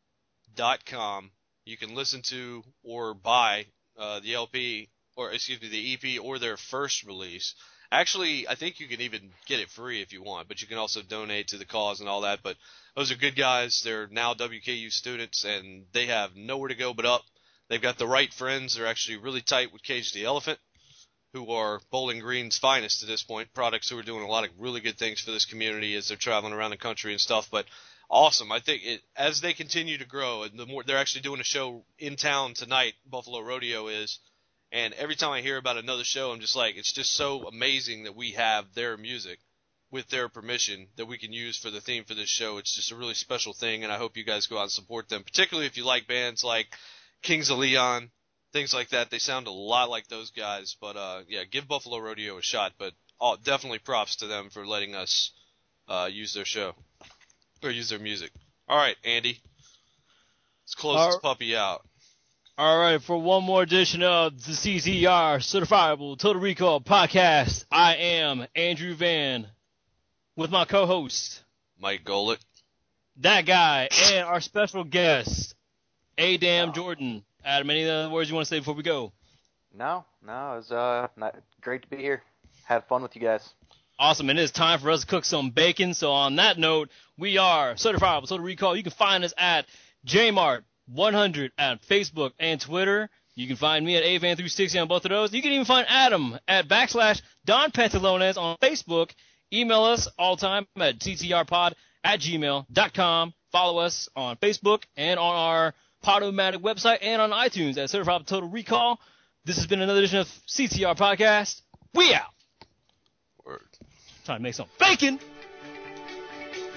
dot com. You can listen to or buy uh, the L P, or excuse me, the E P or their first release. Actually, I think you can even get it free if you want, but you can also donate to the cause and all that. But those are good guys. They're now W K U students, and they have nowhere to go but up. They've got the right friends. They're actually really tight with Cage the Elephant, who are Bowling Green's finest to this point, products who are doing a lot of really good things for this community as they're traveling around the country and stuff. But awesome. I think it, as they continue to grow, and the more they're actually doing a show in town tonight, Buffalo Rodeo is, and every time I hear about another show, I'm just like, it's just so amazing that we have their music with their permission that we can use for the theme for this show. It's just a really special thing, and I hope you guys go out and support them, particularly if you like bands like Kings of Leon, things like that. They sound a lot like those guys, but uh, yeah, give Buffalo Rodeo a shot, but oh, definitely props to them for letting us uh, use their show, or use their music. All right, Andy, let's close All this right. puppy out. All right, for one more edition of the C Z R Certifiable Total Recall Podcast, I am Andrew Van with my co-host, Mike Golick. that guy, and our special guest, Adam Jordan. Adam, any other words you want to say before we go? No, no, it was uh, not, great to be here. Had fun with you guys. Awesome, and it's time for us to cook some bacon. So on that note, we are Certifiable Total Recall. You can find us at J Mart one hundred at Facebook and Twitter. You can find me at A Van three sixty on both of those. You can even find Adam at backslash Don Pantalones on Facebook. Email us all time at c t r pod at gmail dot com. Follow us on Facebook and on our Podomatic website and on iTunes at Certifiable Total Recall. This has been another edition of C T R Podcast. We out. Word. Time to make some bacon.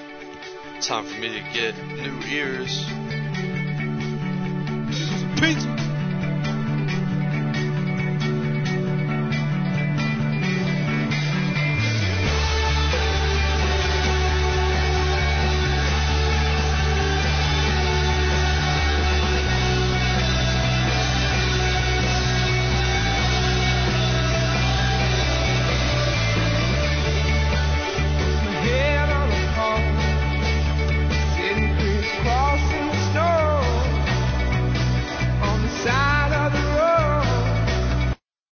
Time for me to get new ears. Peace.